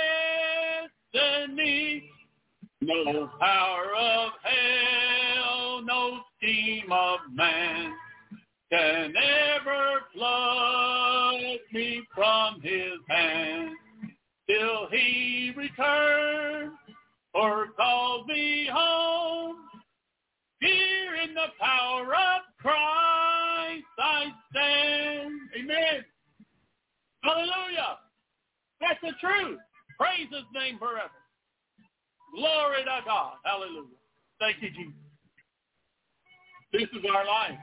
destiny. No power of hell, no scheme of man can ever pluck me from his hand till he returns or calls me home. Here in the power of Christ I stand. Amen. Hallelujah. That's the truth. Praise his name forever. Glory to God. Hallelujah. Thank you, Jesus. This is our life.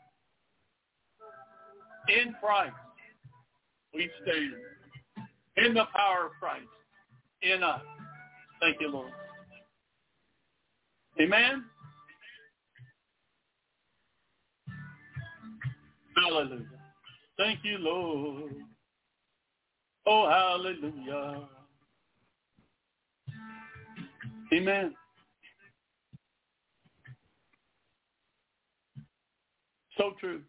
In Christ, we stand. In the power of Christ. In us. Thank you, Lord. Amen. Hallelujah. Thank you, Lord. Oh, hallelujah. Amen. So true.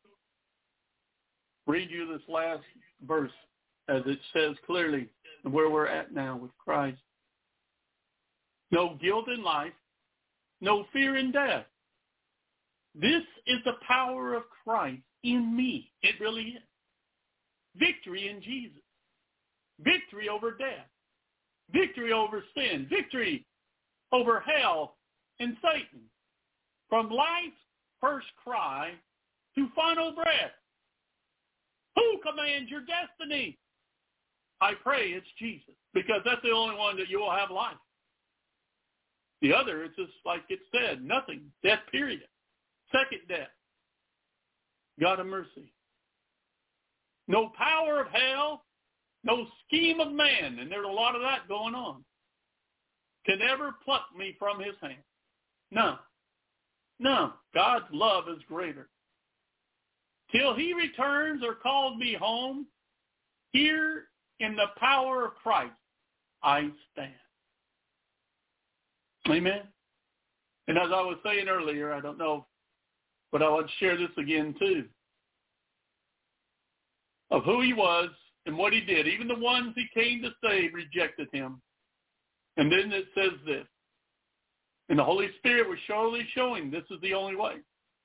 Read you this last verse as it says clearly where we're at now with Christ. No guilt in life, no fear in death. This is the power of Christ in me. It really is. Victory in Jesus. Victory over death. Victory over sin. Victory over hell and Satan. From life's first cry to final breath. Who commands your destiny? I pray it's Jesus, because that's the only one that you will have life. The other, it's just like it said, nothing, death, period. Second death. God of mercy. No power of hell, no scheme of man, and there's a lot of that going on, can ever pluck me from his hand. No. No. God's love is greater. Till he returns or calls me home, here in the power of Christ, I stand. Amen. And as I was saying earlier, I don't know, but I want to share this again too, of who he was and what he did. Even the ones he came to save rejected him. And then it says this, and the Holy Spirit was surely showing this is the only way.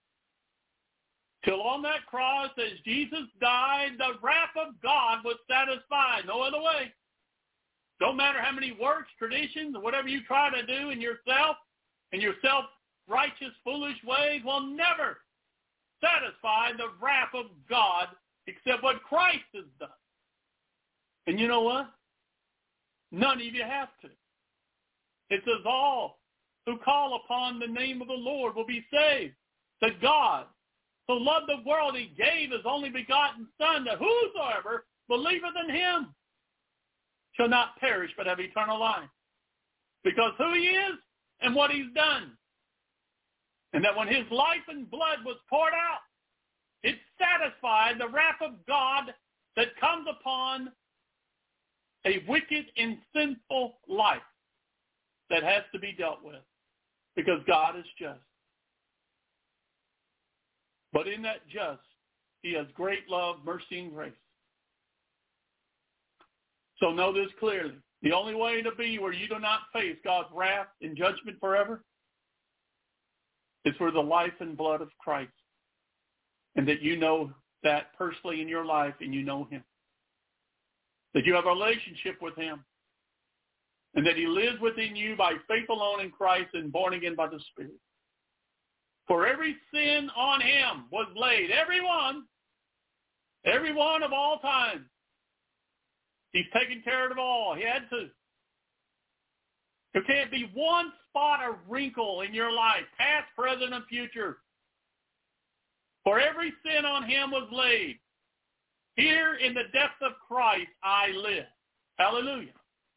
Till on that cross, as Jesus died, the wrath of God was satisfied. No other way. Don't matter how many works, traditions, or whatever you try to do in yourself, and your self-righteous, foolish ways will never satisfy the wrath of God except what Christ has done. And you know what? None of you have to. It says all who call upon the name of the Lord will be saved. That God so loved the world, he gave his only begotten Son, that whosoever believeth in him shall not perish but have eternal life. Because who he is and what he's done. And that when his life and blood was poured out, it satisfied the wrath of God that comes upon a wicked and sinful life that has to be dealt with. Because God is just. But in that just, he has great love, mercy, and grace. So know this clearly. The only way to be where you do not face God's wrath and judgment forever is for the life and blood of Christ. And that you know that personally in your life and you know him. That you have a relationship with him. And that he lives within you by faith alone in Christ and born again by the Spirit. For every sin on him was laid. Every one of all time. He's taken care of all. He had to. There can't be one spot or wrinkle in your life, past, present, and future. For every sin on him was laid. Here in the depth of Christ I live. Hallelujah.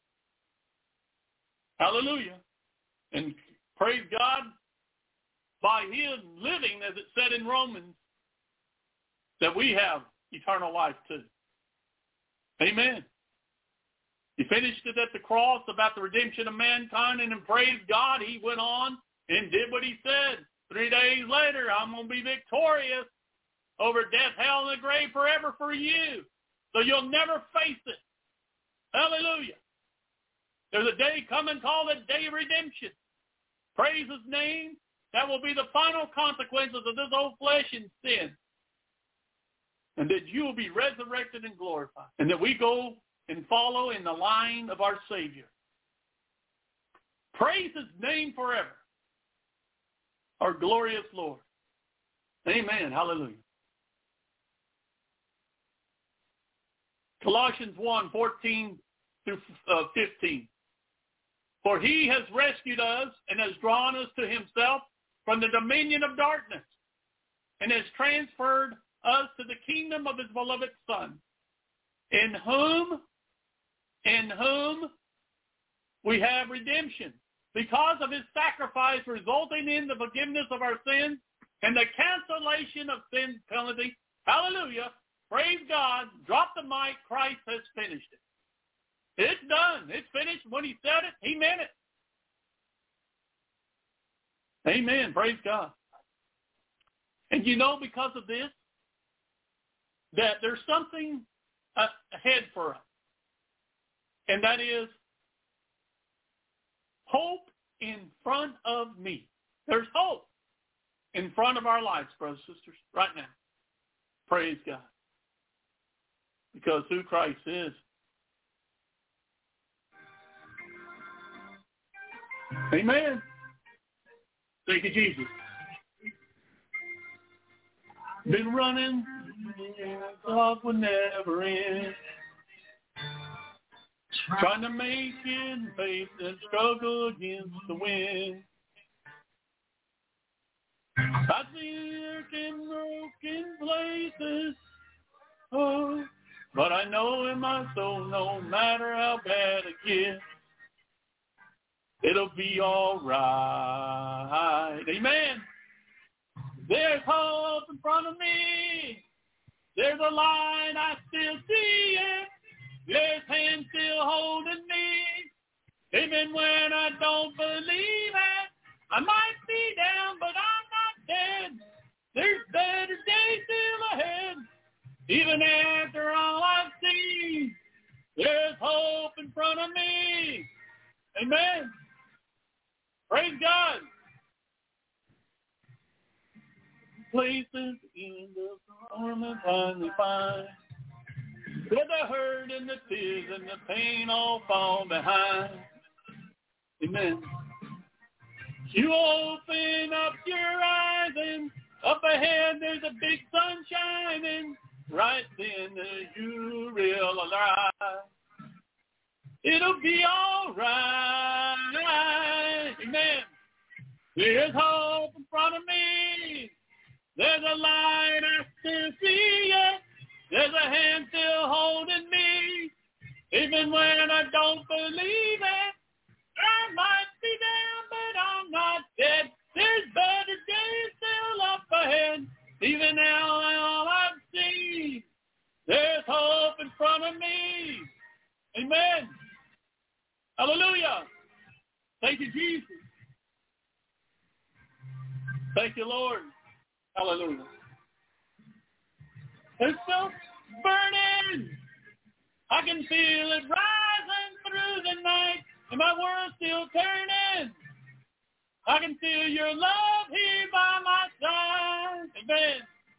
Hallelujah. And praise God, by his living, as it said in Romans, that we have eternal life too. Amen. He finished it at the cross about the redemption of mankind, and then praise God, he went on and did what he said. 3 days later, I'm going to be victorious over death, hell, and the grave forever for you. So you'll never face it. Hallelujah. There's a day coming called the day of redemption. Praise his name. That will be the final consequences of this old flesh and sin. And that you will be resurrected and glorified. And that we go and follow in the line of our Savior. Praise his name forever. Our glorious Lord. Amen. Hallelujah. Colossians 1:14 through 15. For he has rescued us and has drawn us to himself from the dominion of darkness and has transferred us to the kingdom of his beloved Son, in whom we have redemption because of his sacrifice, resulting in the forgiveness of our sins and the cancellation of sin penalty. Hallelujah. Praise God. Drop the mic. Christ has finished it. It's done. It's finished. When he said it, he meant it. Amen. Praise God. And you know, because of this, that there's something ahead for us. And that is hope in front of me. There's hope in front of our lives, brothers and sisters, right now. Praise God. Because who Christ is. Amen. Thank you, Jesus. Been running, thought would never end. trying to make it in faith and struggle against the wind. I see it in broken places, oh, but I know in my soul, no matter how bad it gets, it'll be all right. Amen. There's hope in front of me. There's a light, I still see it. There's hand still holding me. Even when I don't believe it, I might be down, but I'm not dead. There's better days still ahead. Even after all I've seen, there's hope in front of me. Amen. Praise God. Places in the storm and finally find where the hurt and the tears and the pain all fall behind. Amen. You open up your eyes and up ahead there's a big sun shining. Right then you realize it'll be all right. Amen. There's hope in front of me. There's a light, I still see it. There's a hand still holding me. Even when I don't believe it, I might be down, but I'm not dead. There's better days still up ahead. Even now, all I've seen, there's hope in front of me. Amen. Hallelujah. Thank you, Jesus. Thank you, Lord. Hallelujah. It's still burning. I can feel it rising through the night, and my world's still turning. I can feel your love here by my side. Amen.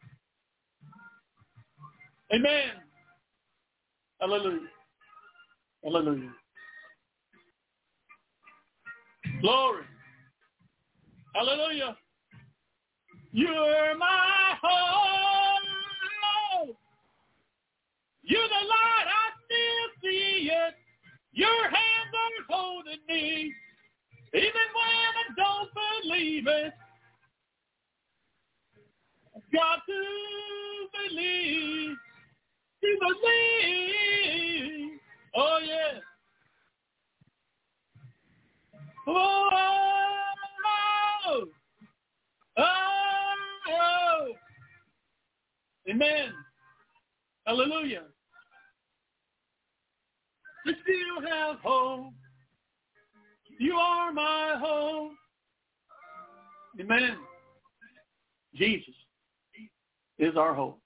Amen. Hallelujah. Hallelujah. Glory. Hallelujah. You're my hope. You're the light, I still see it. Your hands are holding me. Even when I don't believe it, I've got to believe. To believe. Oh, yeah. Oh, oh, oh. Amen. Hallelujah. We still have hope. You are my hope. Amen. Jesus is our hope.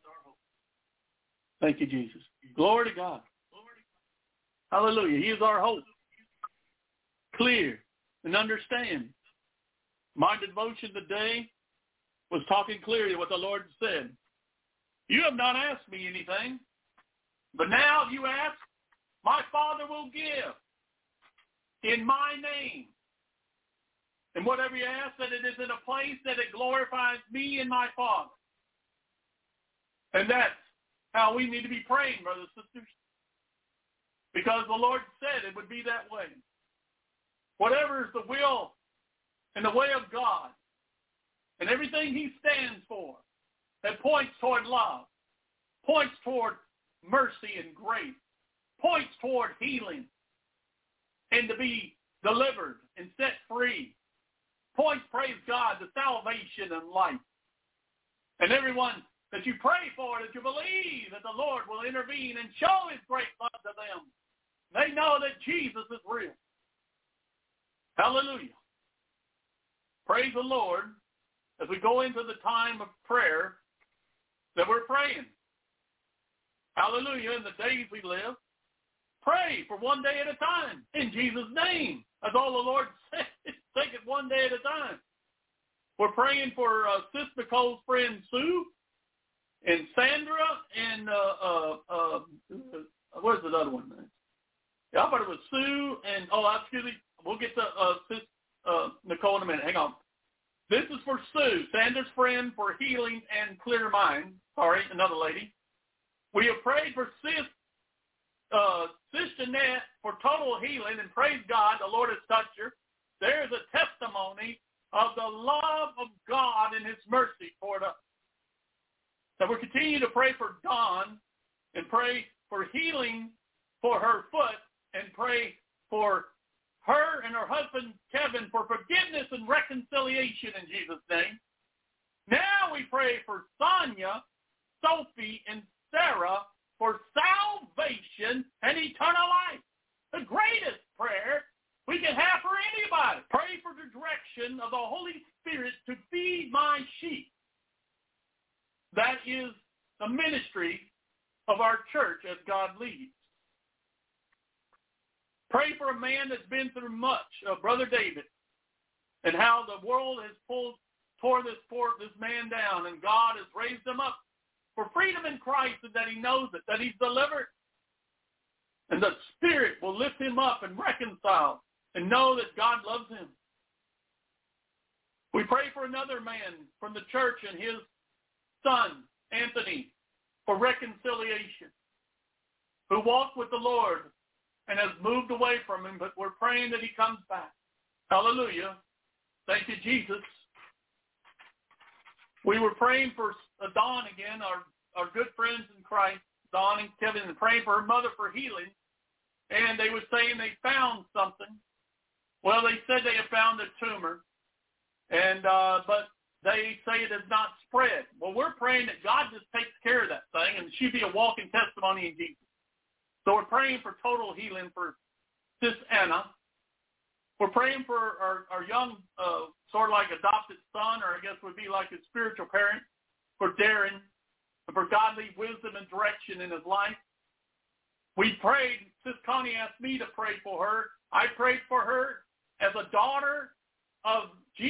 Thank you, Jesus. Glory to God. Hallelujah. He is our hope. Clear and understand. My devotion today was talking clearly what the Lord said. You have not asked me anything, but now you ask, my Father will give in my name. And whatever you ask, that it is in a place that it glorifies me and my Father. And that's how we need to be praying, brothers and sisters. Because the Lord said it would be that way. Whatever is the will and the way of God, and everything he stands for, that points toward love, points toward mercy and grace, points toward healing, and to be delivered and set free, points, praise God, to salvation and life. And everyone that you pray for, that you believe that the Lord will intervene and show his great love to them, they know that Jesus is real. Hallelujah. Praise the Lord as we go into the time of prayer that we're praying. Hallelujah. In the days we live, pray for one day at a time in Jesus' name. That's all the Lord said. Take it one day at a time. We're praying for Sis Nicole's friend Sue and Sandra and where's the other one? Yeah, I thought it was Sue and, excuse me, we'll get to Sis Nicole in a minute. Hang on. This is for Sue, Sandra's friend, for healing and clear mind. Sorry, another lady. We have prayed for Sis Sister Jeanette for total healing, and praise God, the Lord has touched her. There's a testimony of the love of God and his mercy toward us. So we'll continue to pray for Dawn and pray for healing for her foot and pray for her and her husband, Kevin, for forgiveness and reconciliation in Jesus' name. Now we pray for Sonia, Sophie, and Sarah for salvation and eternal life. The greatest prayer we can have for anybody. Pray for the direction of the Holy Spirit to feed my sheep. That is the ministry of our church as God leads. Pray for a man that's been through much, Brother David, and how the world has tore this man down, and God has raised him up for freedom in Christ, and that he knows it, that he's delivered. And the Spirit will lift him up and reconcile and know that God loves him. We pray for another man from the church and his son, Anthony, for reconciliation, who walked with the Lord and has moved away from him, but we're praying that he comes back. Hallelujah. Thank you, Jesus. We were praying for Dawn again, our good friends in Christ, Dawn and Kevin, and praying for her mother for healing. And they were saying they found something. Well, they said they have found a tumor, and but they say it has not spread. Well, we're praying that God just takes care of that thing, and she'd be a walking testimony in Jesus. So we're praying for total healing for Sis Anna. We're praying for our young, sort of like adopted son, or I guess would be like his spiritual parent, for Darren, for godly wisdom and direction in his life. We prayed, Sis Connie asked me to pray for her. I prayed for her as a daughter of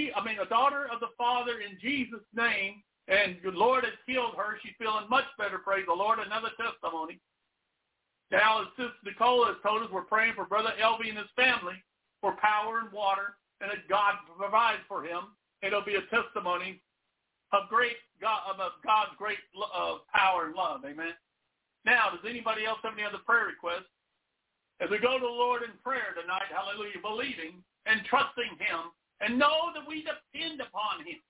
the Father in Jesus' name, and the Lord has healed her. She's feeling much better, praise the Lord. Another testimony. Now, as Sister Nicole has told us, we're praying for Brother Elvie and his family for power and water, and that God provides for him. It'll be a testimony of God's great power and love. Amen. Now, does anybody else have any other prayer requests? As we go to the Lord in prayer tonight, hallelujah, believing and trusting him, and know that we depend upon him.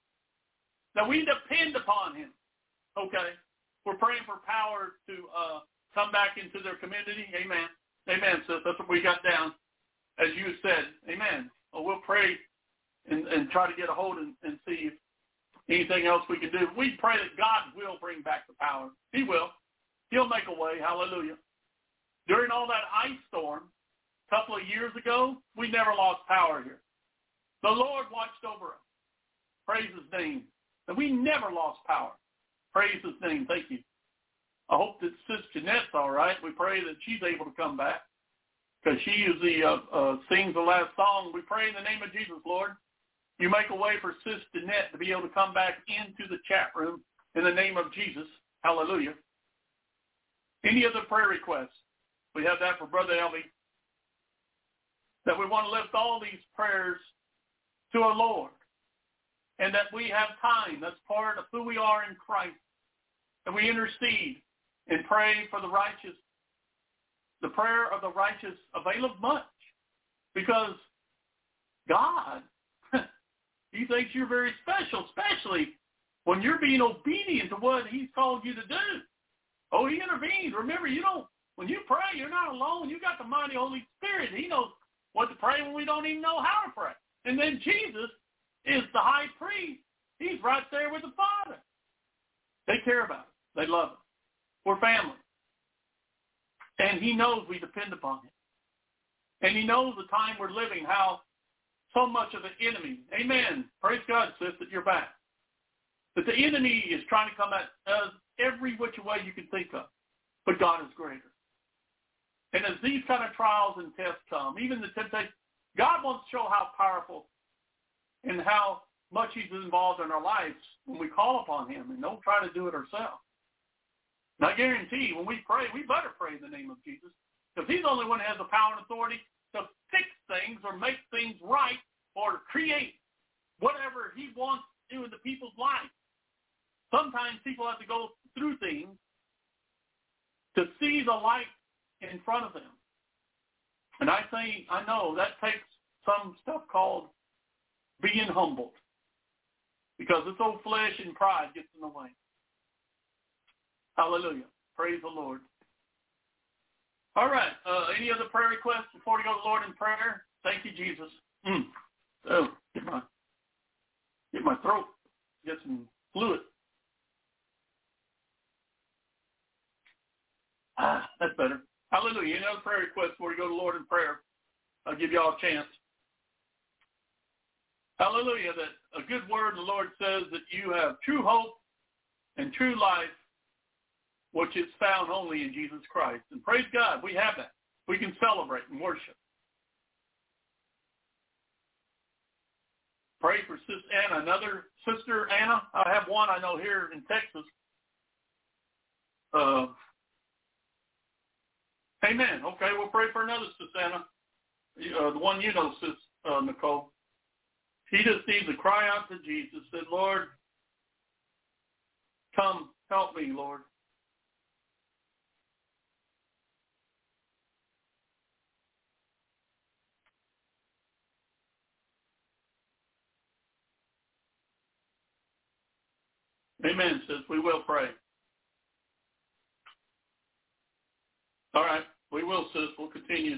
That we depend upon him. Okay. We're praying for power to come back into their community. Amen. Amen, sis. That's what we got down, as you said. Amen. Well, we'll pray and try to get a hold and see if anything else we can do. We pray that God will bring back the power. He will. He'll make a way. Hallelujah. During all that ice storm a couple of years ago, we never lost power here. The Lord watched over us. Praise his name. And we never lost power. Praise his name. Thank you. I hope that Sister Jeanette's all right. We pray that she's able to come back, because she usually sings the last song. We pray in the name of Jesus, Lord. You make a way for Sister Jeanette to be able to come back into the chat room in the name of Jesus. Hallelujah. Any other prayer requests? We have that for Brother Elvie. That we want to lift all these prayers to our Lord. And that we have time. That's part of who we are in Christ. And we intercede and pray for the righteous. The prayer of the righteous availeth much. Because God, he thinks you're very special, especially when you're being obedient to what he's called you to do. Oh, he intervenes. Remember, when you pray, you're not alone. You got the mighty Holy Spirit. He knows what to pray when we don't even know how to pray. And then Jesus is the high priest. He's right there with the Father. They care about us. They love us. We're family. And he knows we depend upon him. And he knows the time we're living, how so much of the enemy, amen, praise God, sis, that you're back, that the enemy is trying to come at us every which way you can think of. But God is greater. And as these kind of trials and tests come, even the temptation, God wants to show how powerful and how much he's involved in our lives when we call upon him, and don't try to do it ourselves. And I guarantee when we pray, we better pray in the name of Jesus, because he's the only one who has the power and authority to fix things or make things right or to create whatever he wants to do in the people's lives. Sometimes people have to go through things to see the light in front of them. And I know that takes some stuff called being humbled, because this old flesh and pride gets in the way. Hallelujah. Praise the Lord. All right. Any other prayer requests before we go to the Lord in prayer? Thank you, Jesus. Oh, get my throat. Get some fluid. That's better. Hallelujah. Any other prayer requests before we go to the Lord in prayer? I'll give you all a chance. Hallelujah. That a good word, the Lord says that you have true hope and true life, which is found only in Jesus Christ. And praise God, we have that. We can celebrate and worship. Pray for Sister Anna. Another Sister Anna, I have one I know here in Texas. Amen. Okay, we'll pray for another Sister Anna. The one you know, Sis Nicole. He just needs to cry out to Jesus. Said, Lord, come help me, Lord. Amen, sis. We will pray. All right. We will, sis. We'll continue.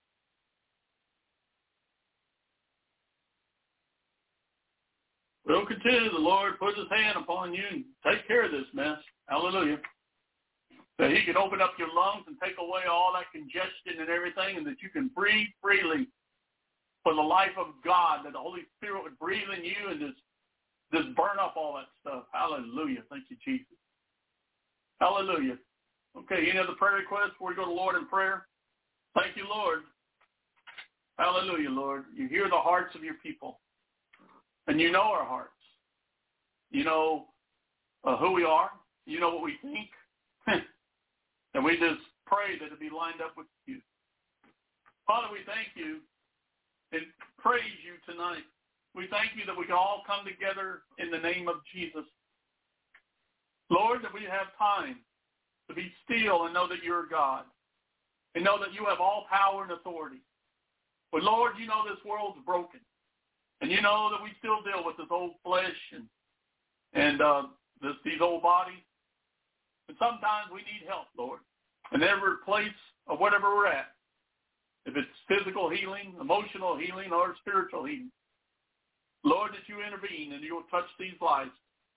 We'll continue. The Lord put his hand upon you and take care of this mess. Hallelujah. That he can open up your lungs and take away all that congestion and everything, and that you can breathe freely for the life of God, that the Holy Spirit would breathe in you and just burn up all that stuff. Hallelujah. Thank you, Jesus. Hallelujah. Okay, any other prayer requests before we go to the Lord in prayer? Thank you, Lord. Hallelujah, Lord. You hear the hearts of your people. And you know our hearts. You know who we are. You know what we think. And we just pray that it be lined up with you. Father, we thank you and praise you tonight. We thank you that we can all come together in the name of Jesus. Lord, that we have time to be still and know that you're God, and know that you have all power and authority. But Lord, you know this world's broken, and you know that we still deal with this old flesh and these old bodies. And sometimes we need help, Lord, in every place of whatever we're at, if it's physical healing, emotional healing, or spiritual healing. Lord, that you intervene and you'll touch these lives.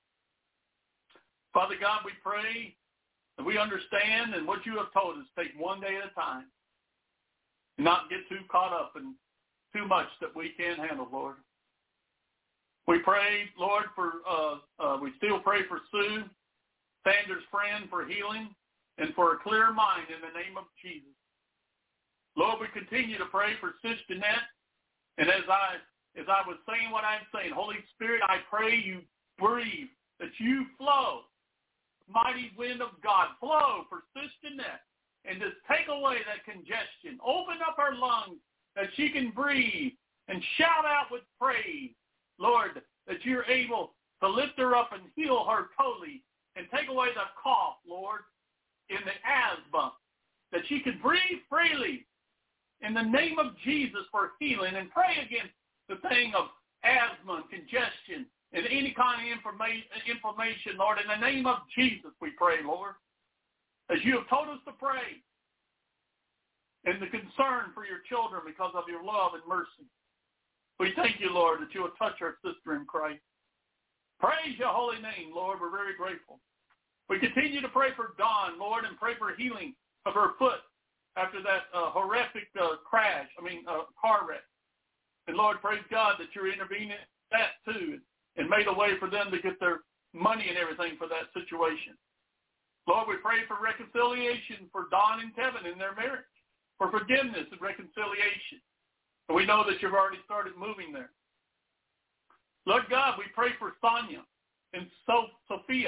Father God, we pray that we understand and what you have told us, take one day at a time and not get too caught up in too much that we can't handle, Lord. We pray, Lord, we still pray for Sue, Sanders' friend, for healing and for a clear mind in the name of Jesus. Lord, we continue to pray for Sis Jeanette, and as I was saying what I'm saying, Holy Spirit, I pray you breathe, that you flow, mighty wind of God, flow for Sis Jeanette, and just take away that congestion. Open up her lungs that she can breathe and shout out with praise, Lord, that you're able to lift her up and heal her totally and take away the cough, Lord, in the asthma, that she can breathe freely in the name of Jesus for healing, and pray against the thing of asthma and congestion and any kind of inflammation, Lord. In the name of Jesus, we pray, Lord, as you have told us to pray, and the concern for your children because of your love and mercy. We thank you, Lord, that you will touch our sister in Christ. Praise your holy name, Lord. We're very grateful. We continue to pray for Dawn, Lord, and pray for healing of her foot after that horrific car wreck. And Lord, praise God that you're intervening in that too, and made a way for them to get their money and everything for that situation. Lord, we pray for reconciliation for Don and Kevin in their marriage, for forgiveness and reconciliation. And we know that you've already started moving there. Lord God, we pray for Sonia and Sophie,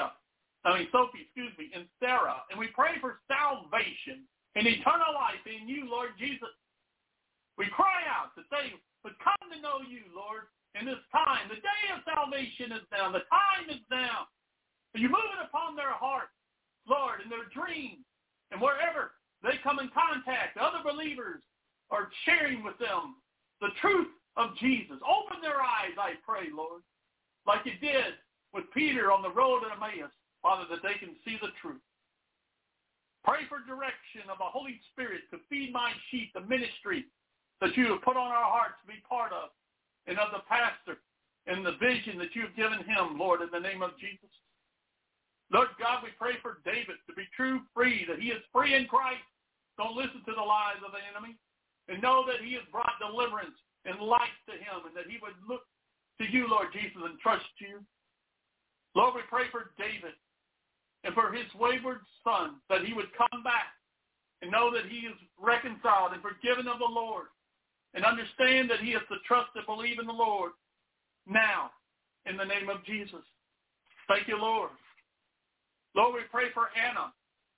and Sarah. And we pray for salvation and eternal life in you, Lord Jesus. We cry out to say, but come to know you, Lord, in this time. The day of salvation is now. The time is now. You're moving upon their hearts, Lord, in their dreams, and wherever they come in contact, other believers are sharing with them the truth of Jesus. Open their eyes, I pray, Lord, like you did with Peter on the road to Emmaus, Father, that they can see the truth. Pray for direction of the Holy Spirit to feed my sheep, the ministry that you have put on our hearts to be part of, and of the pastor and the vision that you have given him, Lord, in the name of Jesus. Lord God, we pray for David to be true free, that he is free in Christ. Don't listen to the lies of the enemy. And know that he has brought deliverance and life to him, and that he would look to you, Lord Jesus, and trust you. Lord, we pray for David and for his wayward son, that he would come back and know that he is reconciled and forgiven of the Lord, and understand that he has to trust and believe in the Lord now, in the name of Jesus. Thank you, Lord. Lord, we pray for Anna,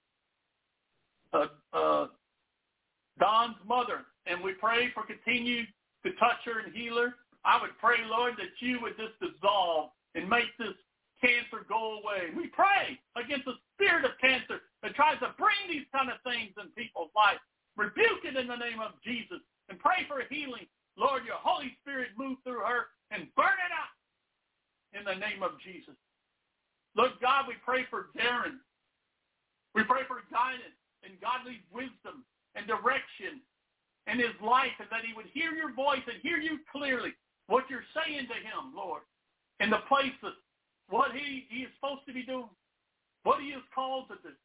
Don's mother, and we pray for continue to touch her and heal her. I would pray, Lord, that you would just dissolve and make this cancer go away. We pray against the spirit of cancer that tries to bring these kind of things in people's life. Rebuke it in the name of Jesus and pray for healing. Lord, your Holy Spirit move through her and burn it up in the name of Jesus. Lord God, we pray for Darren. We pray for guidance and godly wisdom and direction in his life, and that he would hear your voice and hear you clearly, what you're saying to him, Lord, in the places, what he is supposed to be doing, what he is called to do.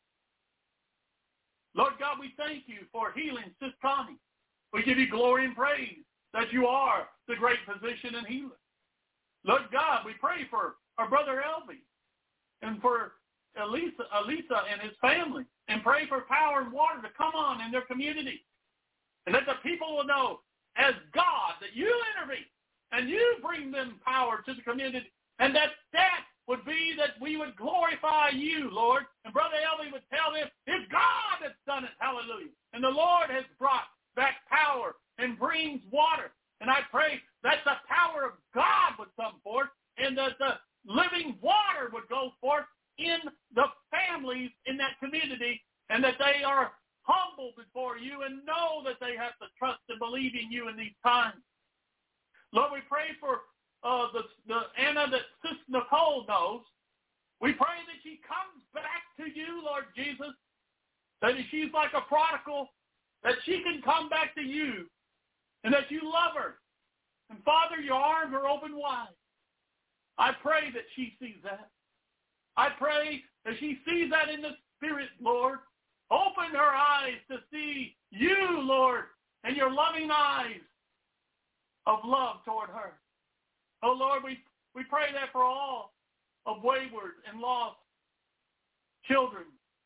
Lord God, we thank you for healing Sis Connie. We give you glory and praise that you are the great physician and healer. Lord God, we pray for our brother Elby and for Elisa and his family, and pray for power and water to come on in their community, and that the people will know as God that you intervene and you bring them power to the community, and that would be that we would glorify you, Lord. And Brother Elby would tell them, it's God that's done it, hallelujah. And the Lord has brought back power and brings water. And I pray that the power of God would come forth, and that the living water would go forth in the families in that community, and that they are humble before you and know that they have to trust and believe in you in these times. Lord, we pray for the Anna that Sis Nicole knows. We pray that she comes back to you, Lord Jesus, that she's like a prodigal, that she can come back to you, and that you love her. And Father, your arms are open wide. I pray that she sees that. I pray that she sees that in the Spirit, Lord. Open her eyes to see you, Lord, and your loving eyes of love toward her. Oh, Lord, we pray that for all of wayward and lost children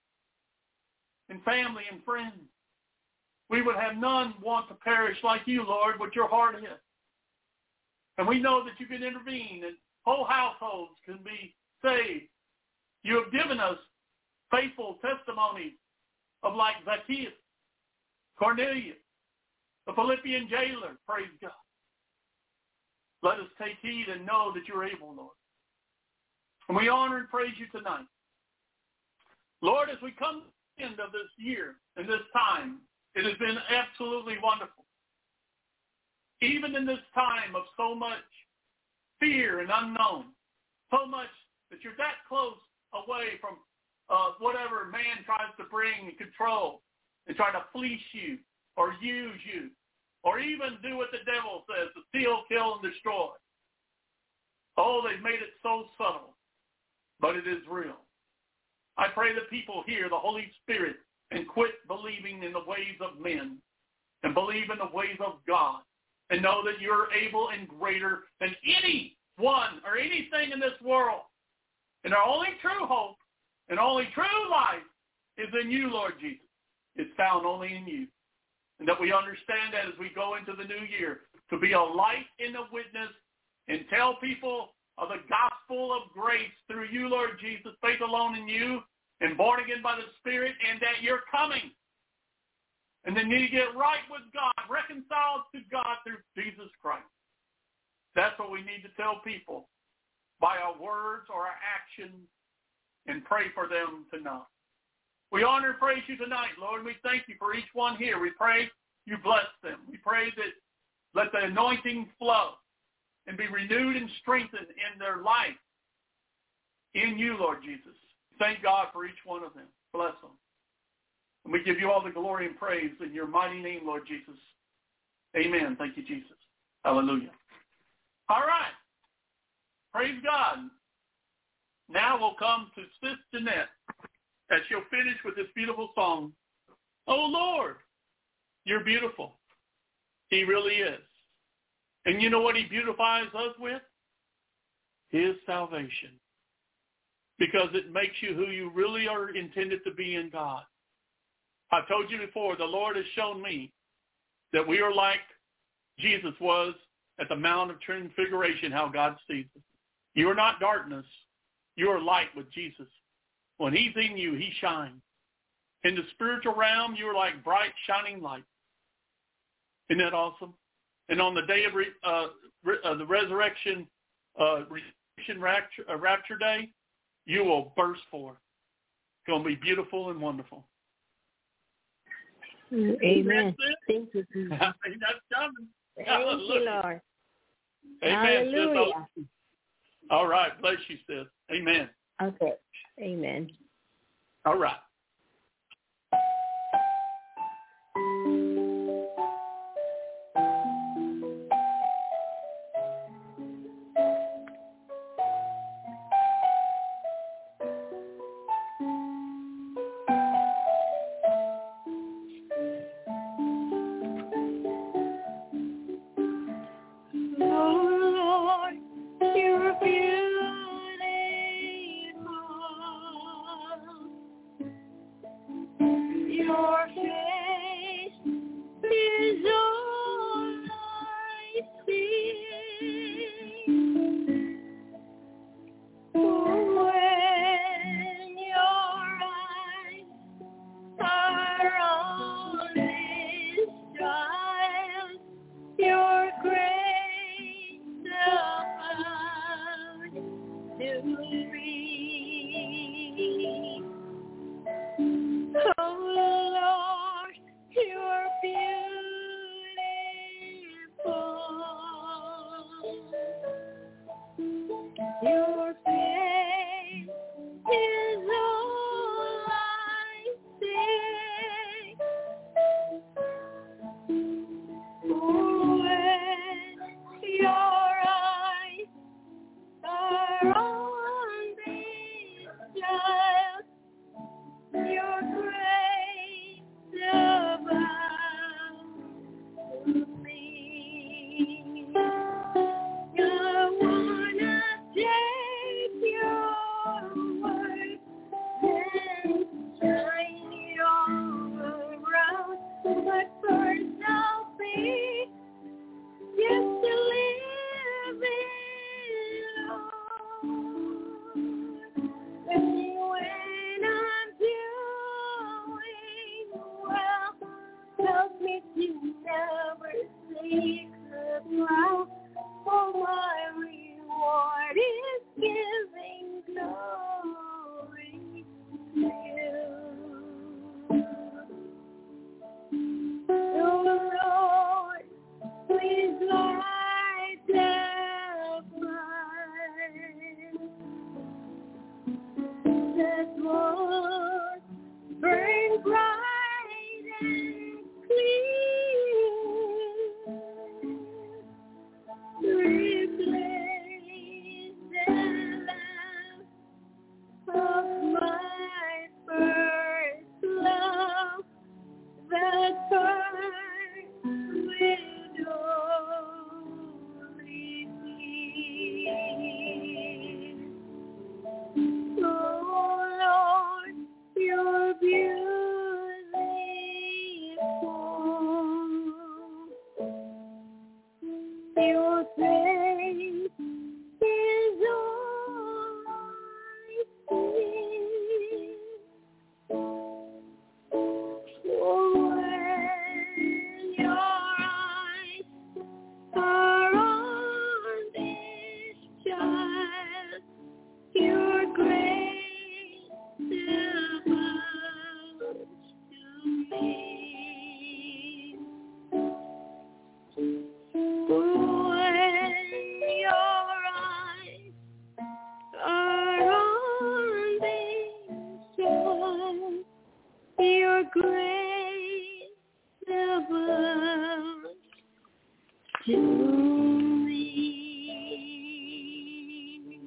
and family and friends. We would have none want to perish like you, Lord, with your heart is. And we know that you can intervene and whole households can be saved. You have given us faithful testimonies of like Zacchaeus, Cornelius, the Philippian jailer, praise God. Let us take heed and know that you're able, Lord. And we honor and praise you tonight. Lord, as we come to the end of this year and this time, it has been absolutely wonderful. Even in this time of so much fear and unknown, so much that you're that close away from whatever man tries to bring and control and try to fleece you or use you, or even do what the devil says, to steal, kill, and destroy. Oh, they've made it so subtle, but it is real. I pray that people hear the Holy Spirit and quit believing in the ways of men and believe in the ways of God, and know that you're able and greater than anyone or anything in this world. And our only true hope and only true life is in you, Lord Jesus. It's found only in you. And that we understand that as we go into the new year, to be a light and a witness and tell people of the gospel of grace through you, Lord Jesus, faith alone in you, and born again by the Spirit, and that you're coming. And then you get right with God, reconciled to God through Jesus Christ. That's what we need to tell people by our words or our actions, and pray for them to know. We honor and praise you tonight, Lord. We thank you for each one here. We pray you bless them. We pray that let the anointing flow and be renewed and strengthened in their life in you, Lord Jesus. Thank God for each one of them. Bless them. And we give you all the glory and praise in your mighty name, Lord Jesus. Amen. Thank you, Jesus. Hallelujah. All right. Praise God. Now we'll come to Sis Jeanette as she'll finish with this beautiful song. Oh, Lord, you're beautiful. He really is. And you know what he beautifies us with? His salvation. Because it makes you who you really are intended to be in God. I've told you before, the Lord has shown me that we are like Jesus was at the Mount of Transfiguration, how God sees us. You are not darkness. You are light with Jesus. When he's in you, he shines. In the spiritual realm, you are like bright, shining light. Isn't that awesome? And on the day of the resurrection, rapture day, you will burst forth. It's going to be beautiful and wonderful. Amen. Thank you, Jesus. That's coming. Thank Hallelujah. you, Lord. Amen. Hallelujah. Sis. All right. Bless you, sis. Amen. Okay. Amen. All right. to me.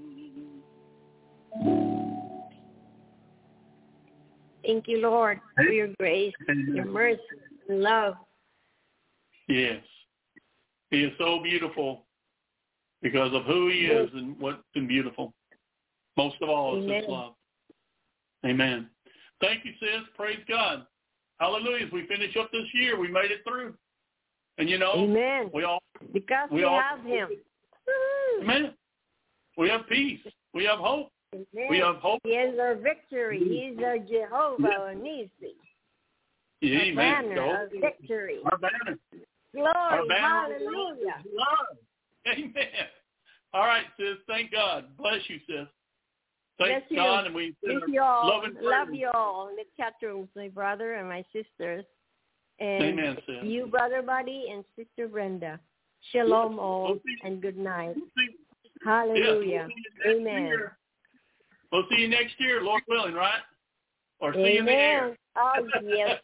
Thank you, Lord, for your grace, your mercy, and love. Yes. He is so beautiful because of who he is and what's been beautiful. Most of all is his love. Amen. Thank you, sis. Praise God. Hallelujah. As we finish up this year, we made it through. And you know, Amen. Because we have him. Amen. We have peace. We have hope. Amen. We have hope. He is our victory. He is our Jehovah, our Nisi. Amen. Banner of victory. Our banner. Glory. Our banner. Hallelujah. Amen. All right, sis. Thank God. Bless you, sis. Thank God, and we love you all in the chat rooms, my brother and my sisters. And amen, sis. You, Brother Buddy, and Sister Brenda. Shalom all, and good night. Hallelujah. Yes, Amen. We'll see you next year, Lord willing, right? Or see you in the air. Oh, yes.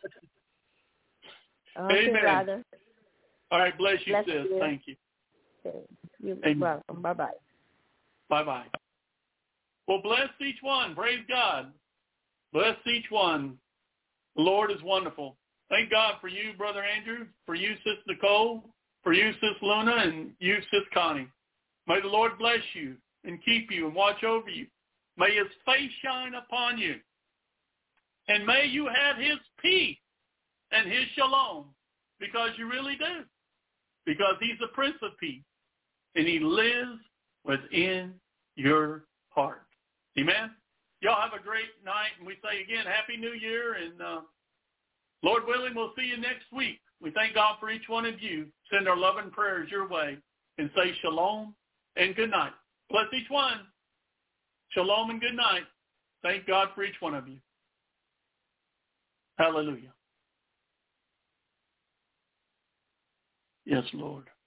Okay, Amen. brother. All right, bless you, sis. You. Thank you. You're Amen. welcome. Bye-bye. Bye-bye. Well, bless each one. Praise God. Bless each one. The Lord is wonderful. Thank God for you, Brother Andrew, for you, Sis Nicole, for you, Sis Luna, and you, Sis Connie. May the Lord bless you and keep you and watch over you. May his face shine upon you. And may you have his peace and his shalom, because you really do. Because he's the Prince of Peace, and he lives within your heart. Amen? Y'all have a great night, and we say again, Happy New Year, and Lord willing, we'll see you next week. We thank God for each one of you. Send our love and prayers your way, and say shalom and good night. Bless each one. Shalom and good night. Thank God for each one of you. Hallelujah. Yes, Lord.